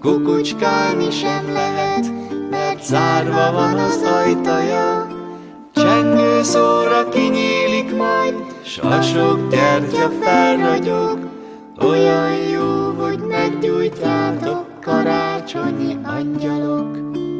kukucskálni sem lehet, mert zárva van az ajtaja. Csengő szóra kinyílik majd, s a sok gyertya felragyog. Olyan jó, hogy meggyújtjátok, karácsonyi angyalok.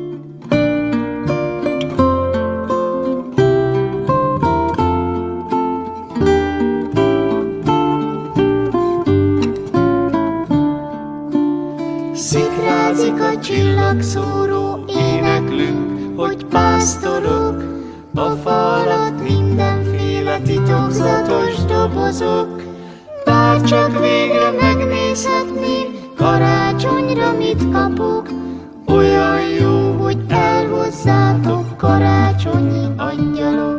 Szikrázik a csillagszóró, éneklünk, hogy pásztorok. A falat mindenféle titokzatos dobozok. Bár csak végre megnézhetném, karácsonyra mit kapok. Olyan jó, hogy elhozzátok, karácsonyi angyalok.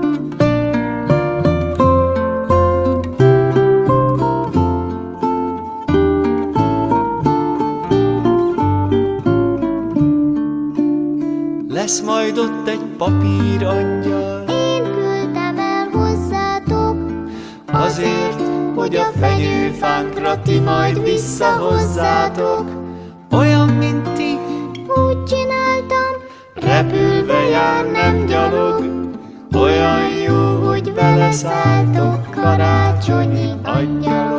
Lesz majd ott egy papír angyal, én küldtem el hozzátok, azért, hogy a fenyőfánkra ti majd visszahozzátok. Olyan, mint ti, úgy csináltam, repülve jár, nem gyalog. Olyan jó, hogy vele szálltok, karácsonyi angyalok.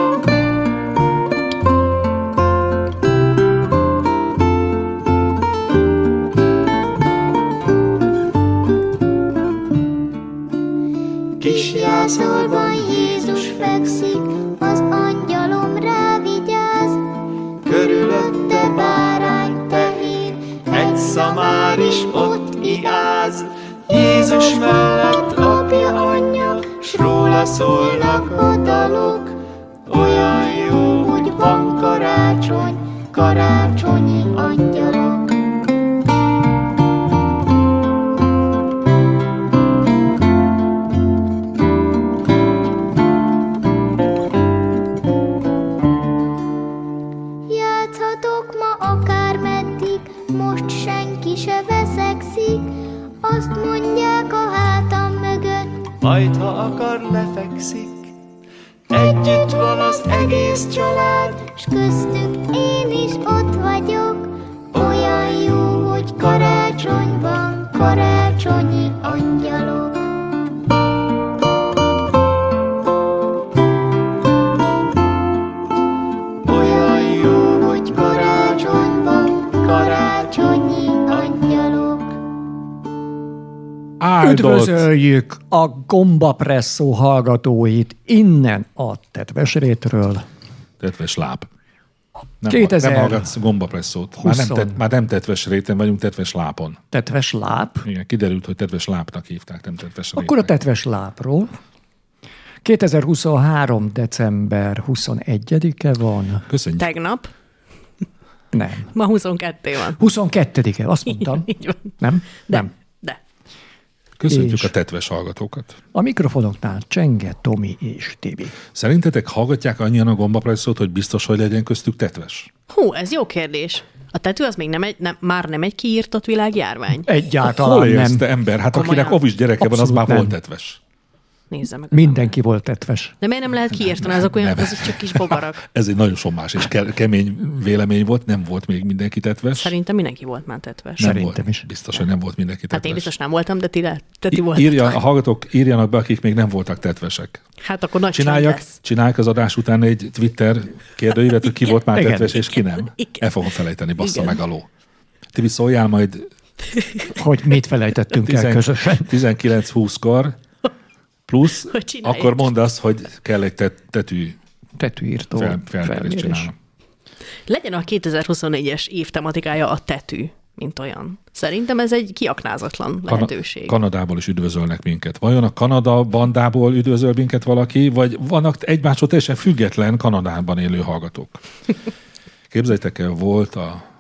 Kis jászolban Jézus fekszik, az angyalom rávigyáz. Körülötte bárány, tehén, egy szamár is ott iáz. Jézus mellett apja, anyja, s róla szólnak a dalok. Olyan jó, hogy van karácsony, karácsonyi angyalok. Azt mondják a hátam mögött, majd ha akar lefekszik. Együtt van az egész család, s köztük én is ott vagyok. Olyan jó, hogy karácsony van, karácsonyi angyalok. Olyan jó, hogy karácsony van, karácsonyi angyalok. Üdvözöljük a Gombapresszó hallgatóit innen a Tetvesrétről. Tetvesláp. Nem hallgatsz Gombapresszót. Már nem Tetvesréten vagyunk, Tetveslápon. Tetvesláp? Igen, kiderült, hogy Tetveslápnak hívták, nem Tetvesréten. Akkor a Tetveslápról. 2023. december 21-e van. Köszönjük. Tegnap? Nem. Ma 22 van. 22-e, azt mondtam. Így van. Nem? De. Nem. Köszöntjük És a tetves hallgatókat. A mikrofonoknál Csenge, Tomi és Tibi. Szerintetek hallgatják annyian a Gombapresszót, hogy biztos, hogy legyen köztük tetves? Hú, ez jó kérdés. A tető az még már nem egy kiírtott világjárvány? Egyáltalán Hol nem. élsz te ember? Hát Komolyan? akinek ovis gyereke van, az Abszolút már nem. volt tetves. Nézze meg. Mindenki volt tetves. De miért nem lehet kiírtani? Azok olyan, azok csak kis bogarak. Ez egy nagyon sommás és kemény vélemény volt, nem volt még mindenki tetves. Szerintem mindenki volt már tetves. Nem Szerintem volt. is. Biztos, hogy nem volt mindenki tetves. Hát én biztos nem voltam, de ti voltatok. A hallgatók írjanak be, akik még nem voltak tetvesek. Hát akkor nagy csend lesz. Csinálják az adás után egy Twitter kérdőívet, hogy ki volt már Igen. tetves, és ki nem. Igen. El fogom felejteni, bassza Igen. meg a ló. Tibi, szóljál majd Hogy mit felejtettünk el közösen. 19-20-kor, plusz, Hogy csináljuk. akkor mondd azt, hogy kell egy Tetűírtó felmérést csinálni. Legyen a 2024-es év tematikája a tetű, mint olyan. Szerintem ez egy kiaknázatlan lehetőség. Kanadából is üdvözölnek minket. Vajon a Kanada bandából üdvözöl minket valaki, vagy vannak egymástól teljesen független Kanadában élő hallgatók? Képzeljétek el, volt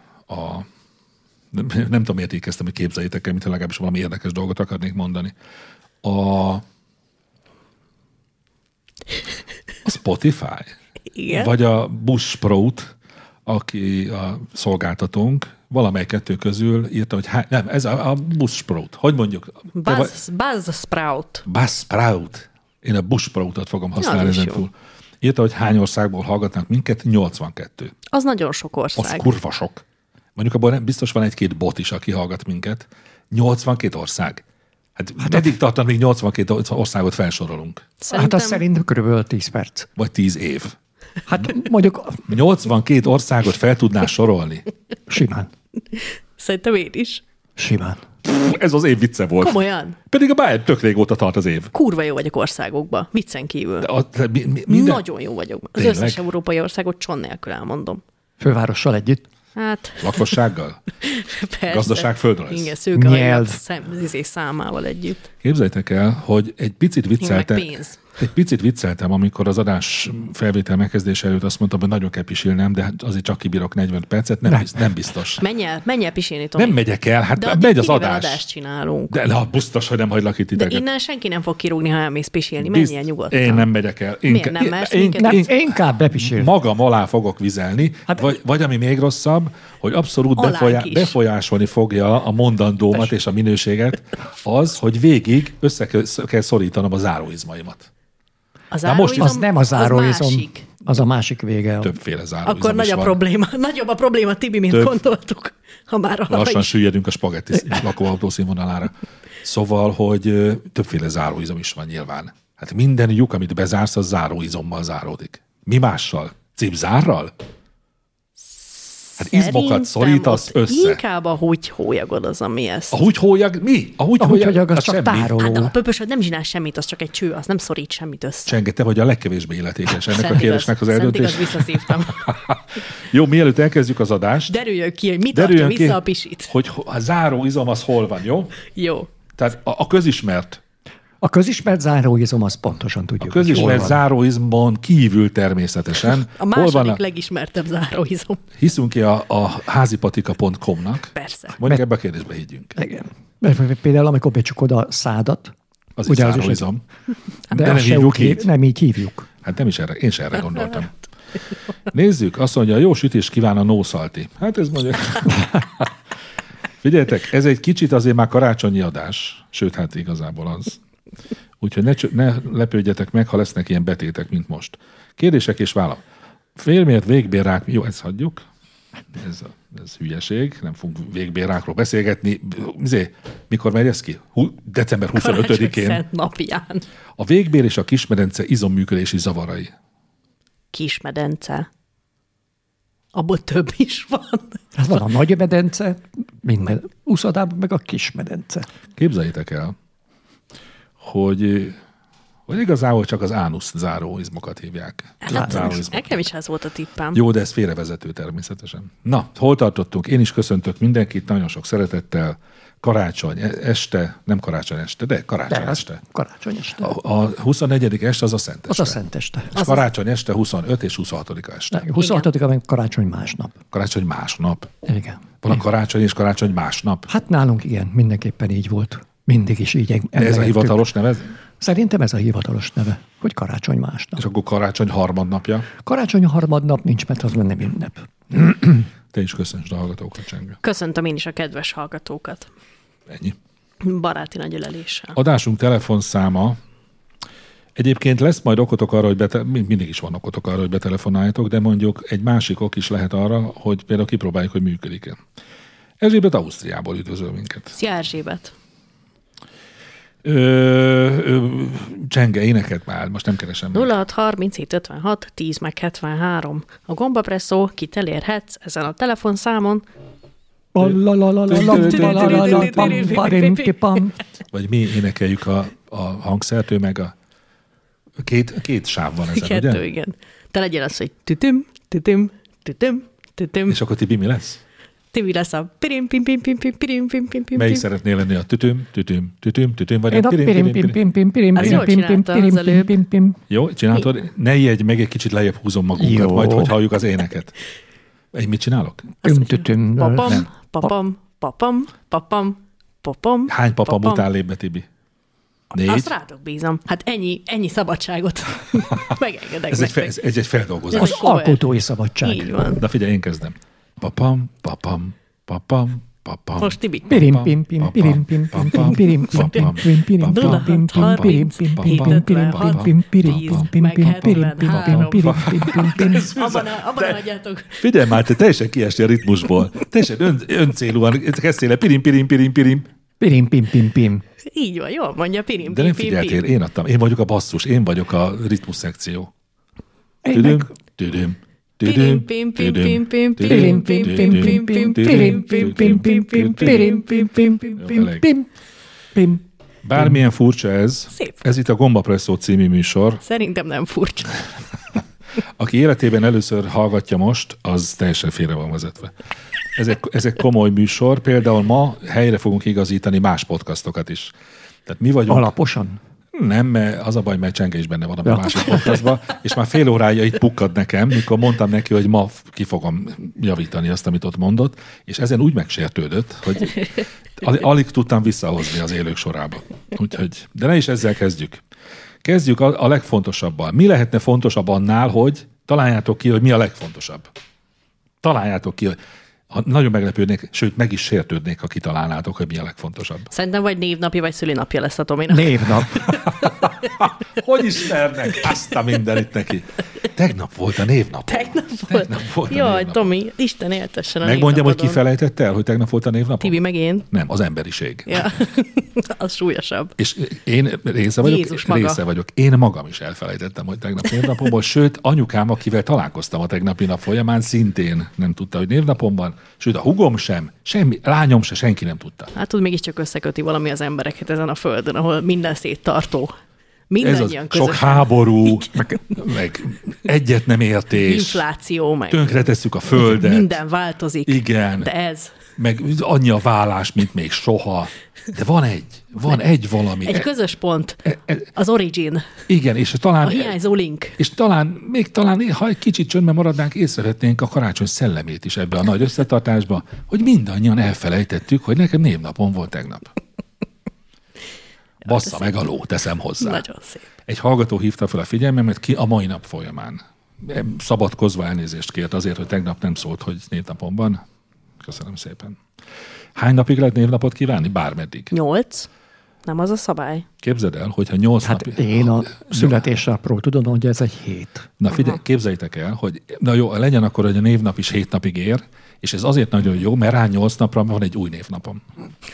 nem tudom, miért kezdtem, hogy képzeljétek el, mint legalábbis valami érdekes dolgot akarnék mondani. A Spotify, Igen? vagy a Buzzsprout, aki a szolgáltatónk, valamely kettő közül írta, hogy nem, ez a Buzzsprout. Hogy mondjuk? Buzzsprout. Buzzsprout. Én a Buzzsproutot fogom használni Az is ezen jó. túl. Írta, hogy hány országból hallgatnak minket? 82. Az nagyon sok Az ország. kurva sok. Mondjuk abban biztos van egy-két bot is, aki hallgat minket. 82 ország. Hát meddig tartan, még 82 országot felsorolunk? Hát az szerintem körülbelül 10 perc. Vagy 10 év. Hát mondjuk 82 országot fel tudnál sorolni. simán. Szerintem én is. Simán. Ez az év vicce volt. Komolyan. Pedig a Bayern tök régóta tart az év. Kurva jó vagyok országokba. Viccen kívül. De minden... Nagyon jó vagyok. Az Tényleg? összes európai országot cson nélkül elmondom. Fővárossal együtt. Hát, Lakossággal? persze. Gazdaság, földrajz? Igen, szőke Nyelv. számával együtt. Képzeljétek el, hogy egy picit vicceltem. meg pénz. Egy picit vicceltem, amikor az adás felvétel megkezdése előtt azt mondtam, hogy nagyon kell pisilnem, de hát azért csak kibírok 40 percet, nem biztos. Menj el pisilni, Tomi. Nem megyek el, hát De addig megy az kivéve adás. adást csinálunk. De biztos, hogy nem hagylak itt De titeket. innen senki nem fog kirúgni, ha elmész pisilni. Menjél nyugodtan. Én nem megyek el. Miért nem mersz minket? Inkább bepisil. Magam alá fogok vizelni, vagy ami még rosszabb, hogy abszolút Alánk is. befolyásolni fogja a mondandómat és a minőséget, az, hogy végig össze kell szorítanom a záróizmaimat. A most Az nem a záróizom, másik. az a másik vége. Többféle záróizom Akkor nagy is a van. probléma. Nagyobb a probléma, Tibi, mint gondoltuk. Ha már arra Lassan is. süllyedünk a spagetti lakóautó színvonalára. Szóval, hogy többféle záróizom is van nyilván. Hát minden lyuk, amit bezársz, az záróizommal záródik. Mi mással? Cipzárral? Hát izmokat Szerintem szorítasz ott össze. Inkább a húgyhólyagod az, ami ezt. A húgyhólyag mi? A Húgyhólyag az az csak semmi. tároló. Hát de a pöpösöd nem csinál semmit, az csak egy cső, az nem szorít semmit össze. Csenge, te vagy a legkevésbé illetékes ennek a Szent kérdésnek az igaz, eldöntés. Szent igaz, visszaszívtam. Jó, mielőtt elkezdjük az adást, Derüljön ki, hogy mit tartja vissza a pisit. hogy a záróizom az hol van, jó? Jó. Tehát a közismert A közismert záróizom, az pontosan tudjuk. hogy hol közismert van. záróizmon kívül természetesen. A Hol van második legismertebb záróizom. hiszünk ki a házipatika.com-nak. Persze. Mondjuk ebbe a kérdésbe higgyünk. Igen. Mert például, amikor becsukod a szádat, Az ugye is az is záróizom. de nem azt se hívjuk úgy így. nem így hívjuk. Hát nem is erre, én sem erre gondoltam. Nézzük, azt mondja, jó sütés kíván a nószalti. Hát ez mondjuk... Figyeljetek, ez egy kicsit azért már karácsonyi adás, sőt, hát igazából az. Úgyhogy ne lepődjetek meg, ha lesznek ilyen betétek, mint most. Kérdések és válasz. Félmért végbérrák, jó, ezt hagyjuk. Ez hülyeség, nem fogunk végbérrákról beszélgetni. Mikor megy ez ki? December Karácsony 25-én. Szent napján. A végbér és a kismedence izomműködési zavarai. Kismedence. Abból több is van. Hát van a nagy medence, minden úszodában, meg a kis medence. Képzeljétek el, hogy igazából csak az ánusz záróizmokat hívják. Nekem is ez volt a tippám. Jó, de ez félrevezető természetesen. Na, hol tartottunk? Én is köszöntök mindenkit, nagyon sok szeretettel. Karácsony este, nem karácsony este, de karácsony este. Karácsony este. A 24. este az a szent este. Az a szent este. És karácsony este 25 és 26. este. 26-a meg karácsony másnap. Karácsony másnap. Igen. Van a karácsony és karácsony másnap. Hát nálunk igen, mindenképpen így volt. Mindig is így De ez a emlegettük. hivatalos neve? Szerintem ez a hivatalos neve, hogy karácsony másnap. És akkor karácsony harmadnapja. Karácsony harmadnap nincs, mert az nem ünnep. Te is köszöntsd a hallgatókat, Csenge. Köszöntöm én is a kedves hallgatókat. Ennyi. Baráti nagy öleléssel. Adásunk telefonszáma. Egyébként lesz majd okotok arra, hogy mindig is van okotok arra, hogy betelefonáljatok, de mondjuk egy másik ok is lehet arra, hogy például kipróbáljuk, hogy működik-e. Erzsébet Ausztriából üdvözöl minket. Szia, Erzsébet! Csenge, éneket már, most nem keresem. 06 37 56 10 meg 73. A gombapresszó, kit elérhetsz ezen a telefonszámon. Vagy mi énekeljük a hangszert, ő meg a két sáv van ezen, Kettő, ugye? igen. Te legyél az, hogy tütüm, tütüm, tütüm, tütüm. És akkor Tibi mi lesz? Tibi lesz a pirim, pim, pim, pim, pim, pirim, pim, pim, pim, Melyik pim. szeretnél lenni a tütüm, tütüm, tütüm, tütüm, vagy Én a a pirim, pim, pim, pim, pirim, Az pim, jól pim, pim, csinálta az pirim, előbb. pim, pim, pim. Jó, csináltad? Ne ijedj meg, egy kicsit lejjebb húzom magunkat, Jó. majd hogy halljuk az éneket. Én mit csinálok? Tüm-tütüm. Papam, Nem. papam, papam, papam, papam. Hány papam után lép be, Tibi? 4? Azt rátok bízom. Hát ennyi szabadságot megengedek Ez nektek. egy feldolgozás. Ez Az alkotói szabadság. Így van. Na figyelj, én kezdem. Papam, papam, papam, Most Tibi. Pirim, pim, pim, pirim, pim, pim, pim, pirim, pim, pim, pim, pirim, pim, pim, pim, pirim, pim, pim, pirim, pim, pirim, pim, pim, pirim, pim, pim, pim. Abban hagyjátok. Figyelj már, te teljesen kiestél a ritmusból. Teljesen öncélúan kezdtél le pirim, pirim, pirim, pirim. Pirim, pim, pim, pim. Így van, jól mondja, pirim, De nem pim, pim, figyeltél, pim. én adtam. Én vagyok a basszus, én vagyok a ritmus szekció. Tüdüm, tüdüm. Pirim, pim, pim, pim, pim, Pirim, pirim, pim, pim, pim, pim, pim, pim, pirim, pim, pim, pim, pim, pim, pim, pim, pim, pim, pim, pim. Bármilyen furcsa ez, Szép. ez itt a Gombapresszó című műsor. Szerintem nem furcsa. Aki életében először hallgatja most, az teljesen félre van vezetve. Ez egy komoly műsor, például ma helyre fogunk igazítani más podcastokat is. Tehát mi vagyunk... Alaposan? Nem, mert az a baj, mert Csenge is benne van a Ja. másik podcastban, és már fél órája itt pukkad nekem, mikor mondtam neki, hogy ma ki fogom javítani azt, amit ott mondott, és ezen úgy megsértődött, hogy alig tudtam visszahozni az élők sorába. Úgyhogy, de ne is ezzel kezdjük. Kezdjük a legfontosabbal. Mi lehetne fontosabb annál, hogy találjátok ki, hogy mi a legfontosabb? Találjátok ki, hogy nagyon meglepődnék, sőt, meg is sértődnék, ha kitalálnátok, hogy mi a legfontosabb. Szerintem vagy névnapja, vagy szülinapja lesz a Tominak. Névnap. Hogy ismernek? Azt a mindenit neki. Tegnap volt a névnap. Tegnap volt a Jaj, névnap. Tomi, Isten éltessen a Megmondjam, hogy névnapodon. kifelejtett el, hogy tegnap volt a névnapom? Tibi meg én. Nem, az emberiség. Ja. Az súlyosabb. És én része vagyok, Jézus maga. része vagyok. Én magam is elfelejtettem, hogy tegnap névnapom volt, sőt, anyukám, akivel találkoztam a tegnapi nap folyamán, szintén nem tudta, hogy névnapom van, sőt, a hugom sem, semmi, lányom se, senki nem tudta. Hát tud, mégiscsak összeköti valami az embereket ezen a földön, ahol minden széttartó. Ez az Mindannyian sok közösen. háború, meg egyet nem értés, Infláció, meg tönkretesszük a földet. minden változik. Igen. De ez Meg annyi a vállás, mint még soha. De van egy valami. egy közös pont, az origin, Igen, és talán... a hiányzó link. És talán, ha egy kicsit csöndben maradnánk, észrevetnénk a karácsony szellemét is ebbe a nagy összetartásba, hogy mindannyian elfelejtettük, hogy nekem névnapom volt tegnap. Bassza meg a ló, teszem hozzá. Nagyon szép. Egy hallgató hívta fel a figyelmemet ki a mai nap folyamán. Szabadkozva elnézést kért azért, hogy tegnap nem szólt, hogy névnapom van. Köszönöm szépen. Hány napig lehet névnapot kívánni? Bármeddig. 8? Nem az a szabály? Képzeld el, hogyha 8 Hát napig... én a születésnapról tudom, hogy ez egy 7. Na figyelj, képzeljétek el, hogy na jó, legyen akkor, hogy a névnap is 7 napig ér, és ez azért nagyon jó, mert rá 8 napra van egy új névnapom.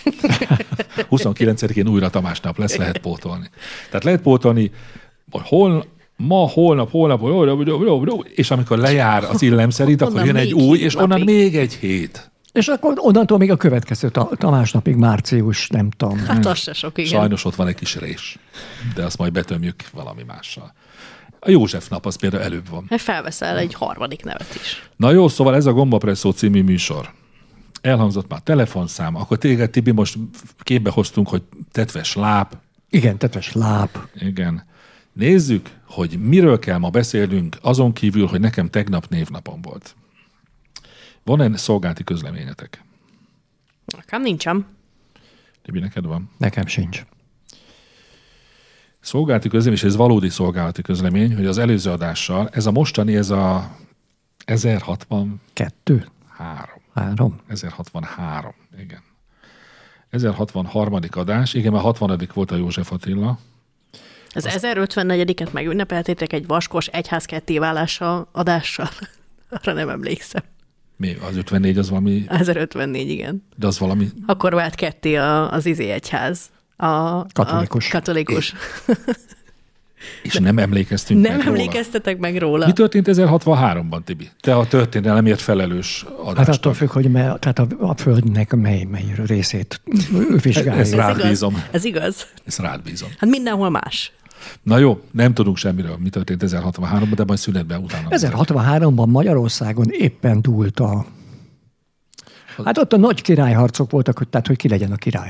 29-én újra Tamás nap lesz, lehet pótolni. Tehát lehet pótolni, hogy holnap, és amikor lejár az illem szerint, akkor Onnan jön egy még új, 7 és onnan napig. még egy 7. És akkor onnantól még a következő Tamás napig, március, nem tudom. Hát az se sok, igen. Sajnos ott van egy kis rés, de azt majd betömjük valami mással. A József nap az például előbb van. Hát felveszel egy harmadik nevet is. Na jó, szóval ez a Gombapresszó című műsor. Elhangzott már telefonszám, akkor téged, Tibi, most képbe hoztunk, hogy tetves láb. Igen, tetves láb. Igen. Nézzük, hogy miről kell ma beszélnünk, azon kívül, hogy nekem tegnap névnapom volt. Van-e szolgálati közleményetek? Nekem nincsen. Tibi, neked van? Nekem sincs. Szolgálati közlemény, és ez valódi szolgálati közlemény, hogy az előző adással, ez a mostani, ez a 1063. 2, 3. 1063, igen. 1063. adás, igen, mert 60. volt a József Attila. Az 1054-et megünnepeltétek egy vaskos egyház kettéválása adással. Arra nem emlékszem. Mi? Az 54 az valami, 1054, igen. de az valami, Akkor vált ketté az egyház. Katolikus. A katolikus. és nem emlékeztünk Nem meg róla. emlékeztetek meg róla? Mi történt 1063-ban, Tibi? Te a történelemért felelős adást. Hát attól függ, hogy tehát a Földnek mely részét ő vizsgálja. Ez rád Ez igaz? bízom. Ez igaz? Ezt rád bízom. Hát mindenhol más. Na jó, nem tudunk semmiről, mi történt 1063-ban, de majd szünetben utána. 1063-ban Magyarországon éppen dúlt a... Hát ott a nagy királyharcok voltak, hogy, tehát hogy ki legyen a király.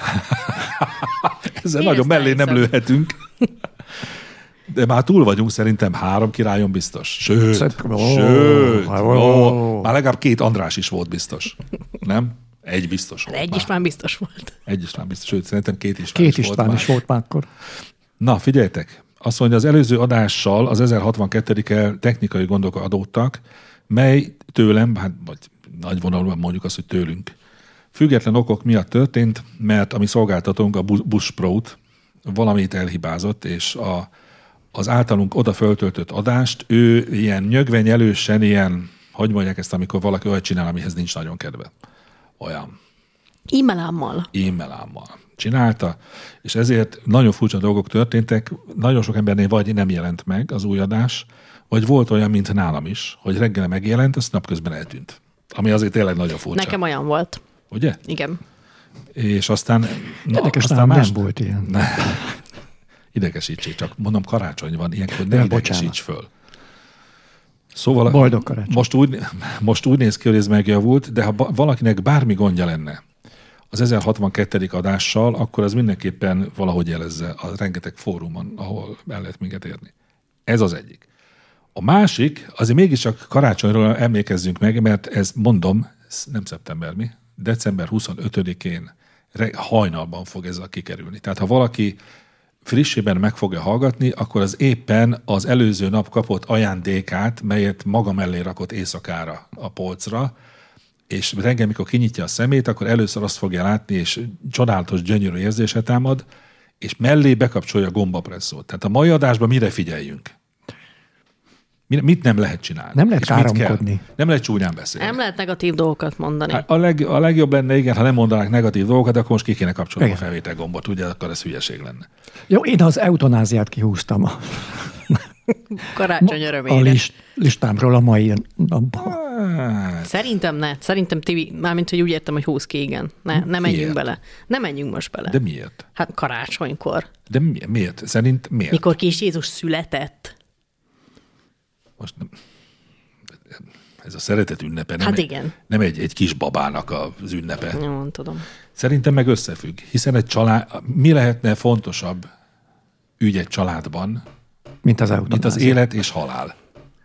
Ezzel Én nagyon ezt mellé nem elhiszem. lőhetünk. De már túl vagyunk szerintem 3 királyon biztos. Sőt, már legalább 2 András is volt biztos. Nem? Egy biztos volt. Egy már. István biztos volt. Egy István biztos. Sőt, szerintem 2 István Két is István volt is már. volt már akkor. Na, figyeljetek! Azt mondja, az előző adással az 1062-el technikai gondok adódtak, mely tőlem, hát vagy nagy vonalban mondjuk azt, hogy tőlünk Független okok miatt történt, mert a mi szolgáltatónk, a Buzzsprout valamit elhibázott, és az általunk oda föltöltött adást ő ilyen nyögvenyelősen, ilyen, hogy mondják ezt, amikor valaki olyat csinál, amihez nincs nagyon kedve. Olyan. E-mailámmal csinálta, és ezért nagyon furcsa dolgok történtek. Nagyon sok embernél vagy nem jelent meg az új adás, vagy volt olyan, mint nálam is, hogy reggel megjelent, azt napközben eltűnt. Ami azért tényleg nagyon furcsa. Nekem olyan volt. Ugye? Igen. És aztán... Érdekes, nálam nem volt ilyen. Idegesítsék, csak mondom, karácsony van, ilyenkor ne idegesíts föl. Szóval boldog karácsony. Most úgy néz ki, hogy ez megjavult, de ha valakinek bármi gondja lenne az 1062. adással, akkor az mindenképpen valahogy jelezze a rengeteg fórumon, ahol el lehet minket érni. Ez az egyik. A másik, azért mégiscsak karácsonyról emlékezzünk meg, mert ez mondom, nem szeptember mi, december 25-én hajnalban fog ez kikerülni. Tehát ha valaki frissében meg fogja hallgatni, akkor az éppen az előző nap kapott ajándékát, melyet maga mellé rakott éjszakára a polcra, és reggel, mikor kinyitja a szemét, akkor először azt fogja látni, és csodálatos, gyönyörű érzése támad, és mellé bekapcsolja a gombapresszót. Tehát a mai adásban mire figyeljünk? Mit nem lehet csinálni? Nem lehet káromkodni. Nem lehet csúnyán beszélni. Nem lehet negatív dolgokat mondani. Hát a legjobb lenne, igen, ha nem mondanák negatív dolgokat, akkor most ki kéne kapcsolni a felvétel gombot, ugye, akkor ez hülyeség lenne. Jó, én az eutanáziát kihúztam Karácsony örömére. A listámról a mai napban. Szerintem ne. Szerintem Tibi, mármint, hogy úgy értem, hogy húz ki, igen. Ne menjünk bele. Nem menjünk most bele. De miért? Hát karácsonykor. De miért? Szerint miért? Mikor kis Jézus született. Most nem. Ez a szeretet ünnepe. Nem Hát igen. Nem egy kis babának az ünnepe. Jó, tudom. Szerintem meg összefügg. Hiszen egy család, mi lehetne fontosabb ügy egy családban, mint az élet és halál.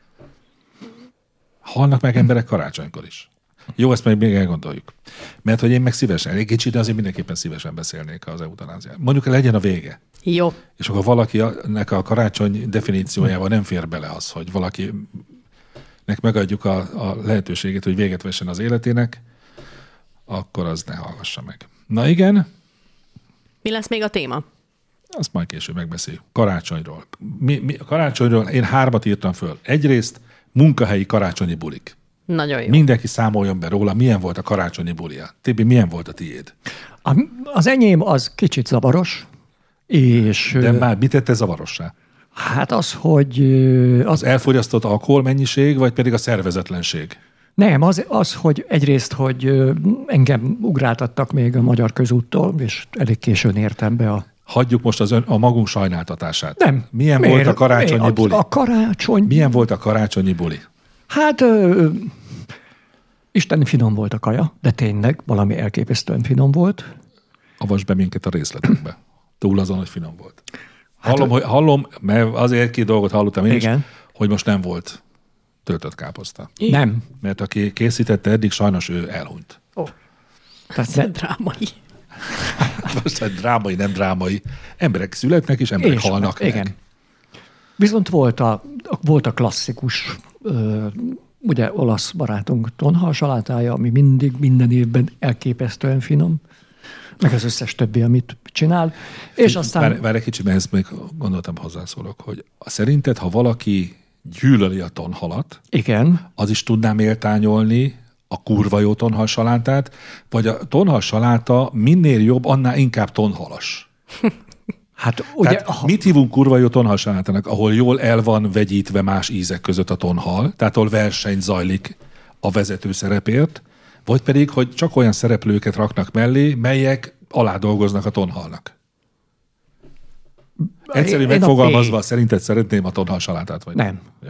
Halnak meg emberek karácsonykor is. Jó, ezt meg még elgondoljuk. Mert hogy én meg szívesen, egy kicsit, de azért mindenképpen szívesen beszélnék az eutanáziát. Mondjuk legyen a vége. Jó. És akkor valakinek a karácsony definíciójával nem fér bele az, hogy valakinek megadjuk a lehetőségét, hogy véget vessen az életének, akkor az ne hallgassa meg. Na igen. Mi lesz még a téma? Azt majd később megbeszéljük. Karácsonyról. A karácsonyról én 3 írtam föl. Egyrészt munkahelyi karácsonyi bulik. Nagyon jó. Mindenki számoljon be róla, milyen volt a karácsonyi bulia. Tibi, milyen volt a tiéd? Az enyém az kicsit zavaros, és... De már mit tette zavarossá? Hát az, hogy... Az elfogyasztott alkohol mennyiség, vagy pedig a szervezetlenség? Nem, az, hogy egyrészt, hogy engem ugráltattak még a Magyar Közúttól, és elég későn értem be a... Hagyjuk most a magunk sajnáltatását. Nem. Milyen volt a karácsonyi buli? A karácsony... Milyen volt a karácsonyi buli? Hát isteni finom volt a kaja, de tényleg valami elképesztően finom volt. Avasd be minket a részletekbe. Túl azon, hogy finom volt. Hallom, mert azért 2 dolgot hallottam én is, hogy most nem volt töltött káposzta. Nem. Mert aki készítette eddig, sajnos ő elhunyt. Ez drámai. Most egy drámai, nem drámai. Emberek születnek, és emberek halnak meg. Igen. Viszont volt a klasszikus, ugye olasz barátunk tonhal salátája, ami mindig, minden évben elképesztően finom, meg az összes többi, amit csinál. És aztán... Várj egy kicsit, mert ezt még gondoltam, hozzászólok, hogy szerinted, ha valaki gyűlöli a tonhalat, igen, az is tudná méltányolni a kurva jó tonhalsalátát, vagy a tonhalsaláta minél jobb, annál inkább tonhalas. Hát ugye... Tehát mit hívunk kurva jó tonhalsalátának, ahol jól el van vegyítve más ízek között a tonhal, tehát ahol verseny zajlik a vezető szerepért, vagy pedig, hogy csak olyan szereplőket raknak mellé, melyek aládolgoznak a tonhalnak. Egyszerűen megfogalmazva, szerinted szeretném a tonhalsalátát, vagy nem? Jó.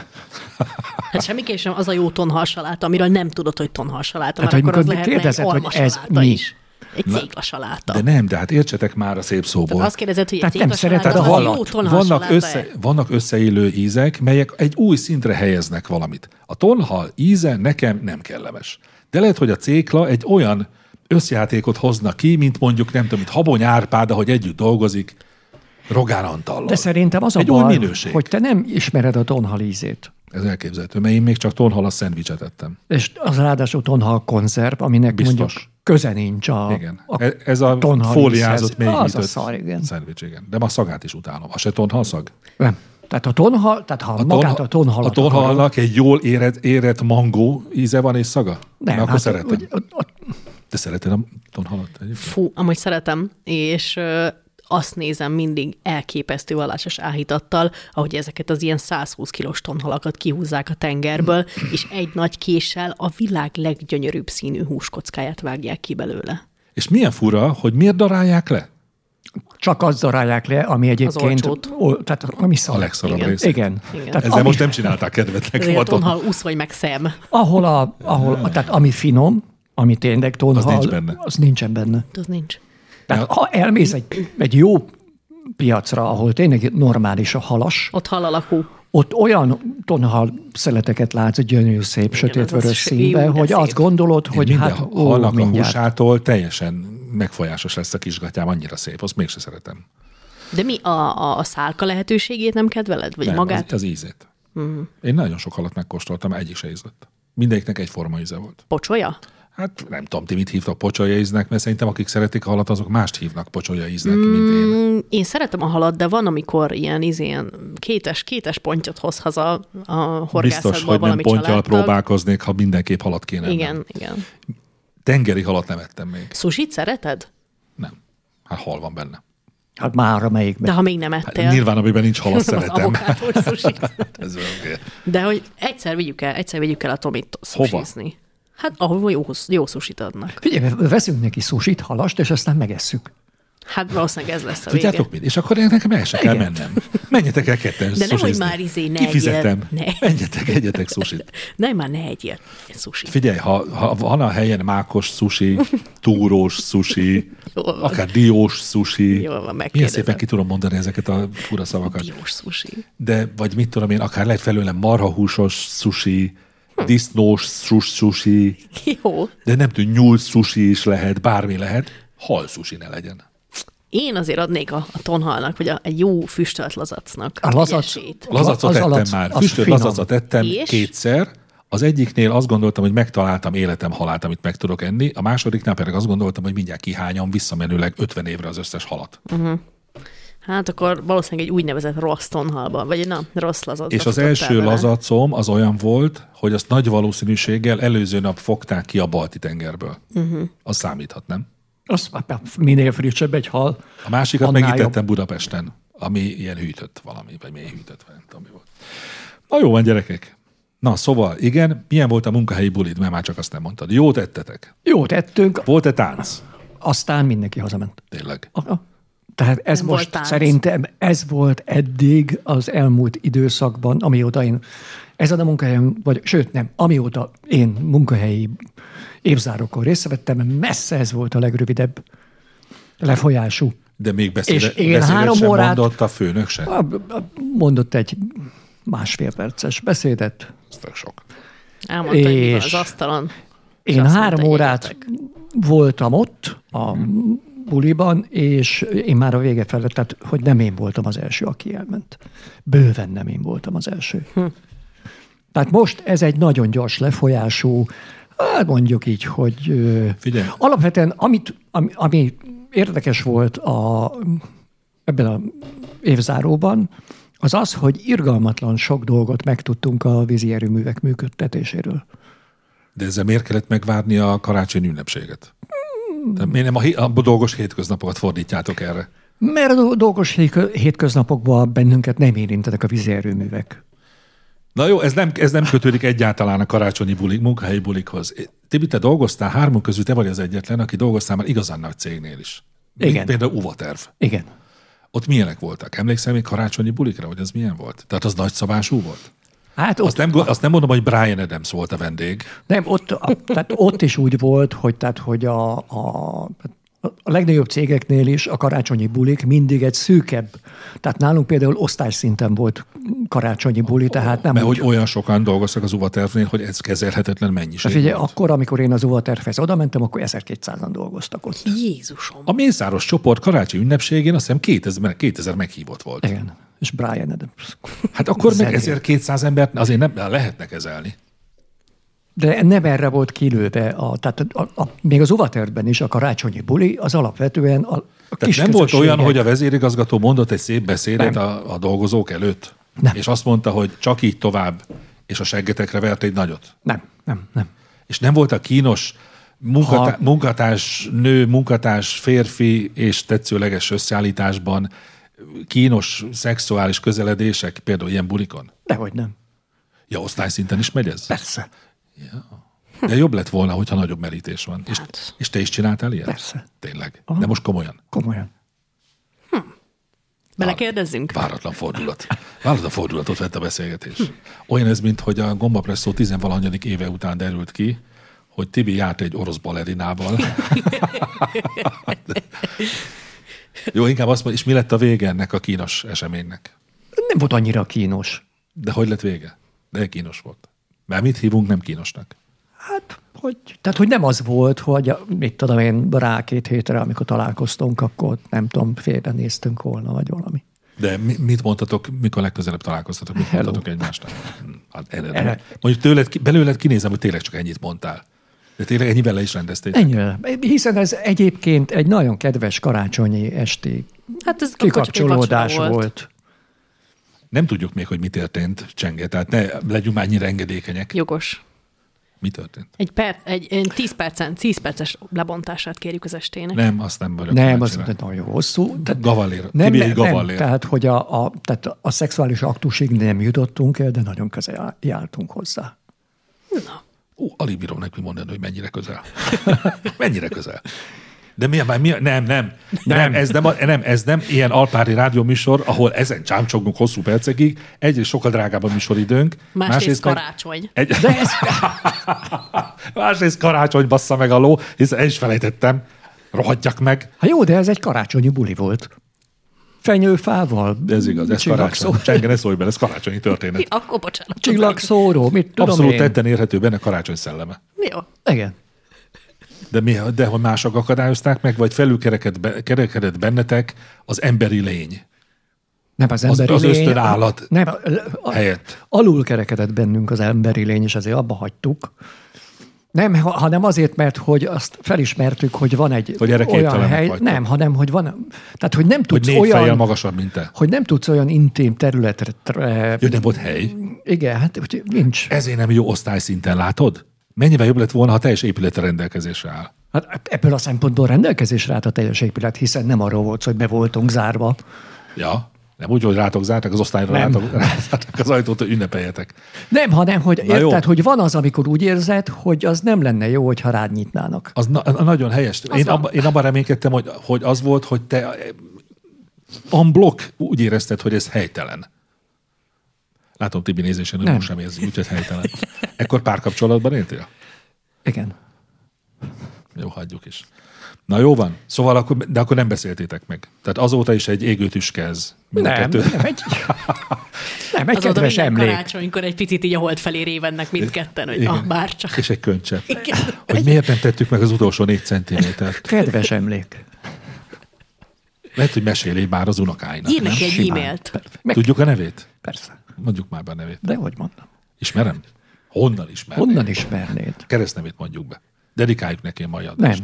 Hát semmiképp sem az a jó tonhalsaláta, amiről nem tudod, hogy tonhalsaláta, hát, mert akkor az lehetne kérdezed, egy almasaláta is. Egy Na, céklasaláta. De nem, de hát értsetek már a szép szóból. Tehát azt kérdezed, hogy egy tehát nem céklasaláta szereted a az jó halat. tonhalsaláta. Vannak összeillő ízek, melyek egy új szintre helyeznek valamit. A tonhal íze nekem nem kellemes. De lehet, hogy a cékla egy olyan összjátékot hozna ki, mint mondjuk, nem tudom, mint Habony Árpád, ahogy együtt dolgozik Rogán Antallal. De szerintem az egy a baj, minőség. hogy te nem ismered a tonhal ízét. Ez elképzelhető, mert én még csak tonhalas szendvicset ettem. És az ráadásul tonhal konzerv, aminek Biztos. mondjuk köze nincs Igen. Ez a tonhal fóliázott, ízhez. Az a mélyított szar, igen. szendvics, igen. De ma a szagát is utálom. A se tonhalszag? Nem. Tehát ha magát a tonhalat A tonhalnak egy jól érett mangó íze van és szaga? nem, akkor hát, szeretem. Te szereted a tonhalat? Fú, amúgy szeretem, és azt nézem mindig elképesztő vallásos áhítattal, ahogy ezeket az ilyen 120 kilós tonhalakat kihúzzák a tengerből, és egy nagy késsel a világ leggyönyörűbb színű húskockáját vágják ki belőle. És milyen fura, hogy miért darálják le? Csak azt darálják le, ami egyébként... Tehát ami szar. A legszarabb Igen. rész. Igen. Tehát Ezzel most nem csinálták kedvet Ezért nekem. tonhal úszvaj meg szem. Tehát ami finom, ami tényleg tonhal, Az nincs benne. az nincsen benne. Az nincs. Tehát ha elmész egy jó piacra, ahol tényleg normális a halas, Ott hal alakú. ott olyan tonhal szeleteket látsz, gyönyörű szép, sötétvörös az színbe, jó, de hogy szép. azt gondolod, hogy Minden hát halnak a mindjárt. húsától teljesen megfolyásos lesz a kisgatyám, annyira szép, azt mégse szeretem. De mi a szálka lehetőségét nem kedveled? Vagy Nem, magát? az ízét. Én nagyon sok halat megkóstoltam, egyik se ízlett. Mindegyiknek egyforma íze volt. Pocsolya? Hát nem tudom, ti mit hívtak pocsolya íznek, mert szerintem akik szeretik a halat, azok mást hívnak pocsolya íznek, mint én. Én szeretem a halat, de van, amikor ilyen kétes pontyot hoz haza a horgászatból Biztos, hogy nem valami ponttyal családtag. próbálkoznék, ha mindenképp halat kéne ennem. Igen. Tengeri halat nem ettem még. Sushit szereted? Nem. Hát hal van benne. Hát már amelyikben. De ha még nem ettél. Hát, nyilván, amiben nincs hal, azt az szeretem. avokádós sushit. Ez okay. De hogy egyszer vigyük el a Tomit sushizni. Hát ahol jó sushit adnak. Figyelj, veszünk neki sushit, halast, és aztán megesszük. Hát valószínűleg ez lesz a vége. Tudjátok mit? És akkor nekem el se kell mennem. Menjetek el ketten De nem, hogy sushizni. már ne Kifizetem. egyél. Ne. Egyetek sushit. Nem, ne egyél sushit. Figyelj, ha van a helyen mákos sushi, túrós sushi, Jól van. akár diós sushi, Jól van, milyen megkérdezem. szépen ki tudom mondani ezeket a fura szavakat. Diós sushi. De, vagy mit tudom én, akár lehet felőle marhahúsos sushi, disznós sushi, Jó. de nem tudom, nyúl sushi is lehet, bármi lehet, hal sushi ne legyen. Én azért adnék a tonhalnak, vagy egy jó füstölt lazacnak. A lazac- egy esélyt. Lazacot Az ettem alac- már, az füstölt finom. lazacot ettem És? kétszer. Az egyiknél azt gondoltam, hogy megtaláltam életem halát, amit meg tudok enni, a másodiknál pedig azt gondoltam, hogy mindjárt kihányom visszamenőleg 50 évre az összes halat. Hát akkor valószínűleg egy úgynevezett rossz tonhalban, vagy rossz lazacba. És az futottál első bele. lazacom az olyan volt, hogy azt nagy valószínűséggel előző nap fogták ki a Balti-tengerből. Az számíthat, nem? Az minél frissebb egy hal. A másikat annál megítettem Budapesten, ami ilyen hűtött valami, vagy mély hűtött, vagy nem tudom mi volt. Na jó van, gyerekek. Na, szóval, igen, milyen volt a munkahelyi bulid, mert már csak azt nem mondtad. Jót ettetek. Jót ettünk, Volt-e tánc? aztán mindenki hazament. Tényleg. Aha. Tehát ez Nem volt most tánc. szerintem ez volt eddig az elmúlt időszakban, amióta én ezen a munkahelyen, vagy sőt nem, amióta én munkahelyi évzárókon részt vettem, messze ez volt a legrövidebb lefolyású. De még És én beszédet 3 sem órát- mondott a főnök se? Mondott egy 1,5 perces beszédet. Ez tök sok. Elmondta, hogy mi van És- az asztalon. Én azt 3 mondta, órát jöjjetek. voltam ott a buliban, és én már a vége felett, tehát hogy nem én voltam az első, aki elment. Bőven nem én voltam az első. Tehát most ez egy nagyon gyors lefolyású, hát mondjuk így, hogy Figyelj. alapvetően ami érdekes volt ebben az évzáróban, az az, hogy irgalmatlan sok dolgot megtudtunk a vízi erőművek működtetéséről. De ezzel miért kellett megvárni a karácsonyi ünnepséget? De miért nem a dolgos hétköznapokat fordítjátok erre? Mert a dolgos hétköznapokban bennünket nem érintenek a vízi erőművek. Na jó, ez nem kötődik egyáltalán a karácsonyi munkahelyi bulikhoz. Tibi, te dolgoztál, 3 közül te vagy az egyetlen, aki dolgoztál már igazán nagy cégnél is. Igen. Például Uvaterv. Igen. Ott milyenek voltak? Emlékszel még karácsonyi bulikra, hogy az milyen volt? Tehát az nagyszabású volt? Hát Azt nem mondom, hogy Brian Adams volt a vendég. nem, tehát ott is úgy volt, hogy a legnagyobb cégeknél is a karácsonyi bulik mindig egy szűkebb. Tehát nálunk például osztályszinten volt karácsonyi buli, tehát nem Mert úgy. hogy olyan sokan dolgoztak az Uvatervnél, hogy ez kezelhetetlen mennyiség Figyelj, volt. akkor, amikor én az Uvatervhez oda mentem, akkor 1200-an dolgoztak ott. Jézusom. A Mészáros csoport karácsonyi ünnepségén azt hiszem 2000 meghívott volt. Igen. És Brian Adams. Hát akkor meg Zenél. 1200 embert azért nem lehetne kezelni. De nem erre volt kilőve. Tehát még az óvatervben is a karácsonyi buli az alapvetően a Tehát nem volt olyan, hogy a vezérigazgató mondott egy szép beszédet a dolgozók előtt? Nem. És azt mondta, hogy csak így tovább, és a seggetekre vert egy nagyot? Nem. És nem volt a kínos munkatárs nő, munkatárs férfi és tetszőleges összeállításban kínos szexuális közeledések, például ilyen bulikon? Dehogy nem. Ja, osztályszinten is megy ez? Persze. De jobb lett volna, hogyha nagyobb merítés van. És te is csináltál ilyet? Persze. Tényleg. De most komolyan. Komolyan. Belekérdezzünk? Váratlan fordulat. Váratlan fordulatot vett a beszélgetés. Olyan ez, mint hogy a Gombapresszó 10-valahanyadik éve után derült ki, hogy Tibi járt egy orosz balerinával. Jó, inkább azt mondja, és mi lett a vége ennek a kínos eseménynek? Nem volt annyira kínos. De hogy lett vége? De kínos volt. Mert mit hívunk nem kínosnak? Hát, hogy nem az volt, hogy mit tudom én, rá 2 hétre, amikor találkoztunk, akkor nem tudom, félrenéztünk volna, vagy valami. De mit mondtatok, mikor legközelebb találkoztatok? Mit Hello. mondtatok egymásnak? Hát, mondjuk belőled kinézem, hogy tényleg csak ennyit mondtál. De tényleg ennyivel le is rendeztétek? Ennyire. Hiszen ez egyébként egy nagyon kedves karácsonyi esti Hát ez akkor csak egy kikapcsolódás vacsora volt. Nem tudjuk még, hogy mi történt, Csenge, tehát ne legyünk már ennyire engedékeny. Jogos. Mi történt? Egy 10 perces lebontását kérjük az estének. Nem, azt nem vagyok. Nem, az kíváncsi rá. nagyon hosszú. Gavallér. Nem, Tibi egy nem, gavallér. tehát, hogy tehát a szexuális aktusig nem jutottunk el, de nagyon közel jártunk hozzá. Na. Alig bírom neki mondani, hogy mennyire közel. Mennyire közel. De ez nem ilyen alpári rádióműsor, ahol ezen csámcsogunk hosszú percekig. Egyrészt sokkal drágább a műsoridőnk. Másrészt karácsony. De ez Másrészt karácsony bassza meg a ló, hiszen el is felejtettem. Rohadjak meg. hát jó, de ez egy karácsonyi buli volt. Fenyőfával. De ez igaz, ez karácsony. Csenge, ne szólj bele, ez karácsonyi történet. Akkor bocsánat. Csillagszóró, mit tudom Abszolút én. tetten érhető benne karácsony szelleme. Jó. Igen. De hogy mások akadályozták meg, vagy felülkerekedett bennetek az emberi lény Nem az emberi az lény. ösztönállat Nem, helyett. alul kerekedett bennünk az emberi lény, és azért abba hagytuk. Nem, hanem azért, mert hogy azt felismertük, hogy van egy Hogy erre olyan képtelenek hely. vagytok. Nem, hanem, hogy van. Tehát, hogy nem Hogy tudsz 4 fejjel olyan. magasabb, mint te. Hogy nem tudsz olyan intim területre. Jó, nem volt hely. Igen, hát hogy nincs. Ezért nem jó osztályszinten, látod? Mennyivel jobb lett volna, ha teljes épülete rendelkezésre áll. Hát ebből a szempontból rendelkezésre állt a teljes épület, hiszen nem arról volt, hogy be voltunk zárva. Ja, nem úgy, hogy rátok zártak az osztályra, rázártak az ajtót, hogy ünnepeljetek. Nem, hanem, hogy Na jó. érted, hogy van az, amikor úgy érzed, hogy az nem lenne jó, hogyha rád nyitnának. Az nagyon helyes. Én abban reménykedtem, hogy az volt, hogy te en bloc úgy érezted, hogy ez helytelen. Látom, Tibi nézésen, hogy Nem. most sem érzi, úgyhogy helytelen. Ekkor párkapcsolatban éltél? Igen. Jó, hagyjuk is. Na jó van. Szóval akkor nem beszéltétek meg. Tehát azóta is egy égő tüske ez. Mind a Nem, kettő. nem egy Azóta kedves minden emlék. karácsonykor egy picit így a hold felé révennek mindketten, hogy Igen. bárcsak. És egy köncsepp. Igen. Hogy miért nem tettük meg az utolsó 4 centimétert? Kedves emlék. Lehet, hogy mesélj már az unokáinak. Ír neki egy Simán. e-mailt. Tudjuk a nevét? Persze. Mondjuk már be a nevét. De hogy mondom. Ismerem? Honnan ismernéd? Honnan ismernéd? Keresztnevét mondjuk be. Dedikáljuk neki a mai Nem. adást.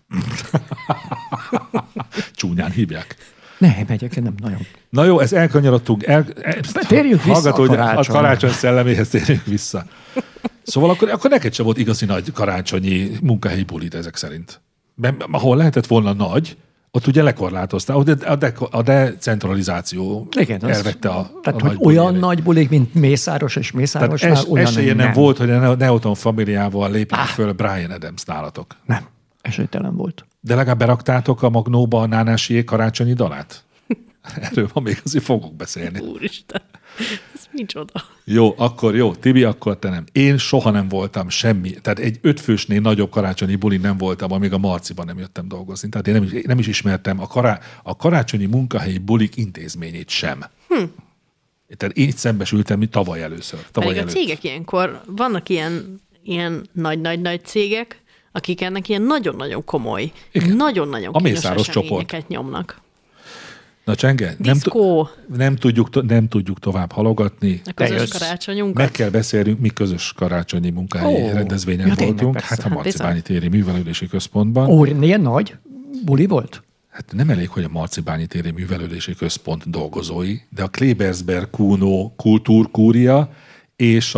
Csúnyán hívják. Nem, egyébként nem nagyon. Na jó, ezt elkanyarodtunk. Térjünk vissza Hallgató, a hogy karácsony. a karácsony szelleméhez térjünk vissza. Szóval akkor neked sem volt igazi nagy karácsonyi munkahelyi bulid ezek szerint. Ahol lehetett volna nagy, ott ugye lekorlátoztál, a decentralizáció Igen, az, elvette a tehát, a hogy nagy olyan bulit. nagy bulik, mint Mészáros és Tehát Mészárosnál, olyan esélye nem volt, hogy a Neoton familiával lépjen föl Brian Adams nálatok. Nem, esélytelen volt. De legalább beraktátok a Magnóba a Nánásié karácsonyi dalát? Erről ma még azért fogok beszélni. Úristen, ez micsoda. Jó, akkor jó. Tibi, akkor te nem. Én soha nem voltam semmi. Tehát egy 5 fősnél nagyobb karácsonyi bulin nem voltam, amíg a Marciban nem jöttem dolgozni. Tehát én nem is ismertem a karácsonyi munkahelyi bulik intézményét sem. Tehát én itt szembesültem, mint tavaly először. Pedig a cégek ilyenkor, vannak ilyen nagy-nagy-nagy cégek, akik ennek ilyen nagyon-nagyon komoly, Igen. nagyon-nagyon A kínos Mészáros eseményeket nyomnak. Na Csenge, Diszkó. nem tudjuk tovább halogatni. A közös jössz. karácsonyunkat. Meg kell beszélnünk, mi közös karácsonyi munkahelyi rendezvényen ja, tényleg, voltunk. persze. Hát a Hát Marcibányi téri művelődési központban. Ó, ilyen nagy buli volt? Hát nem elég, hogy a Marcibányi téri művelődési központ dolgozói, de a Klebersberg Kuno kultúrkúria és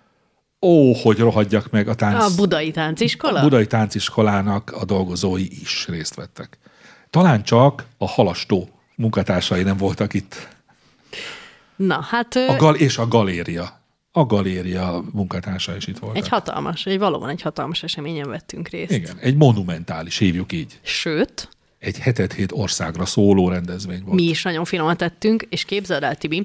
hogy rohadjak meg A budai tánciskola? A budai tánciskolának a dolgozói is részt vettek. Talán csak a halastó munkatársai nem voltak itt. Na, hát És a galéria. A galéria munkatársa is itt voltak. valóban egy hatalmas eseményen vettünk részt. Igen, egy monumentális, hívjuk így. Sőt, Egy 7 országra szóló rendezvény volt. mi is nagyon finoman tettünk, és képzeld el, Tibi,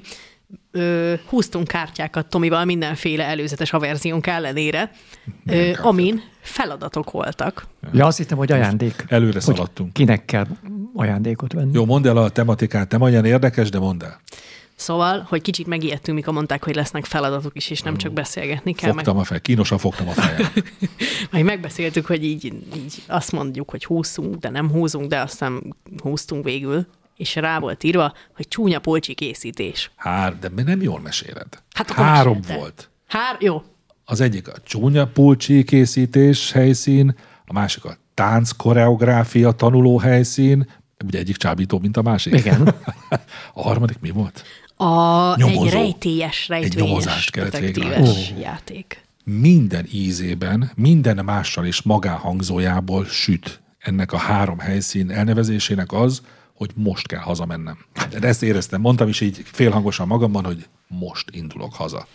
húztunk kártyákat Tomival mindenféle előzetes averziónk ellenére, amin feladatok voltak. Ja, azt hittem, hogy ajándék. Előre Hogy szaladtunk. kinek kell ajándékot venni. Jó, mondd el a tematikát, nem olyan érdekes, de mondd el. Szóval, hogy kicsit megijedtünk, mikor mondták, hogy lesznek feladatok is, és nem csak beszélgetni kell. Kínosan fogtam a fejem. Majd megbeszéltük, hogy így azt mondjuk, hogy húzzunk, de nem húzunk, de aztán húztunk végül, és rá volt írva, hogy csúnya polcsi készítés. De nem jól meséled. Hát akkor 3 mesélte. volt. Jó. Az egyik a csúnya pulcsi készítés helyszín, a másik a tánc koreográfia tanuló helyszín, ugye egyik csábító, mint a másik. Igen. A harmadik mi volt? Egy rejtélyes nyomozást kellett detektíves játék. Minden ízében, minden mással és magánhangzójából süt ennek a 3 helyszín elnevezésének az, hogy most kell hazamennem. De ezt éreztem, mondtam is így félhangosan magamban, hogy most indulok haza.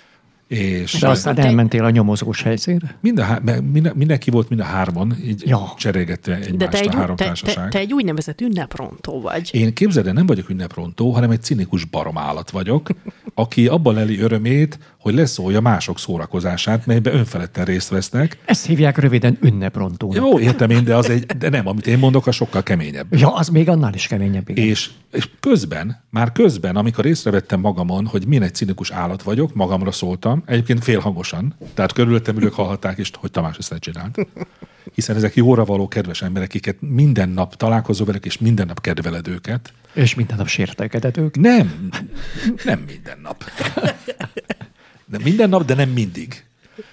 És De aztán elmentél a nyomozós helyszínre? mindenki volt mind a 3-on, így cserélgette De egymást a 3 társaság. te egy úgynevezett ünneprontó vagy. Én képzeld el, nem vagyok ünneprontó, hanem egy cinikus baromállat vagyok, aki abban leli örömét, hogy leszólja mások szórakozását, melyben önfeledten részt vesznek. Ezt hívják röviden ünneprontónak. Jó, értem én, de nem, amit én mondok, az sokkal keményebb. Ja, az még annál is keményebb. Igen. És már közben, amikor észrevettem magamon, hogy milyen egy cinikus állat vagyok, magamra szóltam, egyébként félhangosan, tehát körülöttem ülők hallhatták is, hogy Tamás ezt ne csinált. Hiszen ezek jóra való kedves emberek, akiket minden nap találkozol velük, és minden nap kedveled őket. És minden nap sértekedett ők? Nem minden nap. De minden nap, de nem mindig.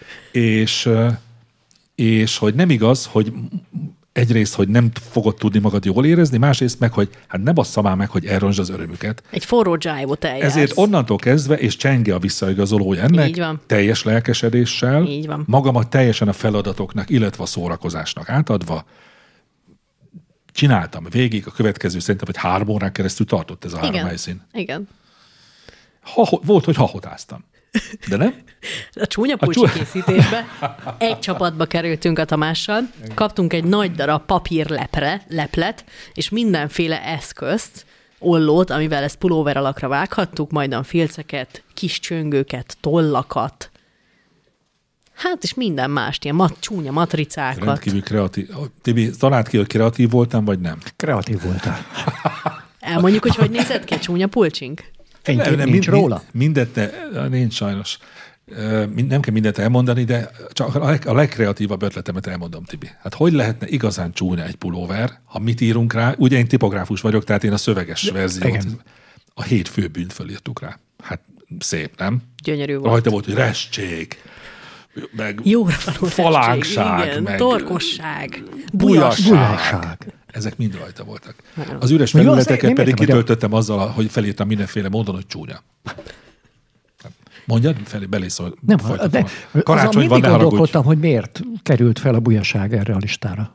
És hogy nem igaz, hogy egyrészt, hogy nem fogod tudni magad jól érezni, másrészt meg, hogy hát ne bassza már meg, hogy elrontsd az örömüket. Egy forró jive-ot eljársz. Ezért onnantól kezdve, és Csenge a visszaigazolója ennek, Így van. teljes lelkesedéssel, Így van. magamat teljesen a feladatoknak, illetve a szórakozásnak átadva, csináltam végig, a következő szerintem, hogy 3 órán keresztül tartott ez a 3 helyszín. Igen. Volt, hogy hahotáztam. De nem? A csúnya pulcsi készítésbe egy csapatba kerültünk a Tamással, kaptunk egy nagy darab papírleplet, és mindenféle eszközt, ollót, amivel ezt pulóver alakra vághattuk, majd filceket, kis csöngőket, tollakat, hát és minden mást, ilyen csúnya matricákat. Rendkívül kreatív. Tibi, találd ki, hogy kreatív voltam, vagy nem? Kreatív voltál. Elmondjuk, hogy nézett ki a csúnya pulcsink? Fénykép nincs róla? Nincs sajnos. Nem kell mindent elmondani, de csak a legkreatívabb ötletemet elmondom, Tibi. Hát hogy lehetne igazán csúnya egy pulóver, ha mit írunk rá? Ugye én tipográfus vagyok, tehát én a szöveges verziót, igen. A 7 főbűnt fölírtuk rá. Hát szép, nem? Gyönyörű volt. Rajta volt, hogy restség, meg jóra való falánkság, igen, meg torkosság, bujasság. Ezek mind rajta voltak. Az üres felületeket pedig kitöltöttem azzal, hogy felírtam mindenféle módon, hogy csúnya. Mondjad, belészol. Nem, de karácsony van, ne gondolkodtam, hogy miért került fel a bujaság erre a listára.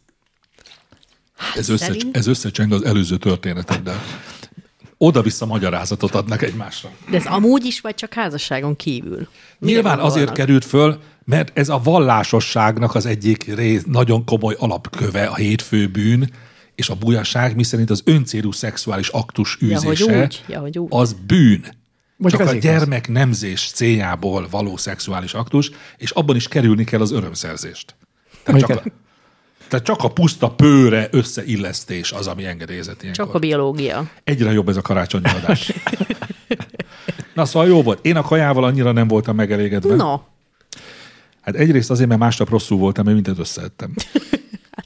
Ez összecseng az előző történeteddel. Oda-vissza magyarázatot adnak egymásra. De ez amúgy is, vagy csak házasságon kívül? Nyilván azért került föl, mert ez a vallásosságnak az egyik nagyon komoly alapköve, a 7 főbűn, és a bujaság, miszerint az öncélú szexuális aktus űzése, az bűn. Csak a gyermeknemzés céljából való szexuális aktus, és abban is kerülni kell az örömszerzést. Tehát csak a puszta pőre összeillesztés az, ami engedélyezett ilyenkor. Csak a biológia. Egyre jobb ez a karácsonyi adás. Na szóval jó volt. Én a kajával annyira nem voltam megelégedve. No. Hát egyrészt azért, mert másnap rosszul voltam, mert mindent összeettem.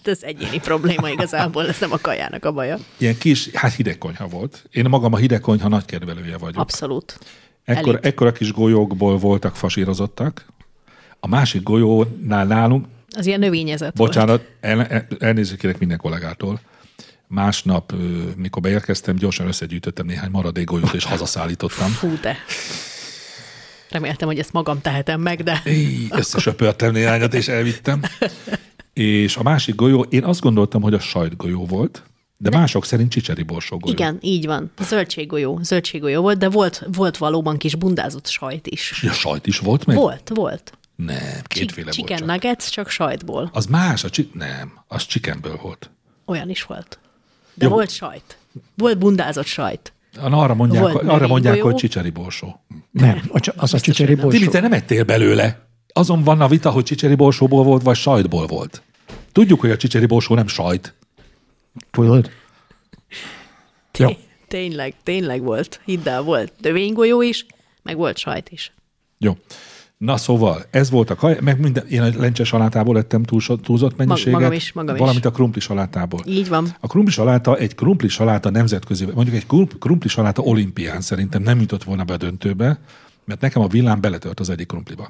Hát ez egyéni probléma igazából, ez nem a kajának a baja. Ilyen kis, hideg konyha volt. Én magam a hideg konyha nagy kedvelője vagyok. Abszolút. Ekkora kis golyókból voltak fasírozottak. A másik golyónál nálunk, Az ilyen növényezett bocsánat, elnézést kérek minden kollégától. Másnap, mikor beérkeztem, gyorsan összegyűjtöttem néhány maradék golyót, és hazaszállítottam. Fú, de. Reméltem, hogy ezt magam tehetem meg, de... Összesöpörtem néhányat, és elvittem. És a másik golyó, én azt gondoltam, hogy a sajtgolyó volt, de mások szerint csicseri borsó golyó. Igen, így van. Zöldséggolyó volt, de volt valóban kis bundázott sajt is. És a sajt is volt meg? Volt. Nem, kétféle volt Chicken csak. nuggets, csak sajtból. Az más, nem, az chickenből volt. Olyan is volt. De Jó. volt sajt. Volt bundázott sajt. Arra mondják, Volt hogy golyó. csicseri borsó. Nem, az a csicseri borsó. Tibi, te nem ettél belőle. Azon van a vita, hogy csicseri borsóból volt, vagy sajtból volt. Tudjuk, hogy a csicseri borsó nem sajt. Tudod? Jó. Tényleg volt. Hidd el, volt növénygolyó is, meg volt sajt is. Jó. Na szóval, ez volt a kaj, meg minden, én a lencse salátából ettem túlzott mennyiséget. Magam is. Valamint a krumpli salátából. Így van. A krumpli saláta, egy krumpli saláta nemzetközi, mondjuk egy krumpli saláta olimpián szerintem nem jutott volna be a döntőbe, mert nekem a villám beletört az egyik krumpliba.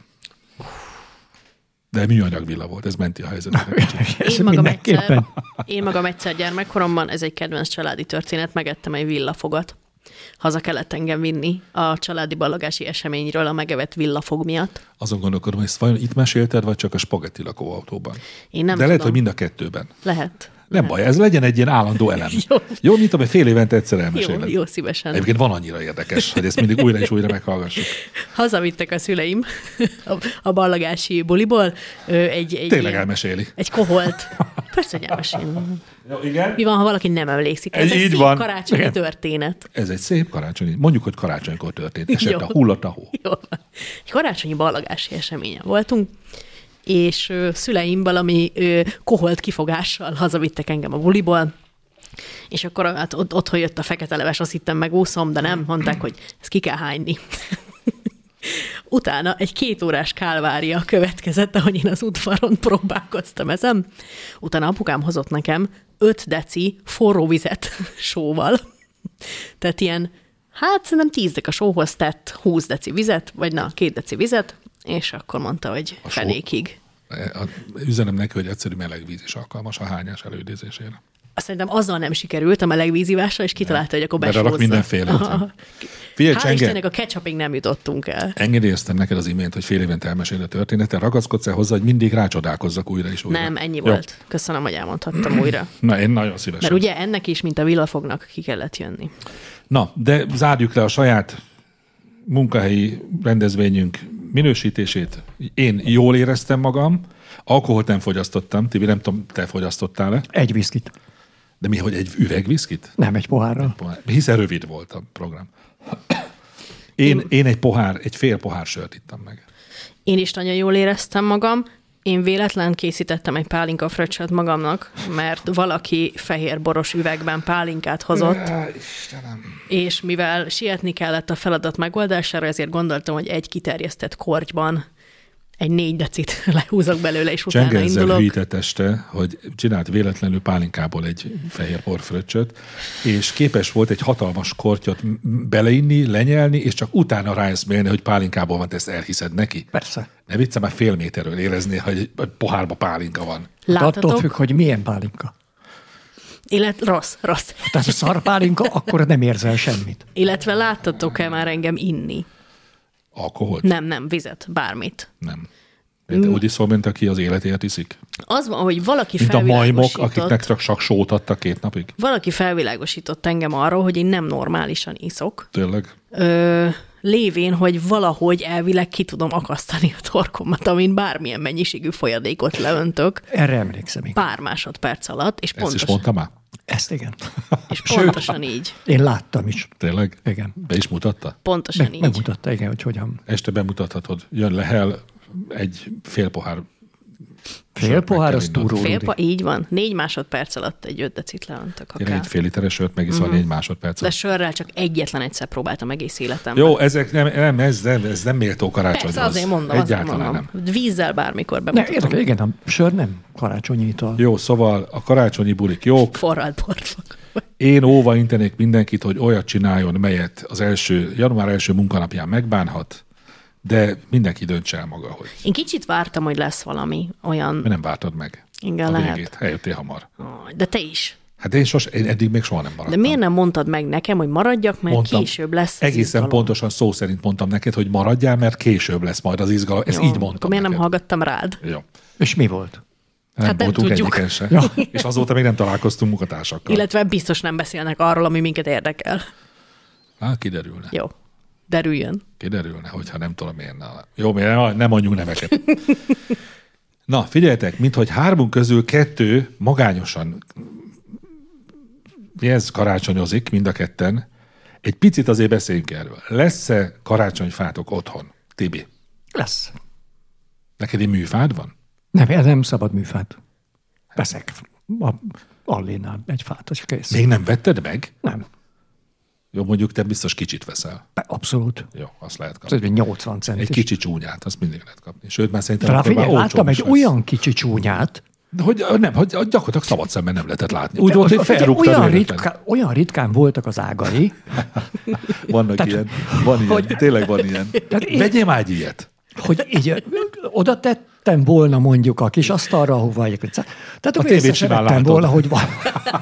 De műanyag villa volt, ez menti a helyzetet. Ez Én magam egyszer gyermekkoromban, ez egy kedvenc családi történet, megettem egy villafogat. Haza kellett engem vinni a családi ballagási eseményről a megevett villafog miatt. Azon gondolkodom, hogy ezt vajon itt mesélted, vagy csak a spagetti lakóautóban? Én nem De lehet, tudom. hogy mind a kettőben. Lehet. Nem baj, ez legyen egy ilyen állandó elem. Jó, mint amely fél évente egyszer elmeséled. Jó, szívesen. Egyébként van annyira érdekes, hogy ezt mindig újra és újra meghallgassuk. Hazavittek a szüleim a ballagási buliból Tényleg elmeséli. egy koholt. Persze, hogy elmesélem. Jó, igen. Mi van, ha valaki nem emlékszik? Ez Ez egy így szép van. karácsonyi történet. Ez egy szép karácsonyi, mondjuk, hogy karácsonykor történt. Esett Jó. a hullott a hó. Jó. Egy karácsonyi ballagási eseményen voltunk, és szüleim valami koholt kifogással hazavittek engem a buliból, és akkor hát otthon jött a fekete leves, azt hittem megúszom, de nem, mondták, hogy ezt ki kell hányni. Utána egy 2 órás kálvária következett, ahogy én az udvaron próbálkoztam ezen. Utána apukám hozott nekem 5 deci forró vizet sóval. Tehát ilyen, hát szerintem 10 deka sóhoz tett 20 deci vizet, vagy 2 deci vizet, és akkor mondta, hogy A só- fenékig. Üzenem neki, hogy egyszerű meleg víz is alkalmas a hányás előidézésére. Szerintem azzal nem sikerült a meleg vízívással, és kitalálta, hogy akkor besózza. Belerak mindenfélét. Figyelj, Hál' Csenge, Istennek a ketchupig nem jutottunk el. engedélyeztem neked az imént, hogy fél évente elmesél a történetet, ragaszkodsz el hozzá, hogy mindig rácsodálkozzak újra és újra. Nem, ennyi Jó. volt. Köszönöm, hogy elmondhattam újra. Na, én nagyon szívesen. Mert ugye ennek is, mint a villafognak, ki kellett jönni. Na, de zárjuk le a saját munkahelyi rendezvényünk minősítését. Én jól éreztem magam, alkoholt nem fogyasztottam, Tibi, nem tudom, te fogyasztottál-e? Egy viszkit. De mi, hogy egy üveg viszkit? Nem, egy pohárral. Hiszen rövid volt a program. Én egy fél pohár sört ittam meg. Én is nagyon jól éreztem magam. Én véletlen készítettem egy pálinka fröccsöt magamnak, mert valaki fehérboros üvegben pálinkát hozott, Istenem. és mivel sietni kellett a feladat megoldására, ezért gondoltam, hogy egy kiterjesztett kortyban egy 4 decit lehúzok belőle, és utána Csenge ezzel indulok. hűített este, hogy csinált véletlenül pálinkából egy fehér porfröccsöt, és képes volt egy hatalmas kortyot beleinni, lenyelni, és csak utána ráeszmélni, hogy pálinkából van, te ezt elhiszed neki. Persze. Ne vicce, már fél méterről érezni, hogy egy pohárba pálinka van. Attól Láttatok? függ, hogy milyen pálinka. Rossz. Tehát a szar pálinka, akkor nem érzel semmit. Illetve láttatok-e már engem inni? Alkoholt? Nem, vizet, bármit. Nem. De úgy iszol, mint aki az életért iszik. Az van, hogy valaki Mint a majmok, felvilágosított, akiknek csak sót adtak 2 napig. valaki felvilágosított engem arról, hogy én nem normálisan iszok, Tényleg? lévén, hogy valahogy elvileg ki tudom akasztani a torkomat, amin bármilyen mennyiségű folyadékot leöntök Erre emlékszem én. pár másodperc alatt, és Ezt is mondtam már? Ezt igen. és pontosan így. Én láttam is. Tényleg? Igen. Be is mutatta? Pontosan így. Megmutatta, igen, hogy hogyan. Este bemutathatod. Jön lehel egy fél pohár Fél pohár, az túró. Így van. 4 másodperc alatt egy 5 decit leöntök Én akár. egy fél literes sört megiszol 4 másodperc De alatt. sörrel csak egyetlen egyszer próbáltam egész életemben. Jó, ezek ez nem méltó karácsonyhoz. Persze, azért mondom. Egyáltalán nem. Vízzel bármikor Ne, bemutatom. érdekel, igen, a sör nem karácsonyi ital. Jó, szóval a karácsonyi bulik jók. Forralt bort fog. Én óva intenék mindenkit, hogy olyat csináljon, melyet az január első munkanapján megbánhat, de mindenki döntse el maga, hogy Én kicsit vártam, hogy lesz valami olyan... nem vártad meg Igen, a lehet. végét. Eljöttél hamar. De te is. Hát én eddig még soha nem De maradtam. miért nem mondtad meg nekem, hogy maradjak, mert Mondtam. később lesz az Egészen izgalom? pontosan szó szerint mondtam neked, hogy maradjál, mert később lesz majd az izgalom. Ezt Jó, így mondtam akkor miért nem neked. hallgattam rád? Jó. És mi volt? Nem Hát nem voltunk tudjuk. egyiken se. És azóta még nem találkoztunk munkatársakkal. Illetve biztos nem beszélnek arról, ami minket érdekel. Kiderülne. Jó. Derüljön. Kiderülne, hogyha nem tudom én. Jó, nem mondjuk neveket. Na, figyeljetek, minthogy 3 közül 2 magányosan karácsonyozik, mind a ketten. Egy picit azért beszéljünk erről. Lesz-e karácsonyfátok otthon? Tibi, Lesz. neked egy műfád van? Nem, ez nem szabad műfát. Veszek a Allénál egy fát, és kész. Még nem vetted meg? Nem. Jó, mondjuk te biztos kicsit veszel. Abszolút. Jó, azt lehet kapni. Ez egy 80 centis. Egy kicsi csúnyát, azt mindig lehet kapni. Sőt, már szerintem Rá akkor már figyelj, olcsóbb láttam is egy lesz. olyan kicsi csúnyát, De hogy gyakorlatilag szabad szemben nem lehetett látni. Úgy volt, hogy felrúgtad véletlenül. olyan ritkán voltak az ágai, Vannak Tehát, ilyen. Van ilyen. Tényleg van ilyen. Vegyél már egy ilyet. hogy így oda tettem volna mondjuk a kis asztalra, ahova tehát A vissza tévét se simán vettem látod. volna, hogy van.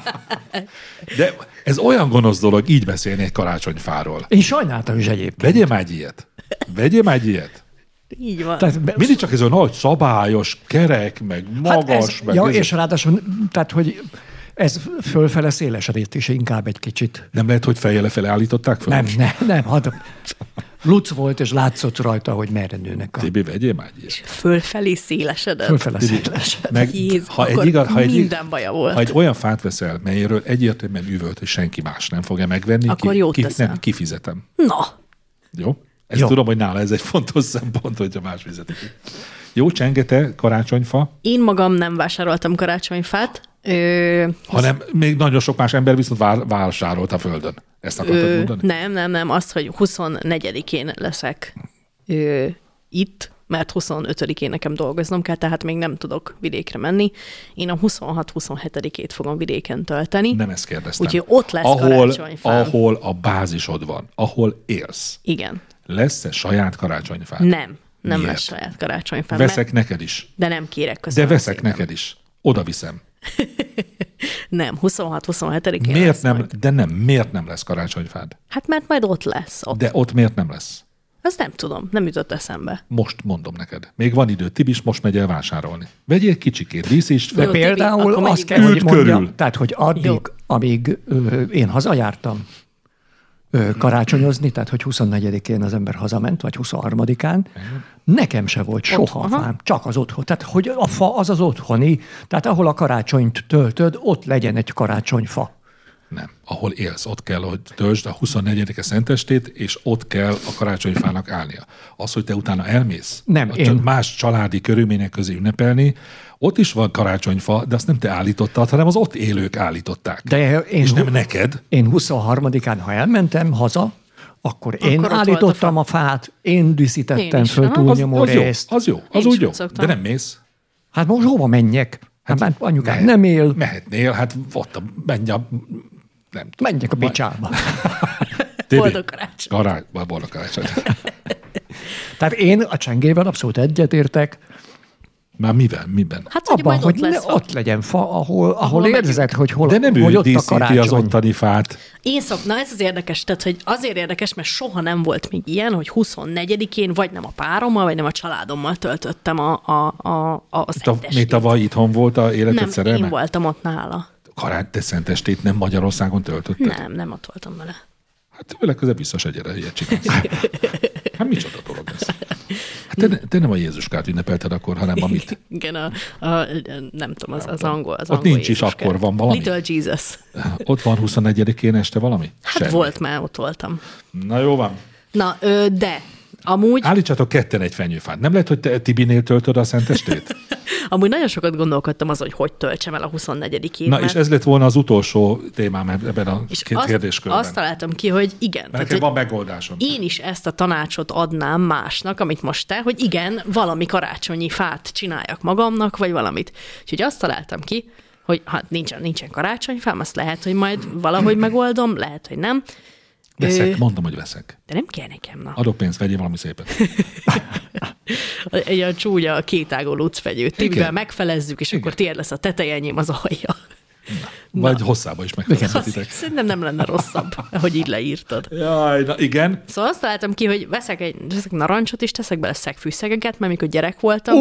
De ez olyan gonosz dolog így beszélni egy karácsonyfáról. Én sajnáltam is egyébként. Vegyél már egy ilyet. Vegyél már egy ilyet. Így van. Tehát, Mindig csak ez a nagy szabályos, kerek, meg magas, ez, meg ja, ez. és ráadásul, tehát, hogy ez fölfele szélesedett is inkább egy kicsit. Nem lehet, hogy fejjel lefele állították fel? Nem, luc volt, és látszott rajta, hogy merre nőnek a Tibi, vegyél már egy ilyet. És fölfelé szélesedett. fölfele szélesedett. Meg, Jézus, ha akkor minden baja volt. Ha egy olyan fát veszel, melyről egyértelműen üvölt, hogy senki más nem fogja megvenni, Akkor jót teszel. nem, kifizetem. Na, Jó? Ezt Jó. tudom, hogy nála ez egy fontos szempont, hogyha más fizetik. Jó, csengete, karácsonyfa, én magam nem vásároltam karácsonyfát. hanem még nagyon sok más ember viszont vásárolt a földön. Ezt akartad mondani? Nem, azt, hogy 24-én leszek itt, mert 25-én nekem dolgoznom kell, tehát még nem tudok vidékre menni. Én a 26-27-ét fogom vidéken tölteni. Nem ezt kérdeztem. Úgyhogy ott lesz karácsonyfám. Ahol a bázisod van, ahol élsz, Igen. lesz-e saját karácsonyfád? Nem Miért? lesz saját karácsonyfám. Veszek neked is. De nem kérek, De köszönöm veszek szépen. neked is. Oda viszem. Nem, 26-27-én lesz majd. Miért nem lesz karácsonyfád? Hát mert majd ott lesz. Ott. De ott miért nem lesz? Azt nem tudom, nem jutott eszembe. Most mondom neked. Még van idő. Tibis most megy el vásárolni. Vegyél kicsikét, díszítsd De fel. Tibi, például akkor azt megyünk kell, el. hogy Ült mondjam, körül. tehát, hogy addig, Jó. amíg én hazajártam karácsonyozni, tehát, hogy 24-én az ember hazament, vagy 23-án, nekem se volt soha Otthon, aha. fám, csak az otthon. Tehát, hogy a fa az az otthoni, tehát ahol a karácsonyt töltöd, ott legyen egy karácsonyfa. Nem. Ahol élsz, ott kell, hogy töltsd a 24-e szentestét, és ott kell a karácsonyfának állnia. Az, hogy te utána elmész Nem, én- más családi körülmények közé ünnepelni, ott is van karácsonyfa, de azt nem te állítottad, hanem az ott élők állították. De én, és nem neked. Én 23-án, ha elmentem haza, akkor én ott volt a állítottam fa. a fát, én díszítettem Én is, föl aha. túlnyomó Az jó, részt. az jó, az Én is úgy jó. úgy szoktam. De nem mész. Hát most hova menjek? Hát anyukám nem él, Mehetnél, hát ott menj a... Nem tudom. menjek a picsába. Tibi, Boldog karácsony. Boldog karácsony. Tehát én a csengével abszolút egyetértek, Már miben? Hát, hogy abban, majd hogy ott lesz. ott legyen fa, ahol megyünk. érzed, hogy hol De nem hogy ő ott a díszíti karácsony. az ottani fát. Na ez az érdekes, tehát hogy azért érdekes, mert soha nem volt még ilyen, hogy 24-én vagy nem a párommal, vagy nem a családommal töltöttem a szentestét. Mi tavaly itthon volt a életed Nem, szerelme? én voltam ott nála. Te szentestét nem Magyarországon töltötted? Nem ott voltam vele. Hát legközelebb biztos egyre ilyet csinálsz. Hát micsoda dolog ez? Hát te nem a Jézuskát ünnepelted akkor, hanem amit? Igen, nem tudom, az angol. Az Ott angol nincs is, Jézuskát. akkor van valami? Little Jesus. Ott van 24-én este valami? Hát Semmi. volt már, ott voltam. Na jó van. Na, de amúgy... Állítsatok ketten egy fenyőfát. Nem lehet, hogy te Tibinél töltöd a szentestét? Amúgy nagyon sokat gondolkodtam azon, hogy töltsem el a 24-ét. Na, és ez lett volna az utolsó témám ebben a és kérdéskörben. azt találtam ki, hogy igen. Mert nekem van megoldásom. Én is ezt a tanácsot adnám másnak, amit most te, hogy igen, valami karácsonyi fát csináljak magamnak, vagy valamit. Úgyhogy azt találtam ki, hogy hát nincsen karácsonyfám, azt lehet, hogy majd valahogy megoldom, lehet, hogy nem. Veszek, mondom, hogy veszek. De nem kell nekem, na. Adok pénzt, vegyél valami szépet. Egy olyan csúnya kétágó lucfegyőt. Tibivel megfelezzük, és Igen. akkor tiéd lesz a teteje, enyém az alja. Vagy hosszába is megfelezhetitek. Szerintem nem lenne rosszabb, ahogy így leírtad. Jaj, na igen. Szóval azt találtam ki, hogy veszek narancsot, és teszek bele szegfűszegeket, mert mikor gyerek voltam.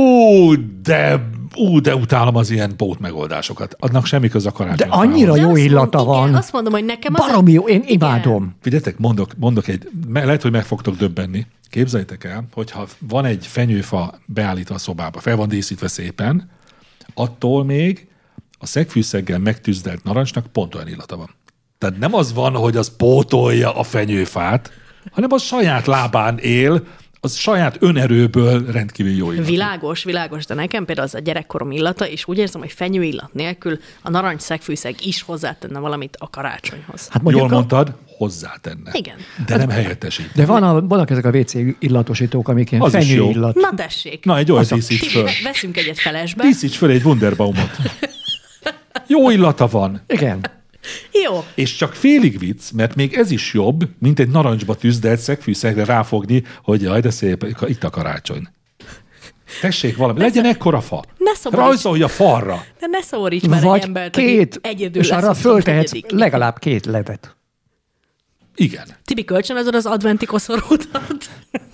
De utálom az ilyen pót megoldásokat. Adnak semmi köz a karácsony. De annyira jó illata van. Igen, azt mondom, hogy nekem az... Baromi jó, én imádom. Figyeljetek, mondok lehet, hogy meg fogtok döbbenni. Képzeljétek el, hogyha van egy fenyőfa beállítva a szobába, fel van díszítve szépen, attól még a szegfűszeggel megtűzdelt narancsnak pont olyan illata van. Tehát nem az van, hogy az pótolja a fenyőfát, hanem az saját lábán él, az saját önerőből rendkívül jó illat. Világos, de nekem például az a gyerekkorom illata, és úgy érzem, hogy fenyő illat nélkül a narancs szegfűszeg is hozzátenne valamit a karácsonyhoz. Hát Jól mondtad, hozzátenne. Igen. De nem helyettesít. De vannak ezek a WC illatosítók, amik ilyen Az is jó. fenyőillat. Na tessék. Na, egy olyat díszíts Tibi, föl. veszünk egyet felesbe. Díszíts föl egy Wunderbaumot. Jó illata van. Igen. Jó. És csak félig vicc, mert még ez is jobb, mint egy narancsba tűzdelt szegfűszegre ráfogni, hogy jaj, de szép, itt a karácsony. Tessék valami, legyen ekkora fa. Ne szomoríts. Rajzolj a falra. De ne szomoríts már egy Vagy embert, két, aki egyedül és lesz arra 24. föltehetsz legalább 2 levet. Igen. Tibi, kölcsönözöd az adventi koszorútat?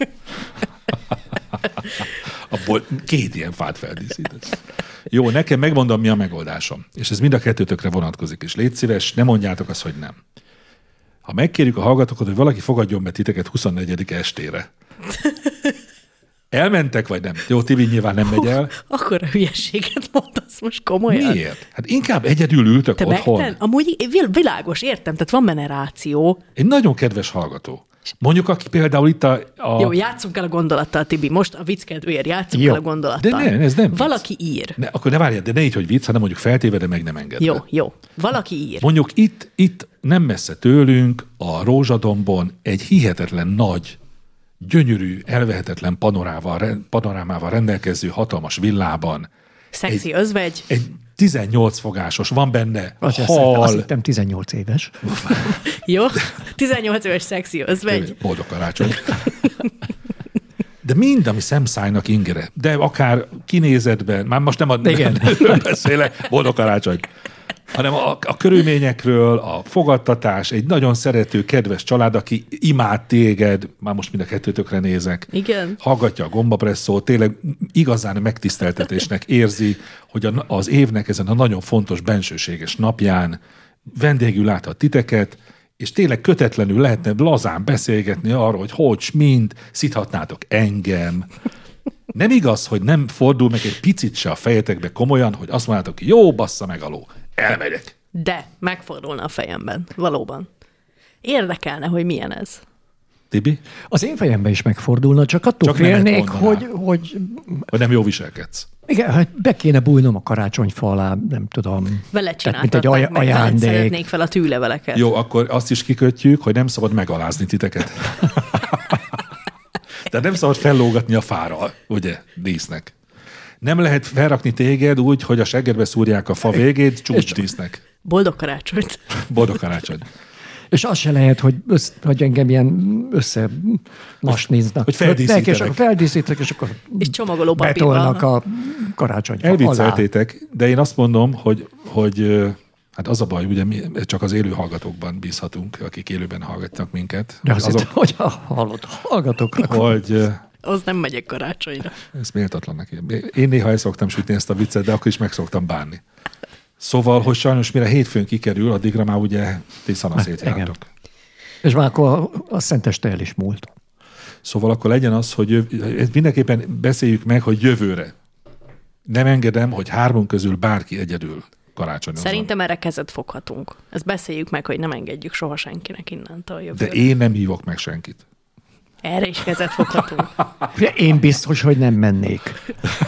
Abból 2 ilyen fát feldíszítesz. Jó, nekem megmondom, mi a megoldásom. És ez mind a kettőtökre vonatkozik. És légy szíves, ne mondjátok azt, hogy nem. Ha megkérjük a hallgatókat, hogy valaki fogadjon be titeket 24. estére. Elmentek, vagy nem? Jó, Tibi nyilván nem megy el. Akkor a hülyeséget mondasz most komolyan. Miért? Hát inkább egyedül ültök Te otthon. amúgy világos, értem, tehát van benne ráció. Egy nagyon kedves hallgató. Mondjuk, aki például itt a... Jó, játszunk el a gondolattal, Tibi. Most a vicc kedvéért játszunk Jó. el a gondolattal. De ne, ez nem vicc. Valaki ír. Akkor ne várjad, de ne így, hogy vicc, hanem mondjuk feltéve, de meg nem engedve. Jó. Valaki ír. Mondjuk itt nem messze tőlünk, a Rózsadombon egy hihetetlen nagy, gyönyörű, elvehetetlen panorámával rendelkező hatalmas villában. Szexi özvegy. Egy 18 fogásos, van benne Azt hal. hittem 18 éves. Jó? 18 éves szexi özvegy. Boldog karácsony. De mind, ami szemszájnak ingere, de akár kinézetben, már most nem erről beszélek, boldog karácsony, hanem a körülményekről, a fogadtatás, egy nagyon szerető, kedves család, aki imád téged, már most mind a kettőtökre nézek, Igen. hallgatja a gombapresszót, tényleg igazán megtiszteltetésnek érzi, hogy az évnek ezen a nagyon fontos bensőséges napján vendégül láthat titeket, és tényleg kötetlenül lehetne lazán beszélgetni arról, hogy mind szithatnátok engem. Nem igaz, hogy nem fordul meg egy picit se a fejetekbe komolyan, hogy azt mondjátok, jó, bassza meg a ló, elmegyek. De megfordulna a fejemben. Valóban. Érdekelne, hogy milyen ez. Tibi? Az én fejemben is megfordulna, csak attól Csak nemet félnék, mondanál. hogy Hogy nem jó viselkedsz. igen, hát be kéne bújnom a karácsonyfa alá, nem tudom. Vele Tehát, mint egy csináltatnánk, meg veled ajándék. szeretnék fel a tűleveleket. Jó, akkor azt is kikötjük, hogy nem szabad megalázni titeket. Tehát nem szabad fellógatni a fára, ugye, dísznek. Nem lehet felrakni téged úgy, hogy a seggedbe szúrják a fa végét csúcsdísznek. Boldog karácsonyt. Boldog karácsony. És az se lehet, hogy engem ilyen összemasniznak. Hogy feldíszítenek. És akkor feldíszítek, és akkor És csomagoló betolnak papírban. a karácsonyfa alá. Elvicceltétek, de én azt mondom, hogy hát az a baj, ugye mi csak az élő hallgatókban bízhatunk, akik élőben hallgatnak minket. De azért, hogy hallgatok. hogy Az nem megyek karácsonyra. ez méltatlan neki. Én néha el szoktam sütni ezt a viccet, de akkor is meg szoktam bánni. Szóval, hogy sajnos mire hétfőn kikerül, addigra már ugye ti szanaszét igen. jártok. És már akkor a szenteste el is múlt. Szóval akkor legyen az, hogy mindenképpen beszéljük meg, hogy jövőre. Nem engedem, hogy 3 közül bárki egyedül karácsonyozzon. Szerintem erre kezet foghatunk. Ezt beszéljük meg, hogy nem engedjük soha senkinek innentől a jövőre. De én nem hívok meg senkit. Erre is kezet foghatunk. Én biztos, hogy nem mennék.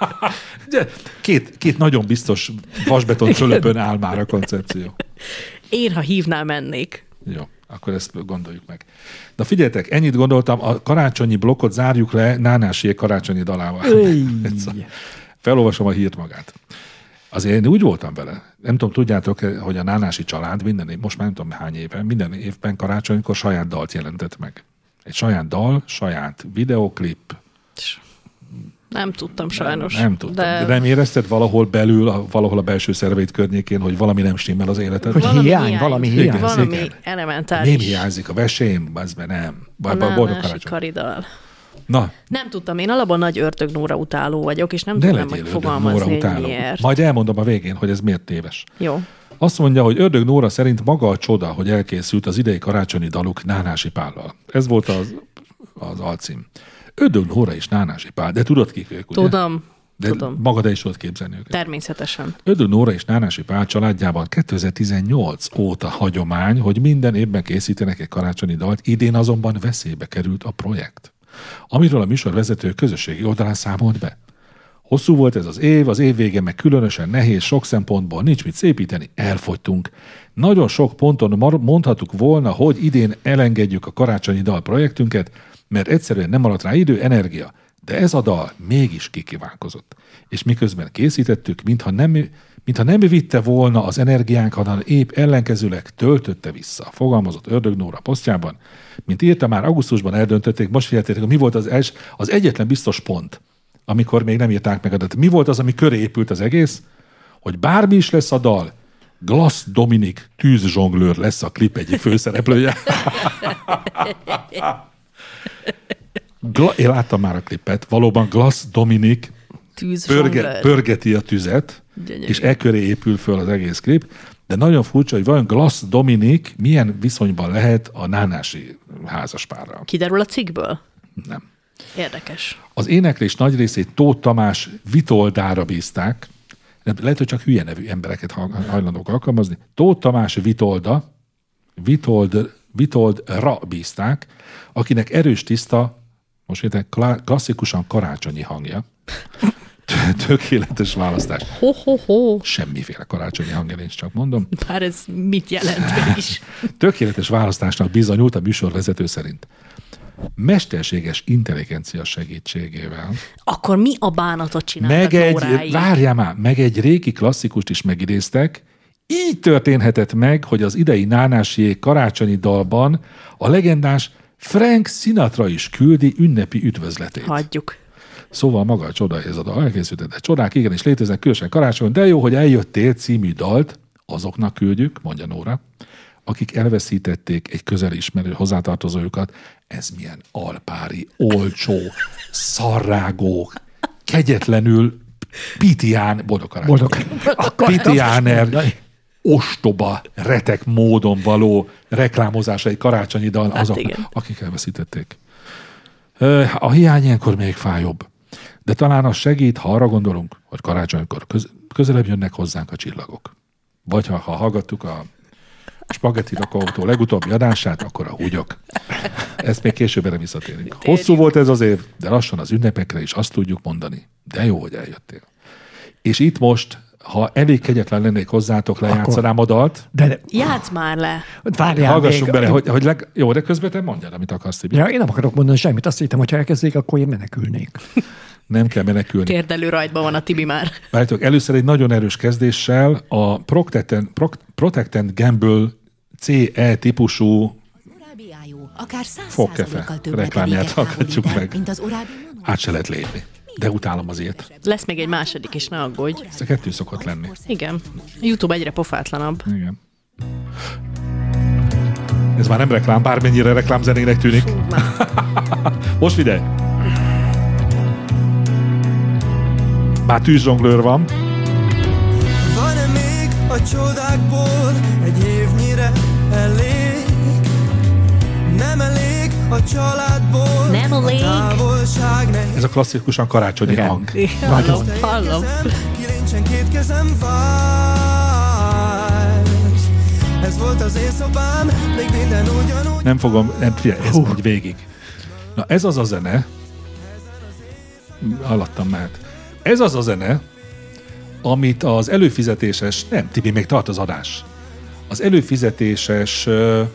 Két nagyon biztos vasbeton fölöpön áll már a koncepció. Én, ha hívnál, mennék. Jó, akkor ezt gondoljuk meg. De figyeljetek, ennyit gondoltam, a karácsonyi blokkot zárjuk le Nánásiék karácsonyi dalával. Felolvasom a hírt magát. Azért én úgy voltam vele. Nem tudom, tudjátok, hogy a Nánási család minden év, most már nem tudom hány éve, minden évben karácsonykor saját dalt jelentett meg. Egy saját dal, saját videoklip. Nem tudtam sajnos. Nem tudtam. De nem érezted valahol belül, valahol a belső szerveid környékén, hogy valami nem stimmel az életed? Hogy valami hiány. Valami Igen. elementáris. Nem hiányzik a vesém, az be nem. A Nánási karidal. Na. Nem tudtam, én alapban nagy Ördög Nóra utáló vagyok, és nem tudom megfogalmazni, hogy miért. Majd elmondom a végén, hogy ez miért téves. Jó. Azt mondja, hogy Ördög Nóra szerint maga a csoda, hogy elkészült az idei karácsonyi daluk Nánási Pállal. Ez volt az alcím. Ördög Nóra és Nánási Pál, de tudod kik ők, ugye? Tudom. Magad is tudod képzelni őket. Természetesen. Ördög Nóra és Nánási Pál családjában 2018 óta hagyomány, hogy minden évben készítenek egy karácsonyi dalt, idén azonban veszélybe került a projekt, amiről a műsorvezető közösségi oldalán számolt be. Hosszú volt ez az év vége meg különösen nehéz, sok szempontból nincs mit szépíteni, elfogytunk. Nagyon sok ponton mondhatuk volna, hogy idén elengedjük a karácsonyi dal projektünket, mert egyszerűen nem maradt rá idő, energia. De ez a dal mégis kikívánkozott. És miközben készítettük, mintha nem vitte volna az energiánk, hanem épp ellenkezőleg töltötte vissza. Fogalmazott Ördög Nóra posztjában. Mint írta, már augusztusban eldöntötték, most figyeltétek, mi volt az egyetlen biztos pont, amikor még nem írták meg adat. Mi volt az, ami köré épült az egész? Hogy bármi is lesz a dal, Glass Dominik tűzzsonglőr lesz a klip egyik főszereplője. Én láttam már a klipet, valóban Glass Dominik pörgeti a tüzet, gyönyörű. És ekköré épül föl az egész klip, de nagyon furcsa, hogy vajon Glass Dominik milyen viszonyban lehet a Nánási házaspárral. Kiderül a cikkből? Nem. Érdekes. Az éneklés nagy részét Tóth Tamás Vitoldára bízták, lehet, hogy csak hülye nevű embereket hajlandók alkalmazni. Tóth Tamás Vitoldra bízták, akinek erős, tiszta, most értek, klasszikusan karácsonyi hangja. Tökéletes választás. Semmiféle karácsonyi hangja nincs, csak mondom. Bár ez mit jelent is? Tökéletes választásnak bizonyult a műsorvezető szerint. Mesterséges intelligencia segítségével. Akkor mi a bánatot csináltak várjál már, meg egy régi klasszikust is megidéztek. Így történhetett meg, hogy az idei Nánásiék karácsonyi dalban a legendás Frank Sinatra is küldi ünnepi üdvözletét. Hagyjuk. Szóval maga a csoda, ez a dal elkészült, de csodák igenis léteznek, különösen karácsony, de jó, hogy eljöttél című dalt, azoknak küldjük, mondja Nóra, akik elveszítették egy közeli ismerő hozzátartozójukat. Ez milyen alpári, olcsó, szarrágó, kegyetlenül pitián, pitiáner, ostoba, retek módon való reklámozása egy karácsonyi dal azok, akik elveszítették. A hiány ilyenkor még fájóbb. De talán az segít, ha arra gondolunk, hogy karácsonykor közelebb jönnek hozzánk a csillagok. Vagy ha hallgattuk a Spagetti Rakóautó legutóbbi adását, akkor a húgyok. Ezt még később erre visszatérünk. Hosszú volt ez az év, de lassan az ünnepekre is azt tudjuk mondani. De jó, hogy eljöttél. És itt most, ha elég kegyetlen lennék hozzátok, lejátszanám a dalt. Játsz már le. Hallgassunk bele, jó, de közben te mondjad, amit akarsz. Ja, én nem akarok mondani semmit. Azt hittem, hogy ha elkezdik, akkor én menekülnék. Nem kell menekülni. Térdelő rajtban van a Tibi már. Várjátok, először egy nagyon erős kezdéssel a Procter & Gamble CE típusú fogkefe reklámját hallgatjuk meg. Át se lehet lépni. De utálom azért. Lesz még egy második is, ne aggódj. Ez a kettő szokott lenni. Igen. YouTube egyre pofátlanabb. Igen. Ez már nem reklám, bármennyire reklámzenének tűnik. Most figyelj! Már tűzzsonglőr van. Van-e még a csodákból egy évnyire elég? Nem elég a családból, nem elég. A távolság nehéz. Ez a klasszikusan karácsonyi hang. Hallom. Kilincsen két kezem fáj. Ez volt az éjszobám, még minden ugyanúgy. Nem fogom, figyelj, ez megy végig. Na ez az a zene, alattam mehet. Ez az a zene, amit az előfizetéses, nem, Tibi, még tart az adás. Az előfizetéses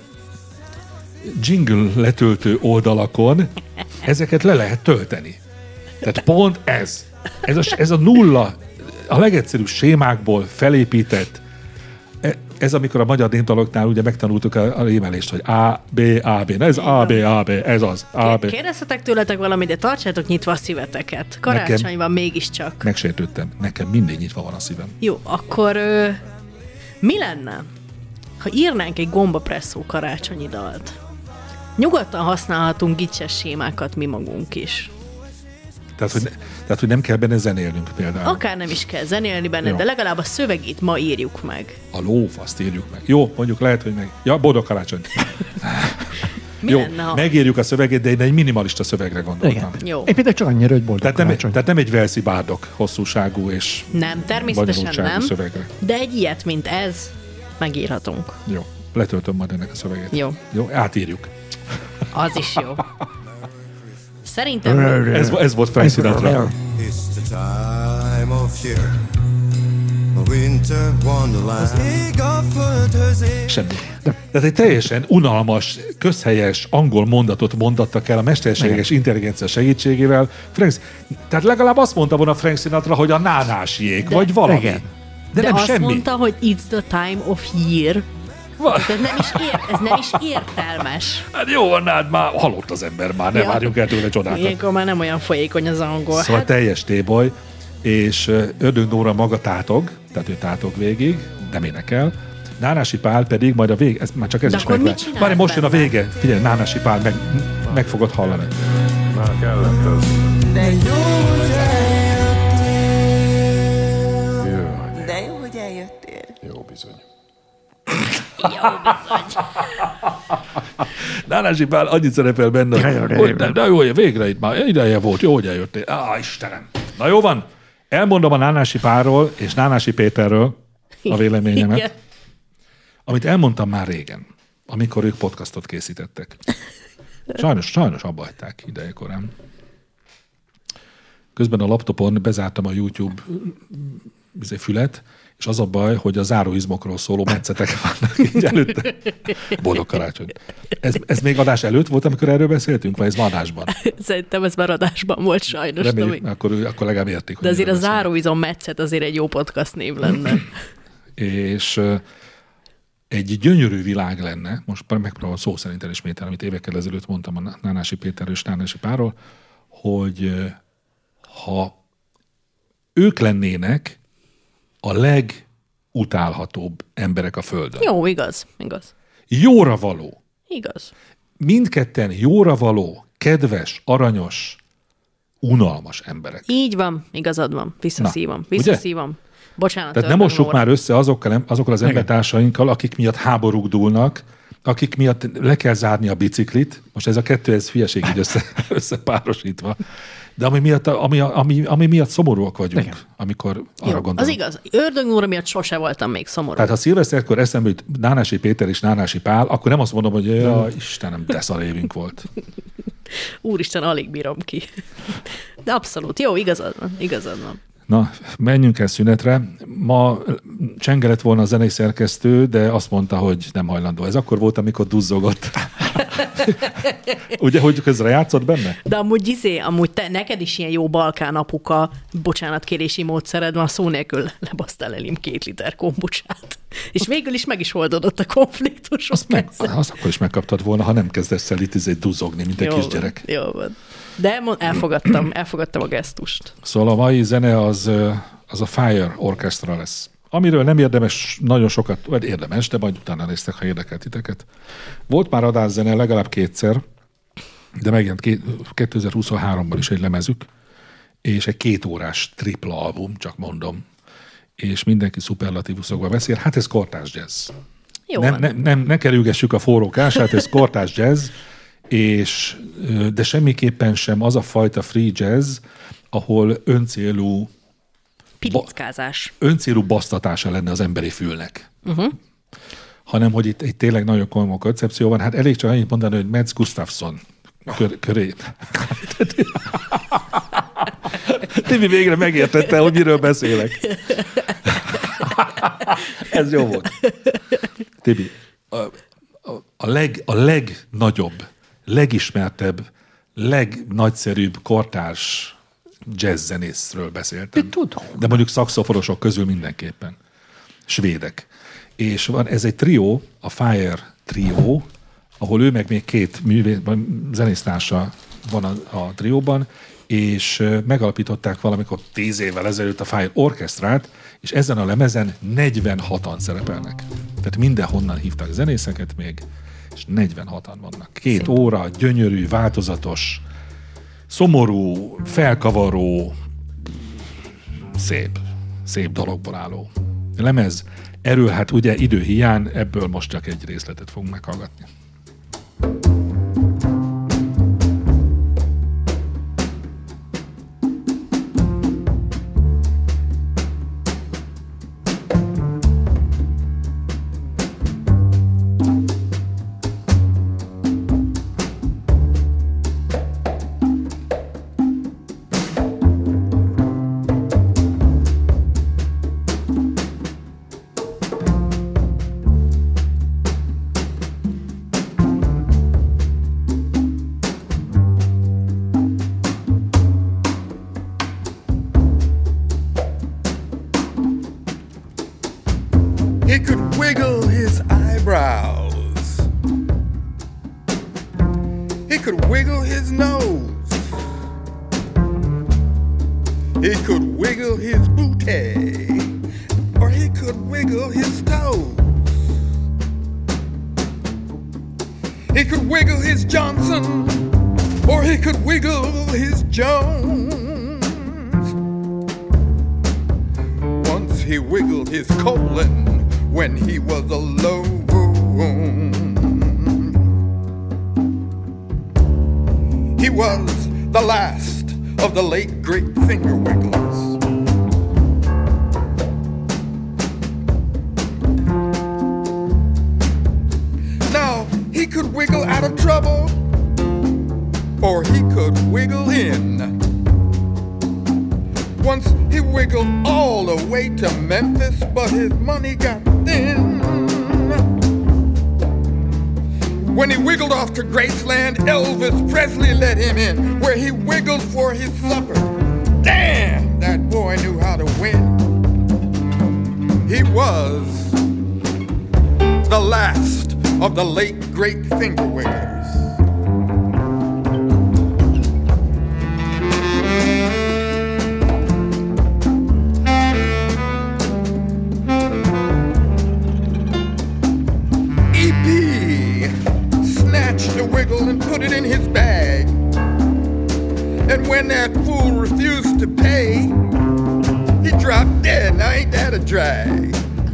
jingle letöltő oldalakon ezeket le lehet tölteni. Tehát pont ez. Ez a nulla, a legegyszerűbb sémákból felépített, ez amikor a magyar népdaloknál ugye megtanultuk a rémelést, hogy A, B, A, B. Ez A, B, A, B, ez az. A, B. Kérdezhetek tőletek valamit, de tartsátok nyitva a szíveteket. Karácsony Nekem- van mégiscsak. Megsértődtem. Nekem mindig nyitva van a szívem. Jó, akkor mi lenne, ha írnánk egy gombapresszó karácsonyi dalt? Nyugodtan használhatunk gicses sémákat mi magunk is. Tehát, hogy nem kell benne zenélnünk például. Akár nem is kell zenélni benne, Jó. de legalább a szövegét ma írjuk meg. A lófaszt írjuk meg. Jó, mondjuk lehet, hogy meg... Ja, boldog karácsony. Mi Jó, lenne, ha... megírjuk a szöveget, de én egy minimalista szövegre gondoltam. Igen. Jó. Én például csak annyira, hogy boldog karácsony. Tehát nem egy Velszi bárdok hosszúságú és Nem, természetesen bonyolultságú nem. szövegre. De egy ilyet, mint ez, megírhatunk. Jó, letöltöm majd ennek a szöveget. Jó. Jó, átírjuk. Az is jó. Szerintem Ez volt Frank Sinatra. It's the time of year, a winter wonderland. Az ég a földhöz ér. Semmi. Tehát egy teljesen unalmas, közhelyes angol mondatot mondattak el a mesterséges intelligencia segítségével. Tehát legalább azt mondta volna Frank Sinatra, hogy a nánásiék, vagy valami. Igen. De nem azt semmi. mondta, hogy it's the time of year. Ez nem is értelmes. Hát jó van, hát már halott az ember már, ne várjunk el tőle csodákat. Ilyenkor már nem olyan folyékony az angol. Szóval teljes téboly, és Ördög Nóra maga tátog, tehát ő tátog végig, nem énekel. Nánási Pál pedig majd a vége, ez már csak ez De is akkor meg. mit csinál Várj, most jön a benne? vége. Figyelj, Nánási Pál meg fogod hallani. Már kellett az. De jó, hogy eljöttél. Jaj, De jó, hogy eljöttél. jó bizony. Nánási Pál annyit szerepel benne, hogy de jó, hogy végre itt már ideje volt, jó, hogy eljöttél. Istenem. Na jó van, elmondom a Nánási Pálról és Nánási Péterről a véleményemet, Igen. amit elmondtam már régen, amikor ők podcastot készítettek. Sajnos abba hagyták idejekorán. Közben a laptopon bezártam a YouTube fület, és az a baj, hogy a záróizmokról szóló metszetek vannak így előtte. Boldog karácsony. Ez még adás előtt volt, amikor erről beszéltünk, vagy ez ma adásban? Szerintem ez már adásban volt sajnos. Reméljük, Tomi. akkor legalább értik. hogy De azért a miről beszélünk. záróizom metszet azért egy jó podcast név lenne. És egy gyönyörű világ lenne, most megpróbálom szó szerint elismételni, amit évekkel ezelőtt mondtam a Nánási Péterről és Nánási Pálról, hogy ha ők lennének a legutálhatóbb emberek a Földön. Jó, igaz. Jóra való. Igaz. Mindketten jóra való, kedves, aranyos, unalmas emberek. Így van, igazad van. Visszaszívom. ugye? Bocsánat. Tehát nem mossuk már össze azokkal az embertársainkkal, akik miatt háborúk dúlnak, akik miatt le kell zárni a biciklit. Most ez a kettő, ez hülyeség így összepárosítva. De ami miatt szomorúak vagyunk, Igen. amikor arra Jó, gondolunk. az igaz. Ördög Nóra miatt sose voltam még szomorú. Tehát ha szilveszterkor eszembe jut Nánási Péter és Nánási Pál, akkor nem azt mondom, hogy ja, Istenem, de szar évünk volt. Úristen, alig bírom ki. De abszolút. Jó, igazad van. Na, menjünk el szünetre. Ma Csenge lett volna a zenei szerkesztő, de azt mondta, hogy nem hajlandó. Ez akkor volt, amikor duzzogott. Ugye, hogy közre játszott benne? De amúgy neked is ilyen jó balkán apuka bocsánatkérési módszered van, szó nélkül lebasztál elém 2 liter kombucsát. És végül is meg is oldódott a konfliktus. Azt akkor is megkaptad volna, ha nem kezdesz el itt duzzogni, mint egy kisgyerek. Jó van. De elfogadtam a gesztust. Szóval a mai zene az a Fire Orchestra lesz. Amiről nem érdemes nagyon sokat, vagy érdemes, de majd utána néztek, ha érdekel titeket. Volt már adászene legalább 2-szer, de megjelent 2023-ban is egy lemezük, és egy 2 órás tripla album, csak mondom. És mindenki szuperlatívuszokba beszél. Hát ez kortárs jazz. Jó van. Ne kerülgessük a forrókását, ez kortárs jazz, de semmiképpen sem az a fajta free jazz, ahol öncélú basztatása lenne az emberi fülnek. Hanem, hogy itt tényleg nagyon komoly koncepció van. Hát elég csak annyit mondani, hogy Mats Gustafsson köré. Tibi végre megértette, hogy miről beszélek. Ez jó volt. Tibi, a legnagyobb, legismertebb, legnagyszerűbb kortárs jazzzenészről beszéltem. Tudom. De mondjuk szaxofonosok közül mindenképpen. Svédek. És van ez egy trió, a Fire Trio, ahol ő meg még két zenésztársa van a trióban, és megalapították valamikor 10 évvel ezelőtt a Fire Orchestrát, és ezen a lemezen 46-an szerepelnek. Tehát mindenhonnan hívtak zenészeket még, és 46-an vannak. 2 óra, gyönyörű, változatos, szomorú, felkavaró, szép dologból álló lemez. Erről hát ugye időhiány, ebből most csak egy részletet fogunk meghallgatni. He could wiggle his eyebrows. He could wiggle his nose. He could wiggle his booty. Or he could wiggle his toes. He could wiggle his Johnson. Or he could wiggle his Jones. Once he wiggled his colon when he was alone. He was the last of the late great finger wigglers. Now, he could wiggle out of trouble, or he could wiggle in. Once he wiggled all the way to Memphis, but his money got thin. When he wiggled off to Graceland, Elvis Presley let him in, where he wiggled for his supper. Damn, that boy knew how to win. He was the last of the late great finger wigglers. And put it in his bag. And when that fool refused to pay, he dropped dead. Now ain't that a drag?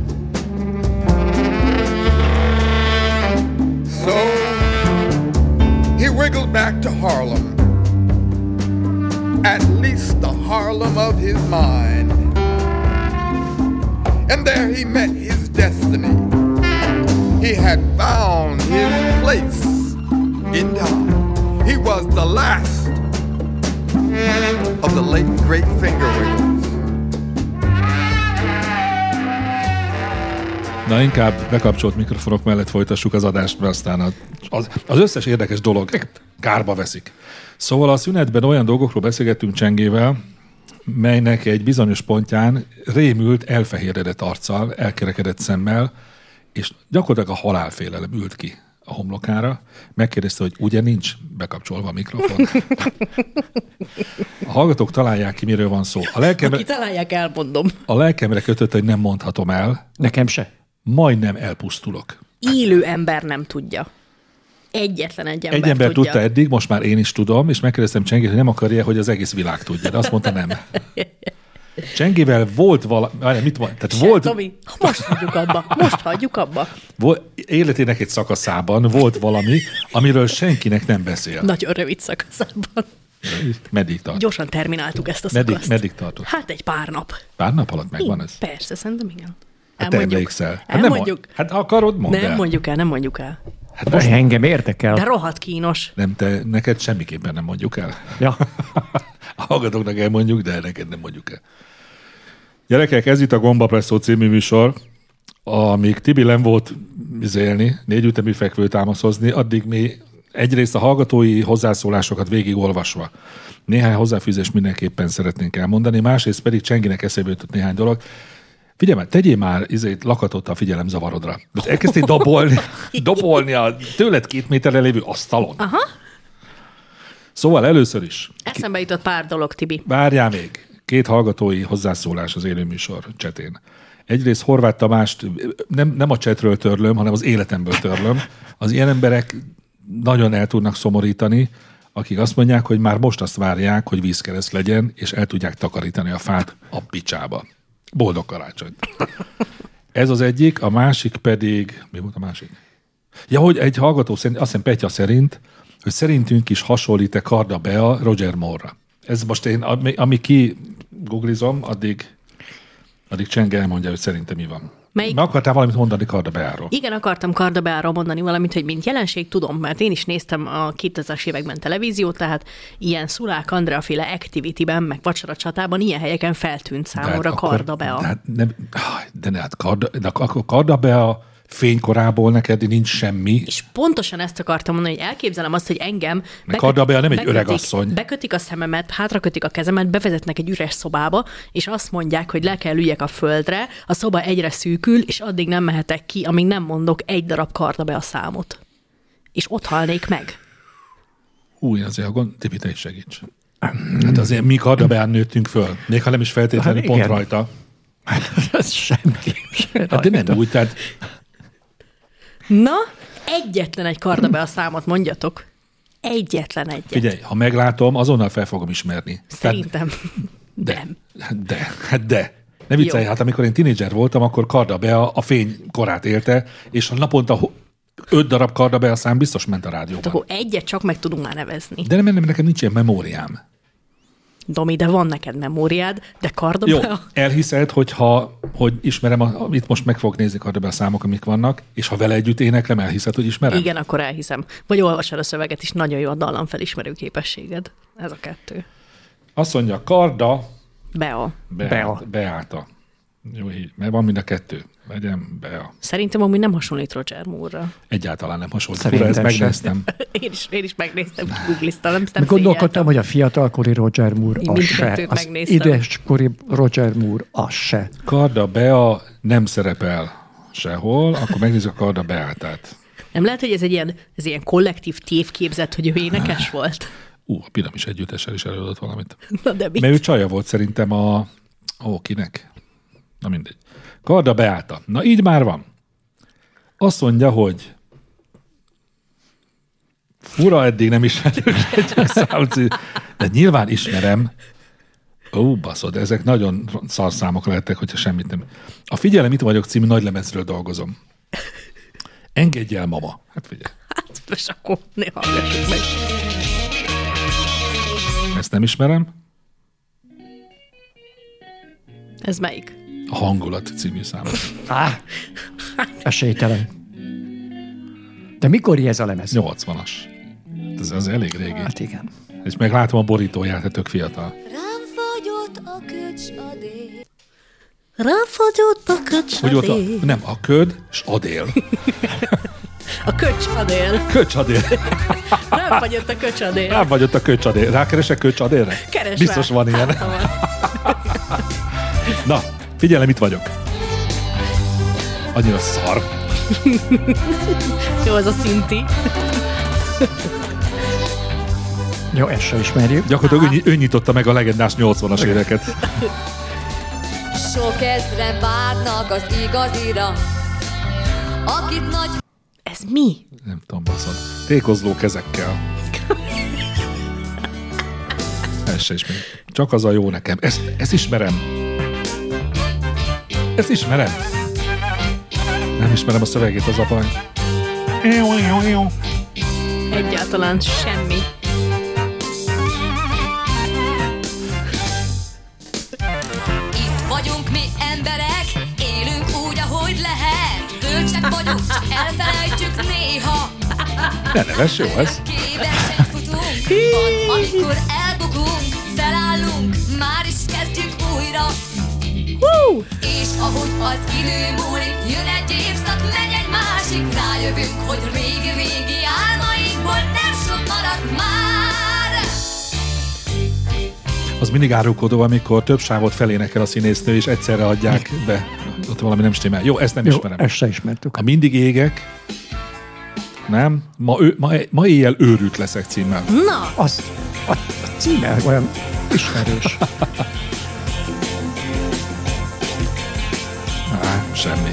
So he wiggled back to Harlem, at least the Harlem of his mind. And there he met his destiny. He had found his place in time. He was the last of the late great finger wigglers. Na, inkább bekapcsolt mikrofonok mellett folytassuk az adást, mert aztán az összes érdekes dolog kárba veszik. Szóval a szünetben olyan dolgokról beszélgettünk Csengével, melynek egy bizonyos pontján rémült, elfehéredett arccal, elkerekedett szemmel, és gyakorlatilag a halálfélelem ült ki a homlokára. Megkérdezte, hogy ugye nincs bekapcsolva a mikrofon. A hallgatók találják ki, miről van szó. Aki találják, elmondom. A lelkemre kötött, hogy nem mondhatom el. Nekem se. Majdnem elpusztulok. Élő ember nem tudja. Egyetlen egy ember ember tudja. tudta eddig, most már én is tudom, és megkérdeztem Csengét, hogy nem akarja, hogy az egész világ tudja. De azt mondta, nem. Csengivel volt valami... Mit mond? Tehát volt... Tomi, most hagyjuk abba. Életének egy szakaszában volt valami, amiről senkinek nem beszél. Nagyon rövid szakaszában. Meddig tart? Gyorsan termináltuk ezt a szakaszt. Meddig tartott? Hát egy pár nap. Pár nap alatt megvan ez? Persze, szerintem igen. Hát emlékszel. Elmondjuk. Hát akarod, mondd el. Nem mondjuk el. Hát most engem érdekel. De rohadt kínos. nem, neked semmiképpen nem mondjuk el. Ja. A hallgatóknak elmondjuk, de neked nem mondjuk el. Gyerekek, ez itt a Gombapresszó című műsor. Amíg Tibi nem volt élni, 4 ütemű fekvő támaszozni, addig mi egyrészt a hallgatói hozzászólásokat végigolvasva néhány hozzáfűzést mindenképpen szeretnénk elmondani, másrészt pedig Csenginek eszébe jutott néhány dolog. Figyelj már, tegyél már lakatot a figyelemzavarodra. Most elkezdtél dobolni a tőled 2 méterre lévő asztalon. Aha. Szóval először is. Eszembe jutott pár dolog, Tibi. Várjál még. 2 hallgatói hozzászólás az élőműsor csetén. Egyrészt Horváth Tamást nem a csetről törlöm, hanem az életemből törlöm. Az ilyen emberek nagyon el tudnak szomorítani, akik azt mondják, hogy már most azt várják, hogy vízkereszt legyen, és el tudják takarítani a fát a picsába. Boldog karácsonyt! Ez az egyik, a másik pedig... Mi volt a másik? Ja, hogy egy hallgató szerint, azt hiszem Petya szerint, hogy szerintünk is hasonlít-e Karda Bea Roger Moore-ra. Ez most én, ami ki googlizom, addig Csenge elmondja, hogy szerintem mi van. Meg akartál valamit mondani Karda Beáról? Igen, akartam Karda Beáról mondani valamit, hogy mint jelenség tudom, mert én is néztem a 2000-es években televíziót, tehát ilyen Szulák Andrea-féle Activity-ben, meg Vacsora Csatában ilyen helyeken feltűnt számomra Karda Bea. Karda Bea fénykorából neked nincs semmi. És pontosan ezt akartam mondani, hogy elképzelem azt, hogy engem Karda Bea nem egy öreg asszony. Bekötik a szememet, hátrakötik a kezemet, bevezetnek egy üres szobába, és azt mondják, hogy le kell üljek a földre, a szoba egyre szűkül, és addig nem mehetek ki, amíg nem mondok egy darab Karda Bea számot. És ott halnék meg. Azért Tibi, te is segíts. Hát azért mi Karda Beán nőttünk föl, még ha nem is feltétlenül pont igen. Rajta. Ez semmi. Hát de nem úgy, tehát... Na, egyetlen egy Karda Bea számot mondjatok. Egyetlen egyet. Figyelj, ha meglátom, azonnal fel fogom ismerni. Szerintem De. Ne viccelj, hát amikor én tínédzser voltam, akkor Karda Bea a fénykorát élte, és a naponta 5 darab Karda Bea szám biztos ment a rádióban. Akkor egyet csak meg tudunk már nevezni. De nem, nekem nincs ilyen memóriám. Domi, de van neked memóriád, de Karda Bea... Jó, elhiszed, hogy ismerem, itt most meg fogok nézni Karda Bea számok, amik vannak, és ha vele együtt éneklem, elhiszed, hogy ismerem? Igen, akkor elhiszem. Vagy olvasod a szöveget is, nagyon jó a dallam felismerő képességed. Ez a 2. Azt mondja, Karda Bea. Beáta. Jó, így, mert van mind a 2. Vegyem Bea. Szerintem amúgy nem hasonlít Roger Moore-ra. Egyáltalán nem hasonlít. Ezt megnéztem. Én is megnéztem, googliztam. Gondolkodtam, hogy a fiatalkori Roger Moore az se. Az ideskori Roger Moore az se. Karda Bea nem szerepel sehol, akkor megnézzük a Karda Beátát. Nem lehet, hogy ez ilyen kollektív tévképzet, hogy ő énekes volt? A Piramis együttessel is előadott valamit. Na de mit? Mert ő csaja volt szerintem kinek? Na mindegy. Karda Beáta. Na így már van. Azt mondja, hogy fura, eddig nem ismerem. De nyilván ismerem. Baszod, ezek nagyon szarszámok lehettek, hogyha semmit nem. A Figyelem, itt vagyok című nagylemezről dolgozom. Engedj el, mama. Hát figyelj. Hát most akkor ne hallgassuk meg. Ezt nem ismerem. Ez melyik? A Hangulat című szám. Esélytelen. De mikor ez a lemez? 80-as. Ez elég régi. Hát igen. És meg látom a borítóját, hát tök fiatal. Rám fagyott a köcs adél. Rám fagyott a köcs adél. Nem, a köd és adél. A köcs adél. Köcs adél. Rám fagyott a köcs adél. Rám fagyott a köcs adél. Rákeresek köcs adélre? Keres biztos rá. Van ilyen. Na, figyelem, itt vagyok. Annyira szar. Jó, az a szinti. Jó, ezt se ismerjük. Gyakorlatilag ő nyitotta meg a legendás 80-as éveket. Sok ezren várnak az igazira, akit nagy... Ez mi? Nem tudom, baszod. Tékozló kezekkel. Ez se ismerem. Csak az a jó nekem. Ezt ismerem. Ezt ismerem. Nem ismerem a szövegét, az apany. Egyáltalán semmi. Itt vagyunk mi emberek, élünk úgy, ahogy lehet. Bölcsek vagyunk, csak elfelejtjük néha. Ne neves, jó ez. Versenyt futunk, van, amikor elbukunk, feláll már is kezdjük újra. És ahogy az idő múlik, jön egy évszak, megy egy másik, rájövünk, hogy régi álmainkból nem sok maradt már. Az mindig árulkodó, amikor több sávot felénekel a színésznő, és egyszerre adják be. Ott valami nem stimmel. Jó, ezt nem ismerem. Ezt se ismertük. A Mindig égek, nem? Ma éjjel őrült leszek címmel. Na, A címe olyan ismerős. Semmi.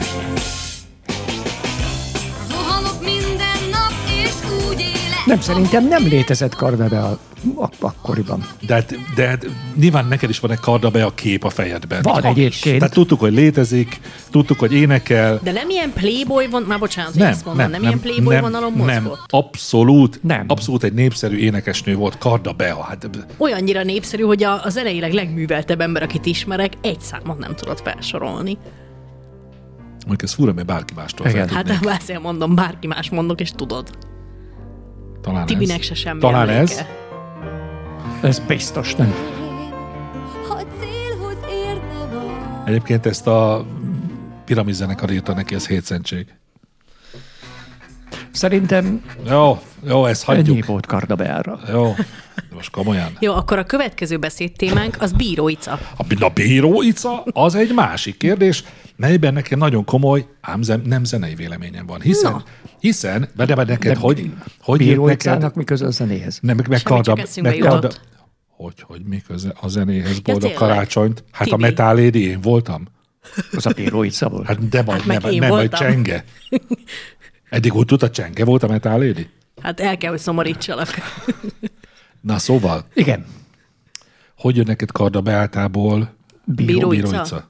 Rohanok minden nap, és úgy élek. Nem, szerintem nem létezett Kardabe akkoriban. De nyilván neked is van egy Kardabe a kép a fejedben. Van egyébként. Tehát tudtuk, hogy létezik, tudtuk, hogy énekel. de nem ilyen Playboy van, már bocsánat, hogy ezt mondom, nem ilyen Playboy vonalon nem, mozgott? abszolút egy népszerű énekesnő volt, Kardabe. Hát, Olyannyira népszerű, hogy a zeneileg legműveltebb ember, akit ismerek, egy számot nem tudott felsorolni. mondjuk ez fura, mert bárki mástól Igen. feltudnék. Hát ezért mondom, bárki más mondok, és tudod. Talán Tibinek ez. se semmi Talán emléke. ez. Ez biztos nem. Ha célhoz érne van. Egyébként ezt a Piramis zenekar írta neki, ez hétszentség. Szerintem Jó, ezt ennyi hagyjuk. volt Kardabeára. Jó, most komolyan. Jó, akkor a következő beszédtémánk az Bíró Ica. A Bíró Ica az egy másik kérdés, melyben nekem nagyon komoly, ám nem zenei véleményem van. Hiszen de neked, hogy Bíró jött neked? Icának mi köze a zenéhez? Nem, meg Semmi, csak eszünkbe jutott. Hogy mi köze a zenéhez? Boldog tényleg. karácsonyt? Hát Tibi. a Metal Lady én voltam. Az a Bíró Ica volt. Hát de majd meg én nem majd voltam. Csenge. Eddig úgy tudta, Csenge volt a Metal Lady? Hát el kell, hogy szomorítsalak. Na szóval, Igen. hogy jön neked Kardabeátából Bíró Ica? Ica?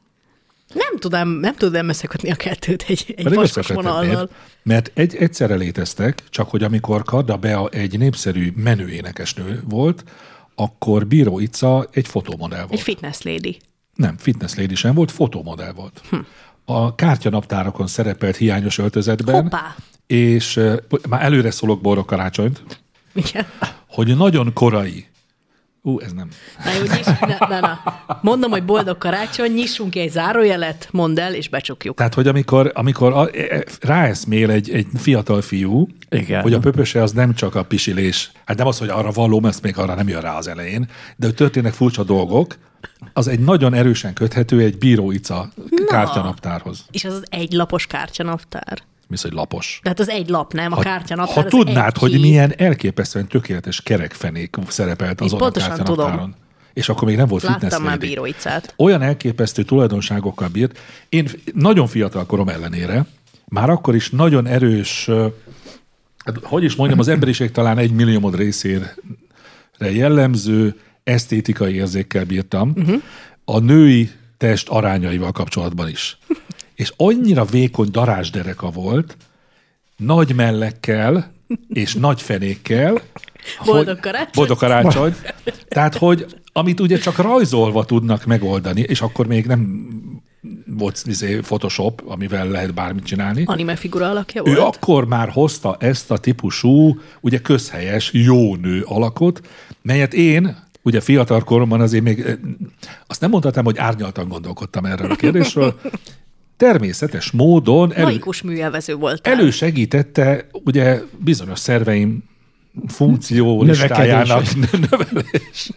Nem tudom összekötni a kettőt egy Pedig vaskos összeköthetnéd, vonallal. mert egyszerre léteztek, csak hogy amikor Kardabea egy népszerű menő énekesnő volt, akkor Bíró Ica egy fotómodell volt. Egy fitness lady. Nem, fitness lady sem volt, fotómodell volt. A kártyanaptárokon szerepelt hiányos öltözetben, Hoppá! és már előre szólok Boldog karácsonyt, Igen. hogy nagyon korai. Ez nem. Na jó, na. Mondom, hogy boldog karácsony, nyissunk ki egy zárójelet, mondd el, és becsukjuk. Tehát, hogy amikor ráeszmél egy fiatal fiú, Igen. hogy a pöpöse az nem csak a pisilés, hát nem az, hogy arra vallom, ezt még arra nem jön rá az elején, de hogy történnek furcsa dolgok, az egy nagyon erősen köthető egy Bíró Ica kártyanaptárhoz. És az egy lapos kártyanaptár. Mi az, hogy lapos? Tehát az egy lap, nem? A kártyanaptár Ha az tudnád, egy hogy kép. milyen elképesztően tökéletes kerekfenék szerepelt azon a pontosan kártyanaptáron. tudom. És akkor még nem volt fitness Láttam már lady. Bíró Icát. Olyan elképesztő tulajdonságokkal bírt. Én nagyon fiatal korom ellenére, már akkor is nagyon erős, hogy is mondjam, az emberiség talán 1 milliómod részére jellemző esztétikai érzékkel bírtam, a női test arányaival kapcsolatban is. És annyira vékony darázsdereka volt, nagy mellekkel és nagy fenékkel, Boldog karácsony. Boldog karácsony. Tehát, hogy amit ugye csak rajzolva tudnak megoldani, és akkor még nem volt Photoshop, amivel lehet bármit csinálni. Anime figura alakja Ő volt? akkor már hozta ezt a típusú, ugye közhelyes, jó nő alakot, melyet én, ugye fiatal koromban azért még, azt nem mondhatnám, hogy árnyaltan gondolkodtam erről a kérdésről, természetes módon Laikus műelvező voltál. elősegítette ugye bizonyos szerveim funkció listájának növelését.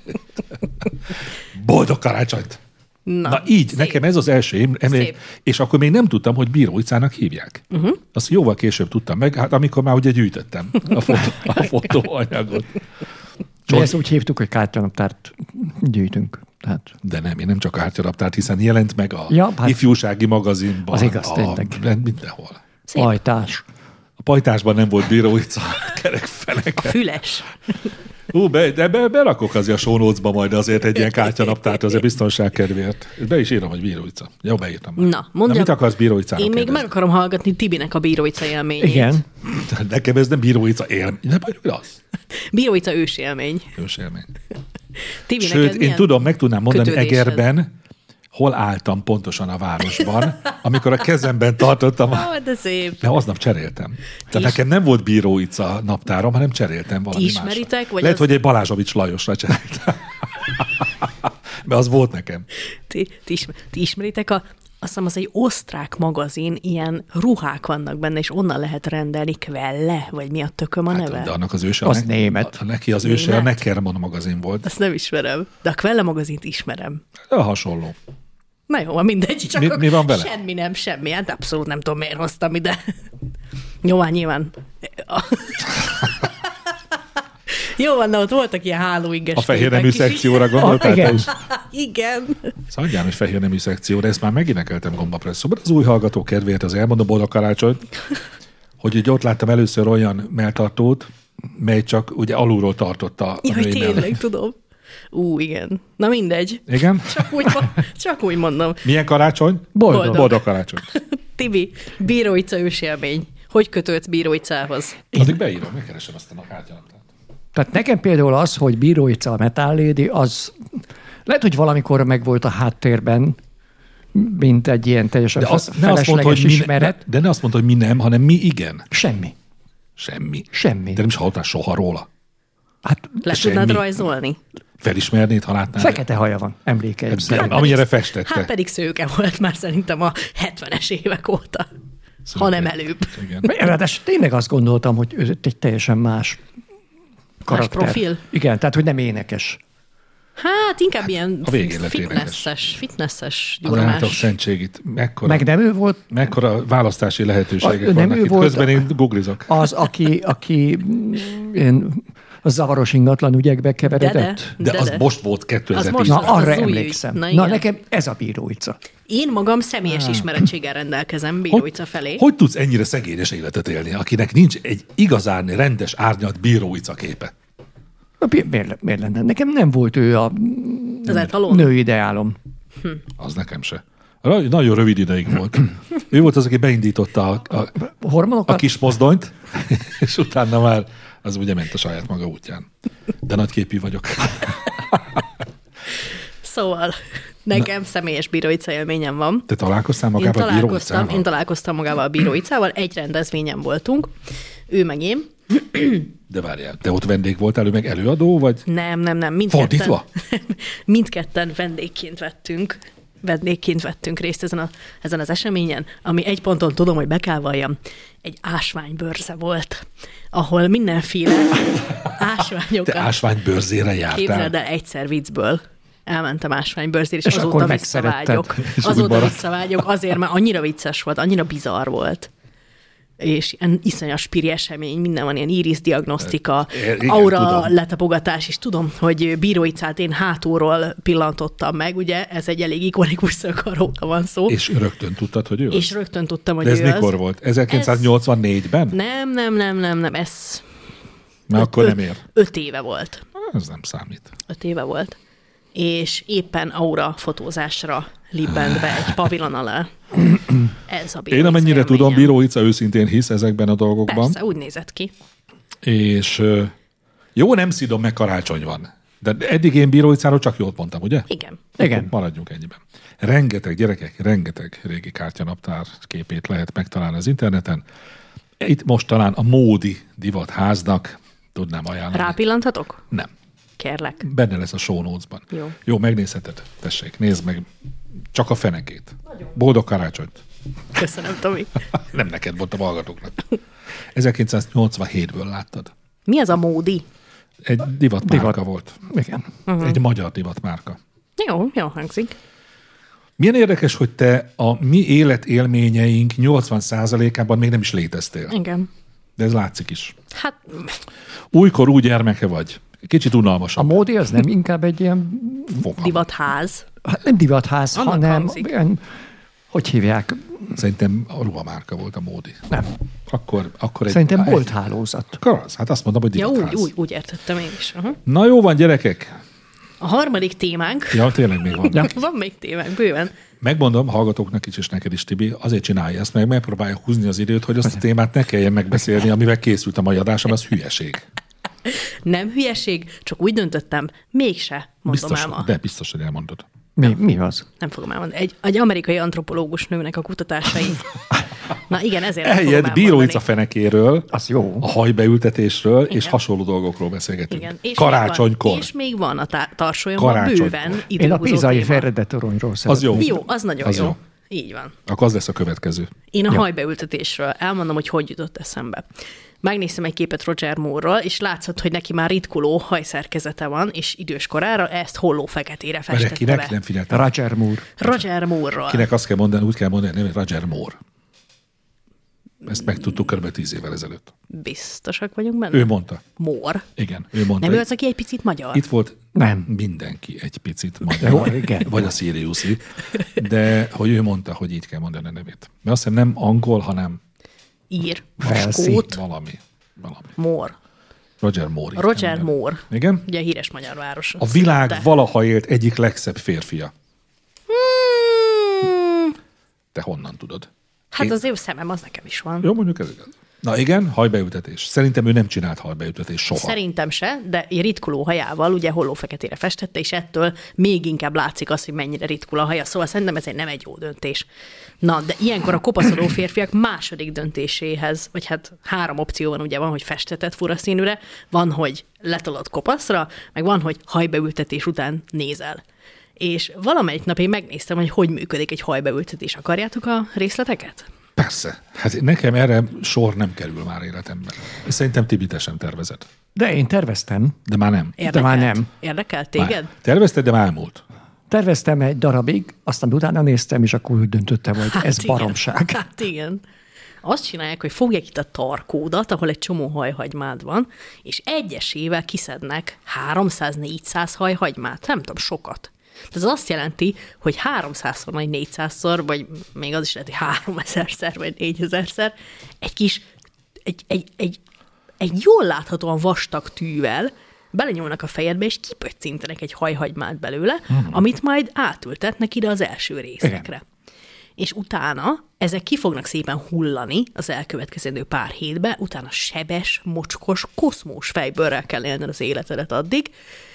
Boldog karácsonyt! Na így, szép. nekem ez az első emlék, Szép. és akkor még nem tudtam, hogy Bíró Icának hívják. Azt jóval később tudtam meg, hát amikor már ugye gyűjtöttem a fotóanyagot. Mi ezt úgy hívtuk, hogy kártyanaptárt gyűjtünk. Tehát De nem, én nem csak kártyaraptárt, hiszen jelent meg a Ja, hát- ifjúsági magazinban. Az igaz, tényleg. Mindenhol. ajtás. A pajtásban nem volt Bíró Ica kerek feleke. Füles. De berakok azért a show notes-ba majd azért egy ilyen kártyanaptárt, azért biztonság kedvéért. Be is írom, hogy Bíró Ica. Jó, beírtam már. Na, mondja. Mit akarsz Bíró Icának Én még kérdezni? meg akarom hallgatni Tibinek a Bíró Ica élményét. Igen. Nekem ez nem Bíró Ica élmény. Nem vagyok az. Bíró Ica ősélmény. Ősélmény. Tibi, Sőt, neked én milyen tudom, meg tudnám mondani kötődésed? Egerben, hol álltam pontosan a városban, amikor a kezemben tartottam De szép. de aznap cseréltem. Tehát nekem nem volt Bíró Ica naptárom, hanem cseréltem valami Ismeritek, másra. vagy Lehet, az- hogy egy Balázsovics Lajosra cseréltem. Mert az volt nekem. Ti ismeritek azt hiszem, az egy osztrák magazin, ilyen ruhák vannak benne, és onnan lehet rendelni Quelle, vagy mi a tököm a neve? De annak az őse, Az német. Neki az őse a Német? Neckermann magazin volt. Azt nem ismerem, de a Quelle magazint ismerem. De hasonló. Na jó, mindegy, csak Mi van vele? Semmi, hát abszolút nem tudom, miért hoztam ide. Nyilván. Jó van, ott voltak ilyen hálóinges. A fehér nemű képek is. szekcióra gondoltál? Igen. Igen. Szóval hogy fehér nemű szekció, de ezt már meginekeltem Gombapresszóban. Az új hallgató kedvéért az elmondom, boldog karácsonyt, hogy ugye ott láttam először olyan melltartót, mely csak ugye alulról tartotta a Jaj, női tényleg, mellett. tudom. Igen. Na mindegy. Igen? Csak úgy mondom. Milyen karácsony? Boldog. Boldog karácsony. Tibi, bíróica ősélmény. Hogy kötődsz bíróicához? Addig beírom, megkeresem azt a kártyanaptát. Tehát nekem például az, hogy Bíróica a Metal Lady, az lehet, hogy valamikor megvolt a háttérben, mint egy ilyen teljesen De azt, ne azt mondta, felesleges hogy ismeret. de ne azt mondta, hogy mi nem, hanem mi igen. Semmi. Semmi. Semmi. De nem is hallottál soha róla. Hát Le Semmi. tudnád rajzolni? Felismernéd, ha látnád? fekete haja van, emlékeim szerint. Amire festette. Hát pedig szőke volt már szerintem a 70-es évek óta. Ha nem előbb. Igen. Ráadásul tényleg azt gondoltam, hogy ő egy teljesen más karakter. profil? Igen, tehát hogy nem énekes. Hát inkább ilyen a végén lett fitnesses Az állatok gyurmás. szentségét. Meg nem ő volt Mekkora választási lehetőségek nem vannak ő itt. volt Közben én googlizok. az, aki ilyen a zavaros ingatlan ügyekbe keveredett? De az most volt Az 2010. most Na, az arra az új emlékszem. ügy. Na, Na, igen. nekem ez a Bíróica. Én magam személyes ismerettséggel rendelkezem bíróica felé. Hogy tudsz ennyire szegényes életet élni, akinek nincs egy igazán rendes árnyalt bíróica képe? Na, miért lenne? Nekem nem volt ő a Az etalon. nő ideálom. Az nekem se. Nagyon rövid ideig volt. Ő volt az, aki beindította a Hormonokat? kis mozdonyt, és utána már az ugye ment a saját maga útján. De nagyképű vagyok. Szóval nekem személyes bíróica élményem van. Te találkoztál magával a bíróicával? Én találkoztam magával a bíróicával, egy rendezvényen voltunk, ő meg én. De várjál, te ott vendég voltál, ő meg előadó, vagy? Nem, mindketten. Fordítva? Mindketten vendégként vettünk részt ezen az eseményen, ami egy ponton tudom, hogy be kell valljam, egy ásványbőrze volt, ahol mindenféle ásványokat... Te ásványbőrzére jártál? Képzeld el, egyszer viccből elmentem ásványbőrzére, és akkor azóta megszeretted. visszavágyok. És úgy Azóta maradt. visszavágyok azért, mert annyira vicces volt, annyira bizarr volt. És ilyen iszonyas spiri esemény, minden van, ilyen íriszdiagnosztika, Igen, aura tudom. letapogatás, és tudom, hogy bíróicát én hátulról pillantottam meg, ugye, ez egy elég ikonikus szökarról van szó. És rögtön tudtad, hogy ő az? És rögtön tudtam, hogy De ez ő mikor az. volt? 1984-ben? Nem, ez Mert akkor nem ér. 5 éve volt. Ez nem számít. 5 éve volt. És éppen aura fotózásra libbent be egy pavilon alá. Ez a Én bíróica amennyire tudom, élményem. bíróica őszintén hisz ezekben a dolgokban. Persze, úgy nézett ki. És jó, nem szidom, meg karácsony van. De eddig én bíróicáról csak jót mondtam, ugye? Igen. Igen. Maradjunk ennyiben. Rengeteg gyerekek, rengeteg régi kártyanaptár képét lehet megtalálni az interneten. Itt most talán a Módi divatháznak tudnám ajánlani. Rápillanthatok? Nem. Kérlek. Benne lesz a show notes-ban. Jó, megnézheted. Tessék, nézd meg. Csak a fenekét. Boldog karácsonyt. Köszönöm, Tomi. Nem neked, mondtam a hallgatóknak. 1987-ből láttad. Mi az a módi? Egy divatmárka volt. Igen. Egy magyar divatmárka. Jó hangzik. Milyen érdekes, hogy te a mi életélményeink 80%-ában még nem is léteztél. Igen. De ez látszik is. Hát, Újkor új gyermeke vagy. Kicsit A unalmasabb. módi az nem inkább egy ilyen, divatház. hát nem divatház, Annak hanem hangzik. ilyen, hogy hívják? Szerintem a ruhamárka volt a Módi. Nem. Akkor egy... Szerintem bolthálózat. Akkor az. Hát azt mondom, hogy Ja, divatház. úgy értettem én is. Aha. Na jó van, gyerekek. A harmadik témánk, Ja, tényleg még van. Ja. van még témánk, bőven. Megmondom hallgatóknak is, és neked is, Tibi, azért csinálja ezt, meg megpróbálja húzni az időt, hogy azt a témát ne kelljen megbeszélni, amivel készült a mai adásom, az hülyeség. Nem hülyeség, csak úgy döntöttem, mégse mondom el ma. De biztos, hogy elmondod. Mi az? Nem fogom elmondani. Egy amerikai antropológus nőnek a kutatásai Na igen, ezért nem fogom Eljött Bíróica elmondani. fenekéről, Az jó. a hajbeültetésről, és Igen. hasonló dolgokról beszélgetünk. Igen. És Karácsonykor. Még van, és még van a tarsolyomban Karácsonykor. bőven Én a időhúzó Pizai téma. Ferrede toronyról Az szeretném. jó. Jó, az nagyon Az jó. jó. Így van. Akkor az lesz a következő. Én a hajbeültetésről elmondom, hogy jutott eszembe. Megnéztem egy képet Roger Moore-ról, és látszott, hogy neki már ritkuló hajszerkezete van, és idős korára ezt holló-feketére Mert festette kinek le. nem figyeltem. Roger Moore. Roger Moore-ról. Kinek azt kell mondani, úgy kell mondani, nem Roger Moore. Ezt megtudtuk kb. 10 évvel ezelőtt. Biztosak vagyunk benne? Ő mondta. Moore. Igen, ő mondta. Nem ő az, aki egy picit magyar? Itt volt Nem. mindenki egy picit Jó, magyar, igen. vagy a Siriusi, de hogy ő mondta, hogy így kell mondani a nevét. Mert azt hiszem nem angol, hanem Ír. Velszi. Skót. valami. Moore. Roger Moore. így Roger kell mondani. Moore. Igen? Ugye a híres magyar város. A világ De. valaha élt egyik legszebb férfia. Hmm, Te honnan tudod? hát az ő szemem, az nekem is van. Jó, mondjuk ez igaz. Na igen, hajbeültetés. Szerintem ő nem csinált hajbeültetést soha. Szerintem se, de ritkuló hajával ugye hollófeketére festette, és ettől még inkább látszik az, hogy mennyire ritkul a haja. Szóval szerintem ez nem egy jó döntés. Na, de ilyenkor a kopaszodó férfiak második döntéséhez, vagy hát 3 opció van, ugye van, hogy festetett fura színűre, van, hogy letolod kopaszra, meg van, hogy hajbeültetés után nézel. És valamelyik nap én megnéztem, hogy működik egy hajbeültetés. Akarjátok a részleteket? Persze. Hát nekem erre sor nem kerül már életemben. Szerintem Tibi, te sem tervezed. De én terveztem. De már nem. már nem. Érdekelt téged? Már. Tervezted, de már elmúlt. Terveztem egy darabig, aztán utána néztem, és akkor úgy döntöttem, hogy ez igen. baromság. Hát igen. Azt csinálják, hogy fogják itt a tarkódat, ahol egy csomó hajhagymád van, és egyesével kiszednek 300-400 hajhagymát. Nem tudom, sokat. Ez azt jelenti, hogy 300-szor, vagy 400-szor, vagy még az is lehet, hogy 3000-szer, vagy 4000-szer egy kis, egy jól láthatóan vastag tűvel belenyúlnak a fejedbe, és kipöccintenek egy hajhagymát belőle, amit majd átültetnek ide az első részekre. Igen. És utána ezek ki fognak szépen hullani az elkövetkezendő pár hétbe, utána sebes, mocskos, koszmós fejbőrrel kell élned az életedet addig,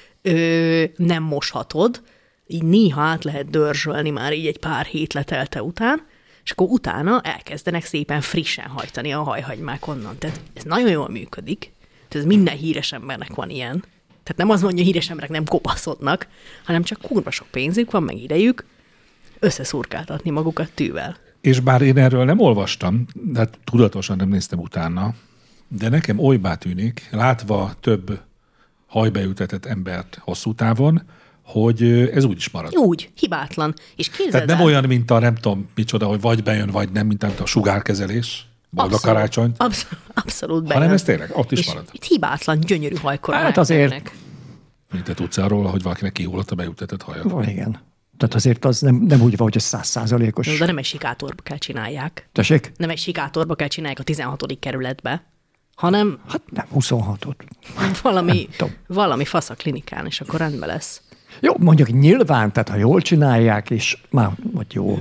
nem moshatod, így néha át lehet dörzsölni már így egy pár hét letelte után, és akkor utána elkezdenek szépen frissen hajtani a hajhagymák onnan. Tehát ez nagyon jól működik. Tehát ez minden híres embernek van ilyen. Tehát nem az mondja, hogy híres emberek nem kopaszodnak, hanem csak kurva sok pénzük van, meg idejük összeszurkáltatni magukat tűvel. És bár én erről nem olvastam, de hát tudatosan nem néztem utána, de nekem olybá tűnik, látva több hajbeültetett embert hosszú távon, hogy ez úgy is marad. Úgy, hibátlan. És képzeld Tehát nem el, olyan, mint a nem tudom micsoda, hogy vagy bejön, vagy nem, mint a sugárkezelés, boldog karácsonyt, Abszolút bejön. hanem ez tényleg ott is és marad. itt hibátlan, gyönyörű hajkorolák Hát azért- jönnek. Mint te tudsz arról, hogy valakinek kihullott a beültetett haja. Igen. Tehát azért az nem úgy van, hogy ez 100%-os. De nem egy sikátorba kell csinálják. Tessék? Nem egy sikátorba kell csinálják a 16. kerületbe, hanem Hát nem, 26-ot. valami, tudom. valami fasz a klinikán, és akkor rendben lesz. Jó, mondjuk nyilván, tehát ha jól csinálják, és már, vagy jó.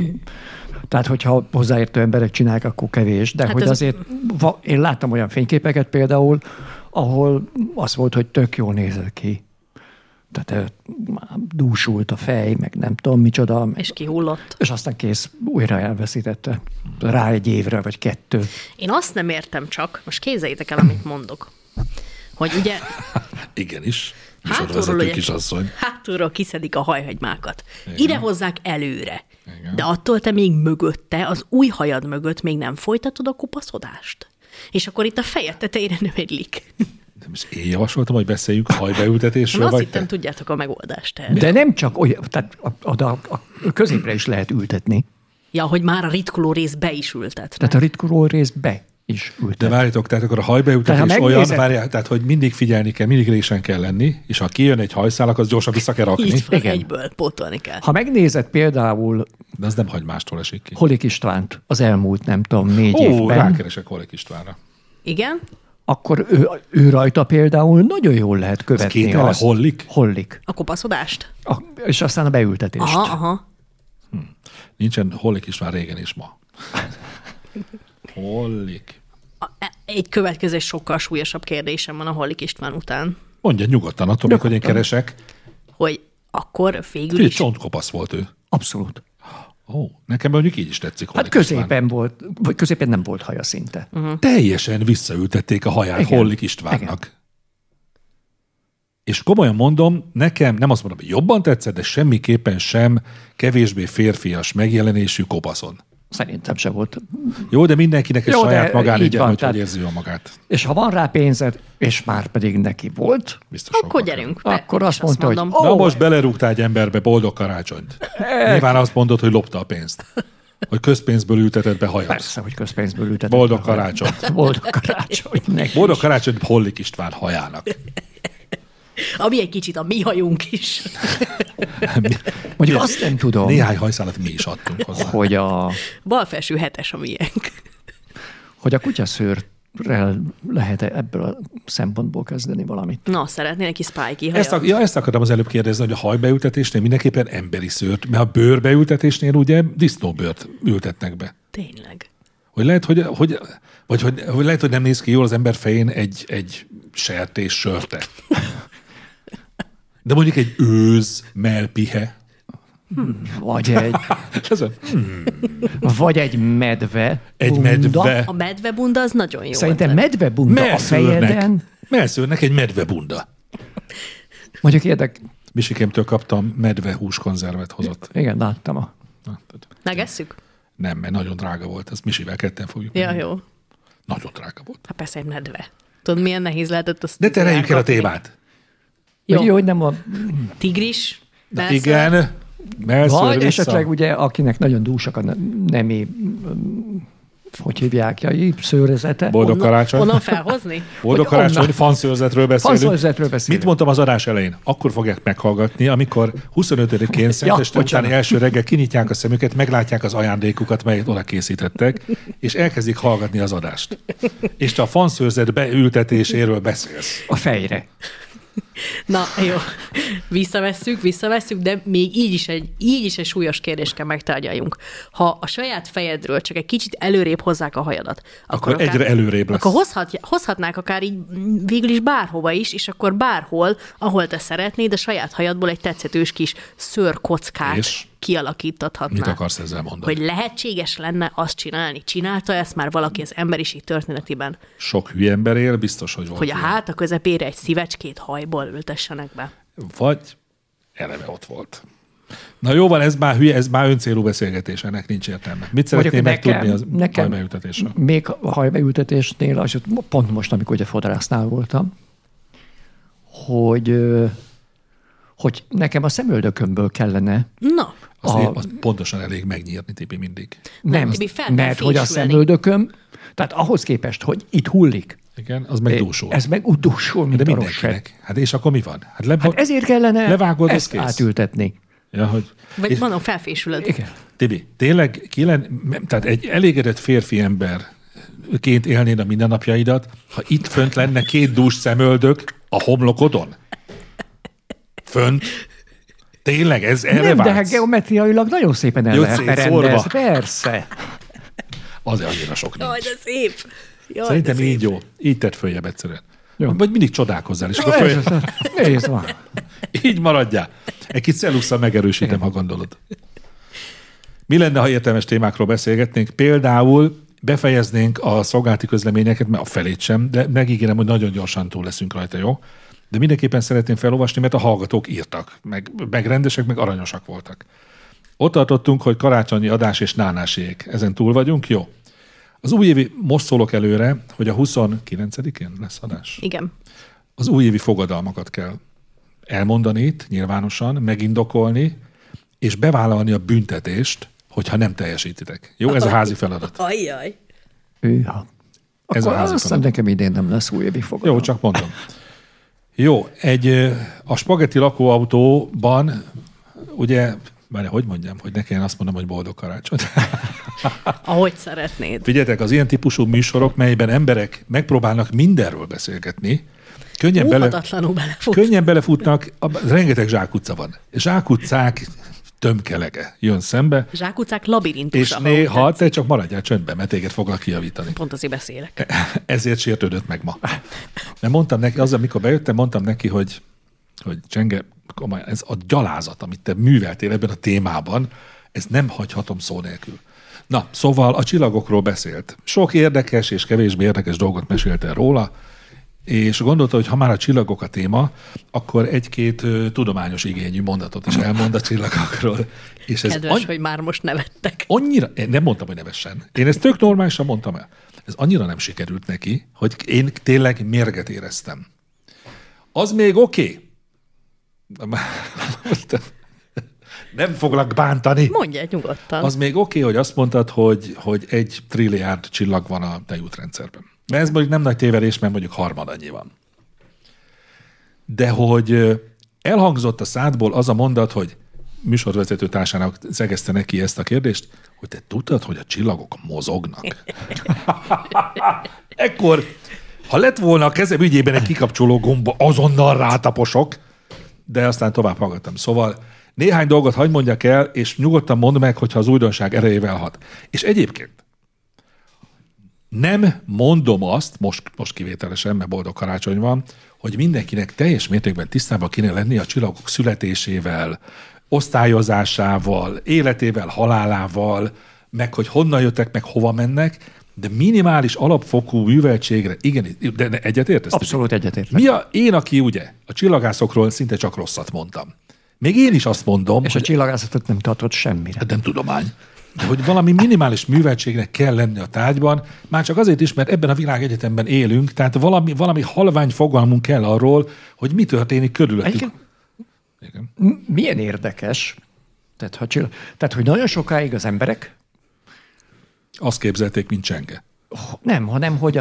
Tehát, hogyha hozzáértő emberek csinálják, akkor kevés. De Hát hogy ez- azért, én láttam olyan fényképeket például, ahol az volt, hogy tök jól nézett ki. Tehát dúsult a fej, meg nem tudom micsoda. És kihullott. És aztán kész, újra elveszítette. Rá egy évre, vagy 2. Én azt nem értem csak, most képzeljétek el, amit mondok, hogy ugye Igenis. hátulról, Műsorvezető ugye, kisasszony. hátulról kiszedik a hajhagymákat. Ide hozzák előre. Igen. De attól te még mögötte, az új hajad mögött még nem folytatod a kopaszodást. És akkor itt a fejed tetejére növedlik. Nem is én javasoltam, hogy beszéljünk hajbeültetésről, Azt vagy hittem, te? tudjátok a megoldást erre. De nem csak olyan, tehát a középre is lehet ültetni. Ja, hogy már a ritkuló rész be is ültet. Tehát a ritkuló rész be is ültet. De várjatok, tehát akkor a hajbeültetés Tehát, ha olyan, megnézed- várjál, tehát hogy mindig figyelni kell, mindig résen kell lenni, és ha kijön egy hajszál, akkor azt gyorsan vissza kell rakni. Így van, Igen. egyből pótolni kell. Ha megnézed például De az nem hagymástól esik ki. Holik Istvánt az elmúlt, nem tudom, 4 Ó, évben, rákeresek Holik Istvánra. Igen? akkor ő rajta például nagyon jól lehet követni. két neve? Hollik? Hollik. A kopaszodást? És aztán a beültetést. Aha. Nincsen Holik István régen is ma. Holik. Egy következő sokkal súlyosabb kérdésem van a Hollik István után, Mondja nyugodtan, attól, hogy én keresek. hogy akkor végül Egy is csontkopasz volt ő. Abszolút. Nekem mondjuk így is tetszik. Hát középen volt, vagy középen nem volt haja szinte. Teljesen visszaültették a haját Igen. Hollik Istvánnak. És komolyan mondom, nekem nem azt mondom, hogy jobban tetszett, de semmiképpen sem kevésbé férfias megjelenésű kopaszon. Szerintem se volt. Jó, de mindenkinek egy Jó, de saját így magánügye, van, hogy tehát- hogy érzi jól magát. És ha van rá pénzed, és már pedig neki volt, Biztos Akkor sokkal gyerünk. akkor azt mondta, hogy mondom. kell. Na most belerúgtál egy emberbe, boldog karácsonyt. Nyilván azt mondod, hogy lopta a pénzt. Hogy közpénzből ültetett be hajat. persze, hogy közpénzből ültetett. Boldog be. karácsonyt. Boldog karácsony neki. Boldog karácsonyt Hollik István hajának. Ami egy kicsit a mi hajunk is. Mondjuk azt nem tudom, Néhány hajszálat mi is adtunk hozzá. Bal felső 7-es a miénk. hogy a kutyaszőrrel lehet ebből a szempontból kezdeni valamit. Na, szeretnél egy kis spiky hajat? Ezt akartam az előbb kérdezni, hogy a hajbeültetésnél mindenképpen emberi szőrt, mert a bőrbeültetésnél ugye disznóbőrt ültetnek be. Tényleg. Hogy lehet, hogy lehet, hogy nem néz ki jól az ember fején egy sertés sörte. De mondjuk egy őz, melpihe. Vagy egy medve. Egy bunda. medve. A medvebunda az nagyon jó. Szerintem ötlet. medvebunda a fejeden. Melszőrnek egy medvebunda. Mondjuk érdek. Misikémtől kaptam medve húskonzervet hozott. Igen, láttam. Na, tehát Megesszük? nem, mert nagyon drága volt. Ezt Misivel ketten fogjuk. Ja, menni. jó. Nagyon drága volt. Hát persze egy medve. Tudod, milyen nehéz lehetett azt De tereljük el a elkapni? témát. Vagy jó, hogy nem a... Tigris? Na, Melször? igen. Melszőr Vagy vissza. esetleg ugye, akinek nagyon dúsak a nemi, hogy hívják, szőrezete. Boldog karácsony. Onnan felhozni? Boldog Hogy karácsony, onnan. fanszőrzetről beszélünk. Fanszőrzetről beszélünk. Mit mondtam az adás elején? Akkor fogják meghallgatni, amikor 25-én szenteste bocsánat. utáni első reggel kinyitják a szemüket, meglátják az ajándékukat, melyet oda készítettek, és elkezdik hallgatni az adást. És te a fanszőrzet beültetéséről beszélsz. A fejre. Na, jó. Visszavesszük, de még így is egy súlyos kérdést kell megtárgyaljunk. Ha a saját fejedről csak egy kicsit előrébb hozzák a hajadat, Akkor egyre előrébb lesz. Akkor hozhatnák akár így végül is bárhova is, és akkor bárhol, ahol te szeretnéd, a saját hajadból egy tetszetős kis szőrkockát És? kialakítathatnál. Mit akarsz ezzel mondani? Hogy lehetséges lenne azt csinálni? Csinálta ezt már valaki az emberiség történetében? Sok hülye ember él, biztos, hogy volt. Hogy a ilyen. háta közepére egy szívecskét hajból ültessenek be. Vagy eleve ott volt. Na jó van, ez már hülye, ez már öncélú beszélgetés, ennek nincs értelme. Mit szeretnél megtudni az hajbeültetésről? Még a hajbeültetésnél, az pont most, amikor ugye fodrásznál voltam, hogy nekem a szemöldökömből kellene, Na, Az pontosan elég megnyírni, Tibi, mindig. Nem, Tibi, fel kell mert hogy a fésülni. szemöldököm, tehát ahhoz képest, hogy itt hullik, Igen, az meg dúsul. ez meg úgy dúsul, mint De a rossz. mindenkinek. Hát és akkor mi van? Hát ezért kellene levágod, az ezt kész. átültetni. Ja, hogy... Vagy és, mondom, felfésülöd. Igen. Tibi, tényleg tehát egy elégedett férfi emberként élnéd a mindennapjaidat, ha itt fönt lenne 2 dús szemöldök a homlokodon? Fönt? Tényleg, ez erre Nem, de hát vágysz? geometriailag nagyon szépen el Jó, lehetne szétszórva. rendezni. Persze. Azért annyira sok nincs. Jaj, de szép. Jaj, Szerintem de szép. így jó. Így tedd följebb egyszerűen. Jó. Vagy mindig csodálkozzál, és akkor Ez, följebb. nézd van. Így maradjál. Egy kis cellusszal megerősítem, ha gondolod. Mi lenne, ha értelmes témákról beszélgetnénk? Például befejeznénk a szolgálati közleményeket, mert a felét sem, de megígérem, hogy nagyon gyorsan túl leszünk rajta, jó? De mindenképpen szeretném felolvasni, mert a hallgatók írtak, meg rendesek, meg aranyosak voltak. Ott tartottunk, hogy karácsonyi adás és nánásiék. Ezen túl vagyunk? Jó. Az újévi, most szólok előre, hogy a 29-én lesz adás. Igen. Az újévi fogadalmakat kell elmondani itt, nyilvánosan, megindokolni, és bevállalni a büntetést, hogyha nem teljesítitek. Jó? Ez a házi feladat. Ajjaj. Hűha. Ez a Akkor házi azt hiszem, feladat. nekem idén nem lesz újévi fogadalom. Jó, csak mondom. Jó, a spagetti lakóautóban, ugye, hogy mondjam, hogy ne kelljen azt mondom, hogy boldog karácsony. Ahogy szeretnéd. Figyeljetek, az ilyen típusú műsorok, melyben emberek megpróbálnak mindenről beszélgetni, Óhatatlanul belefut. könnyen belefutnak, rengeteg zsákutca van. Zsákutcák tömkelege jön szembe, Zsákutcák és labirintusa. néha te csak maradjál csöndben, mert téged foglak kijavítani. Pont azért beszélek. Ezért sértődött meg ma. Mert mondtam neki, amikor bejöttem, mondtam neki, hogy Csenge, ez a gyalázat, amit te műveltél ebben a témában, Ez nem hagyhatom szó nélkül. Na, szóval a csillagokról beszélt. Sok érdekes és kevésbé érdekes dolgot mesélt el róla, és gondolta, hogy ha már a csillagok a téma, akkor egy-két tudományos igényű mondatot is elmond a csillagokról. És ez Kedves, hogy már most nevettek. Annyira, én nem mondtam, hogy nevessen. Én ezt tök normálisan mondtam el. Ez annyira nem sikerült neki, hogy én tényleg mérget éreztem. Az még oké. Nem foglak bántani. Mondj egy nyugodtan. Az még oké, hogy azt mondtad, hogy 1 trilliárd csillag van a tejútrendszerben. Mert ez mondjuk nem nagy tévedés, mert mondjuk harmad annyi van. De hogy elhangzott a szádból az a mondat, hogy műsorvezető társának szegezte neki ezt a kérdést, hogy te tudtad, hogy a csillagok mozognak? Ekkor, ha lett volna a kezem ügyében egy kikapcsoló gomba, azonnal rátaposok, de aztán tovább hallgattam. Szóval néhány dolgot hadd mondjak el, és nyugodtan mondd meg, hogyha az újdonság erejével hat. És egyébként nem mondom azt, most kivételesen, mert boldog karácsony van, hogy mindenkinek teljes mértékben tisztában kéne lenni a csillagok születésével, osztályozásával, életével, halálával, meg hogy honnan jöttek, meg hova mennek, de minimális alapfokú műveltségre, igen, de egyetértesz? Abszolút egyetértek. Én, aki ugye a csillagászokról szinte csak rosszat mondtam. Még én is azt mondom, és a csillagászatot nem tartott semmire. Nem tudomány. De hogy valami minimális műveltségnek kell lenni a tárgyban, már csak azért is, mert ebben a világegyetemben élünk, tehát valami halvány fogalmunk kell arról, hogy mi történik körülöttünk. Igen. Milyen érdekes, tehát, hogy nagyon sokáig az emberek azt képzelték, mint csenge. Nem, hanem, hogy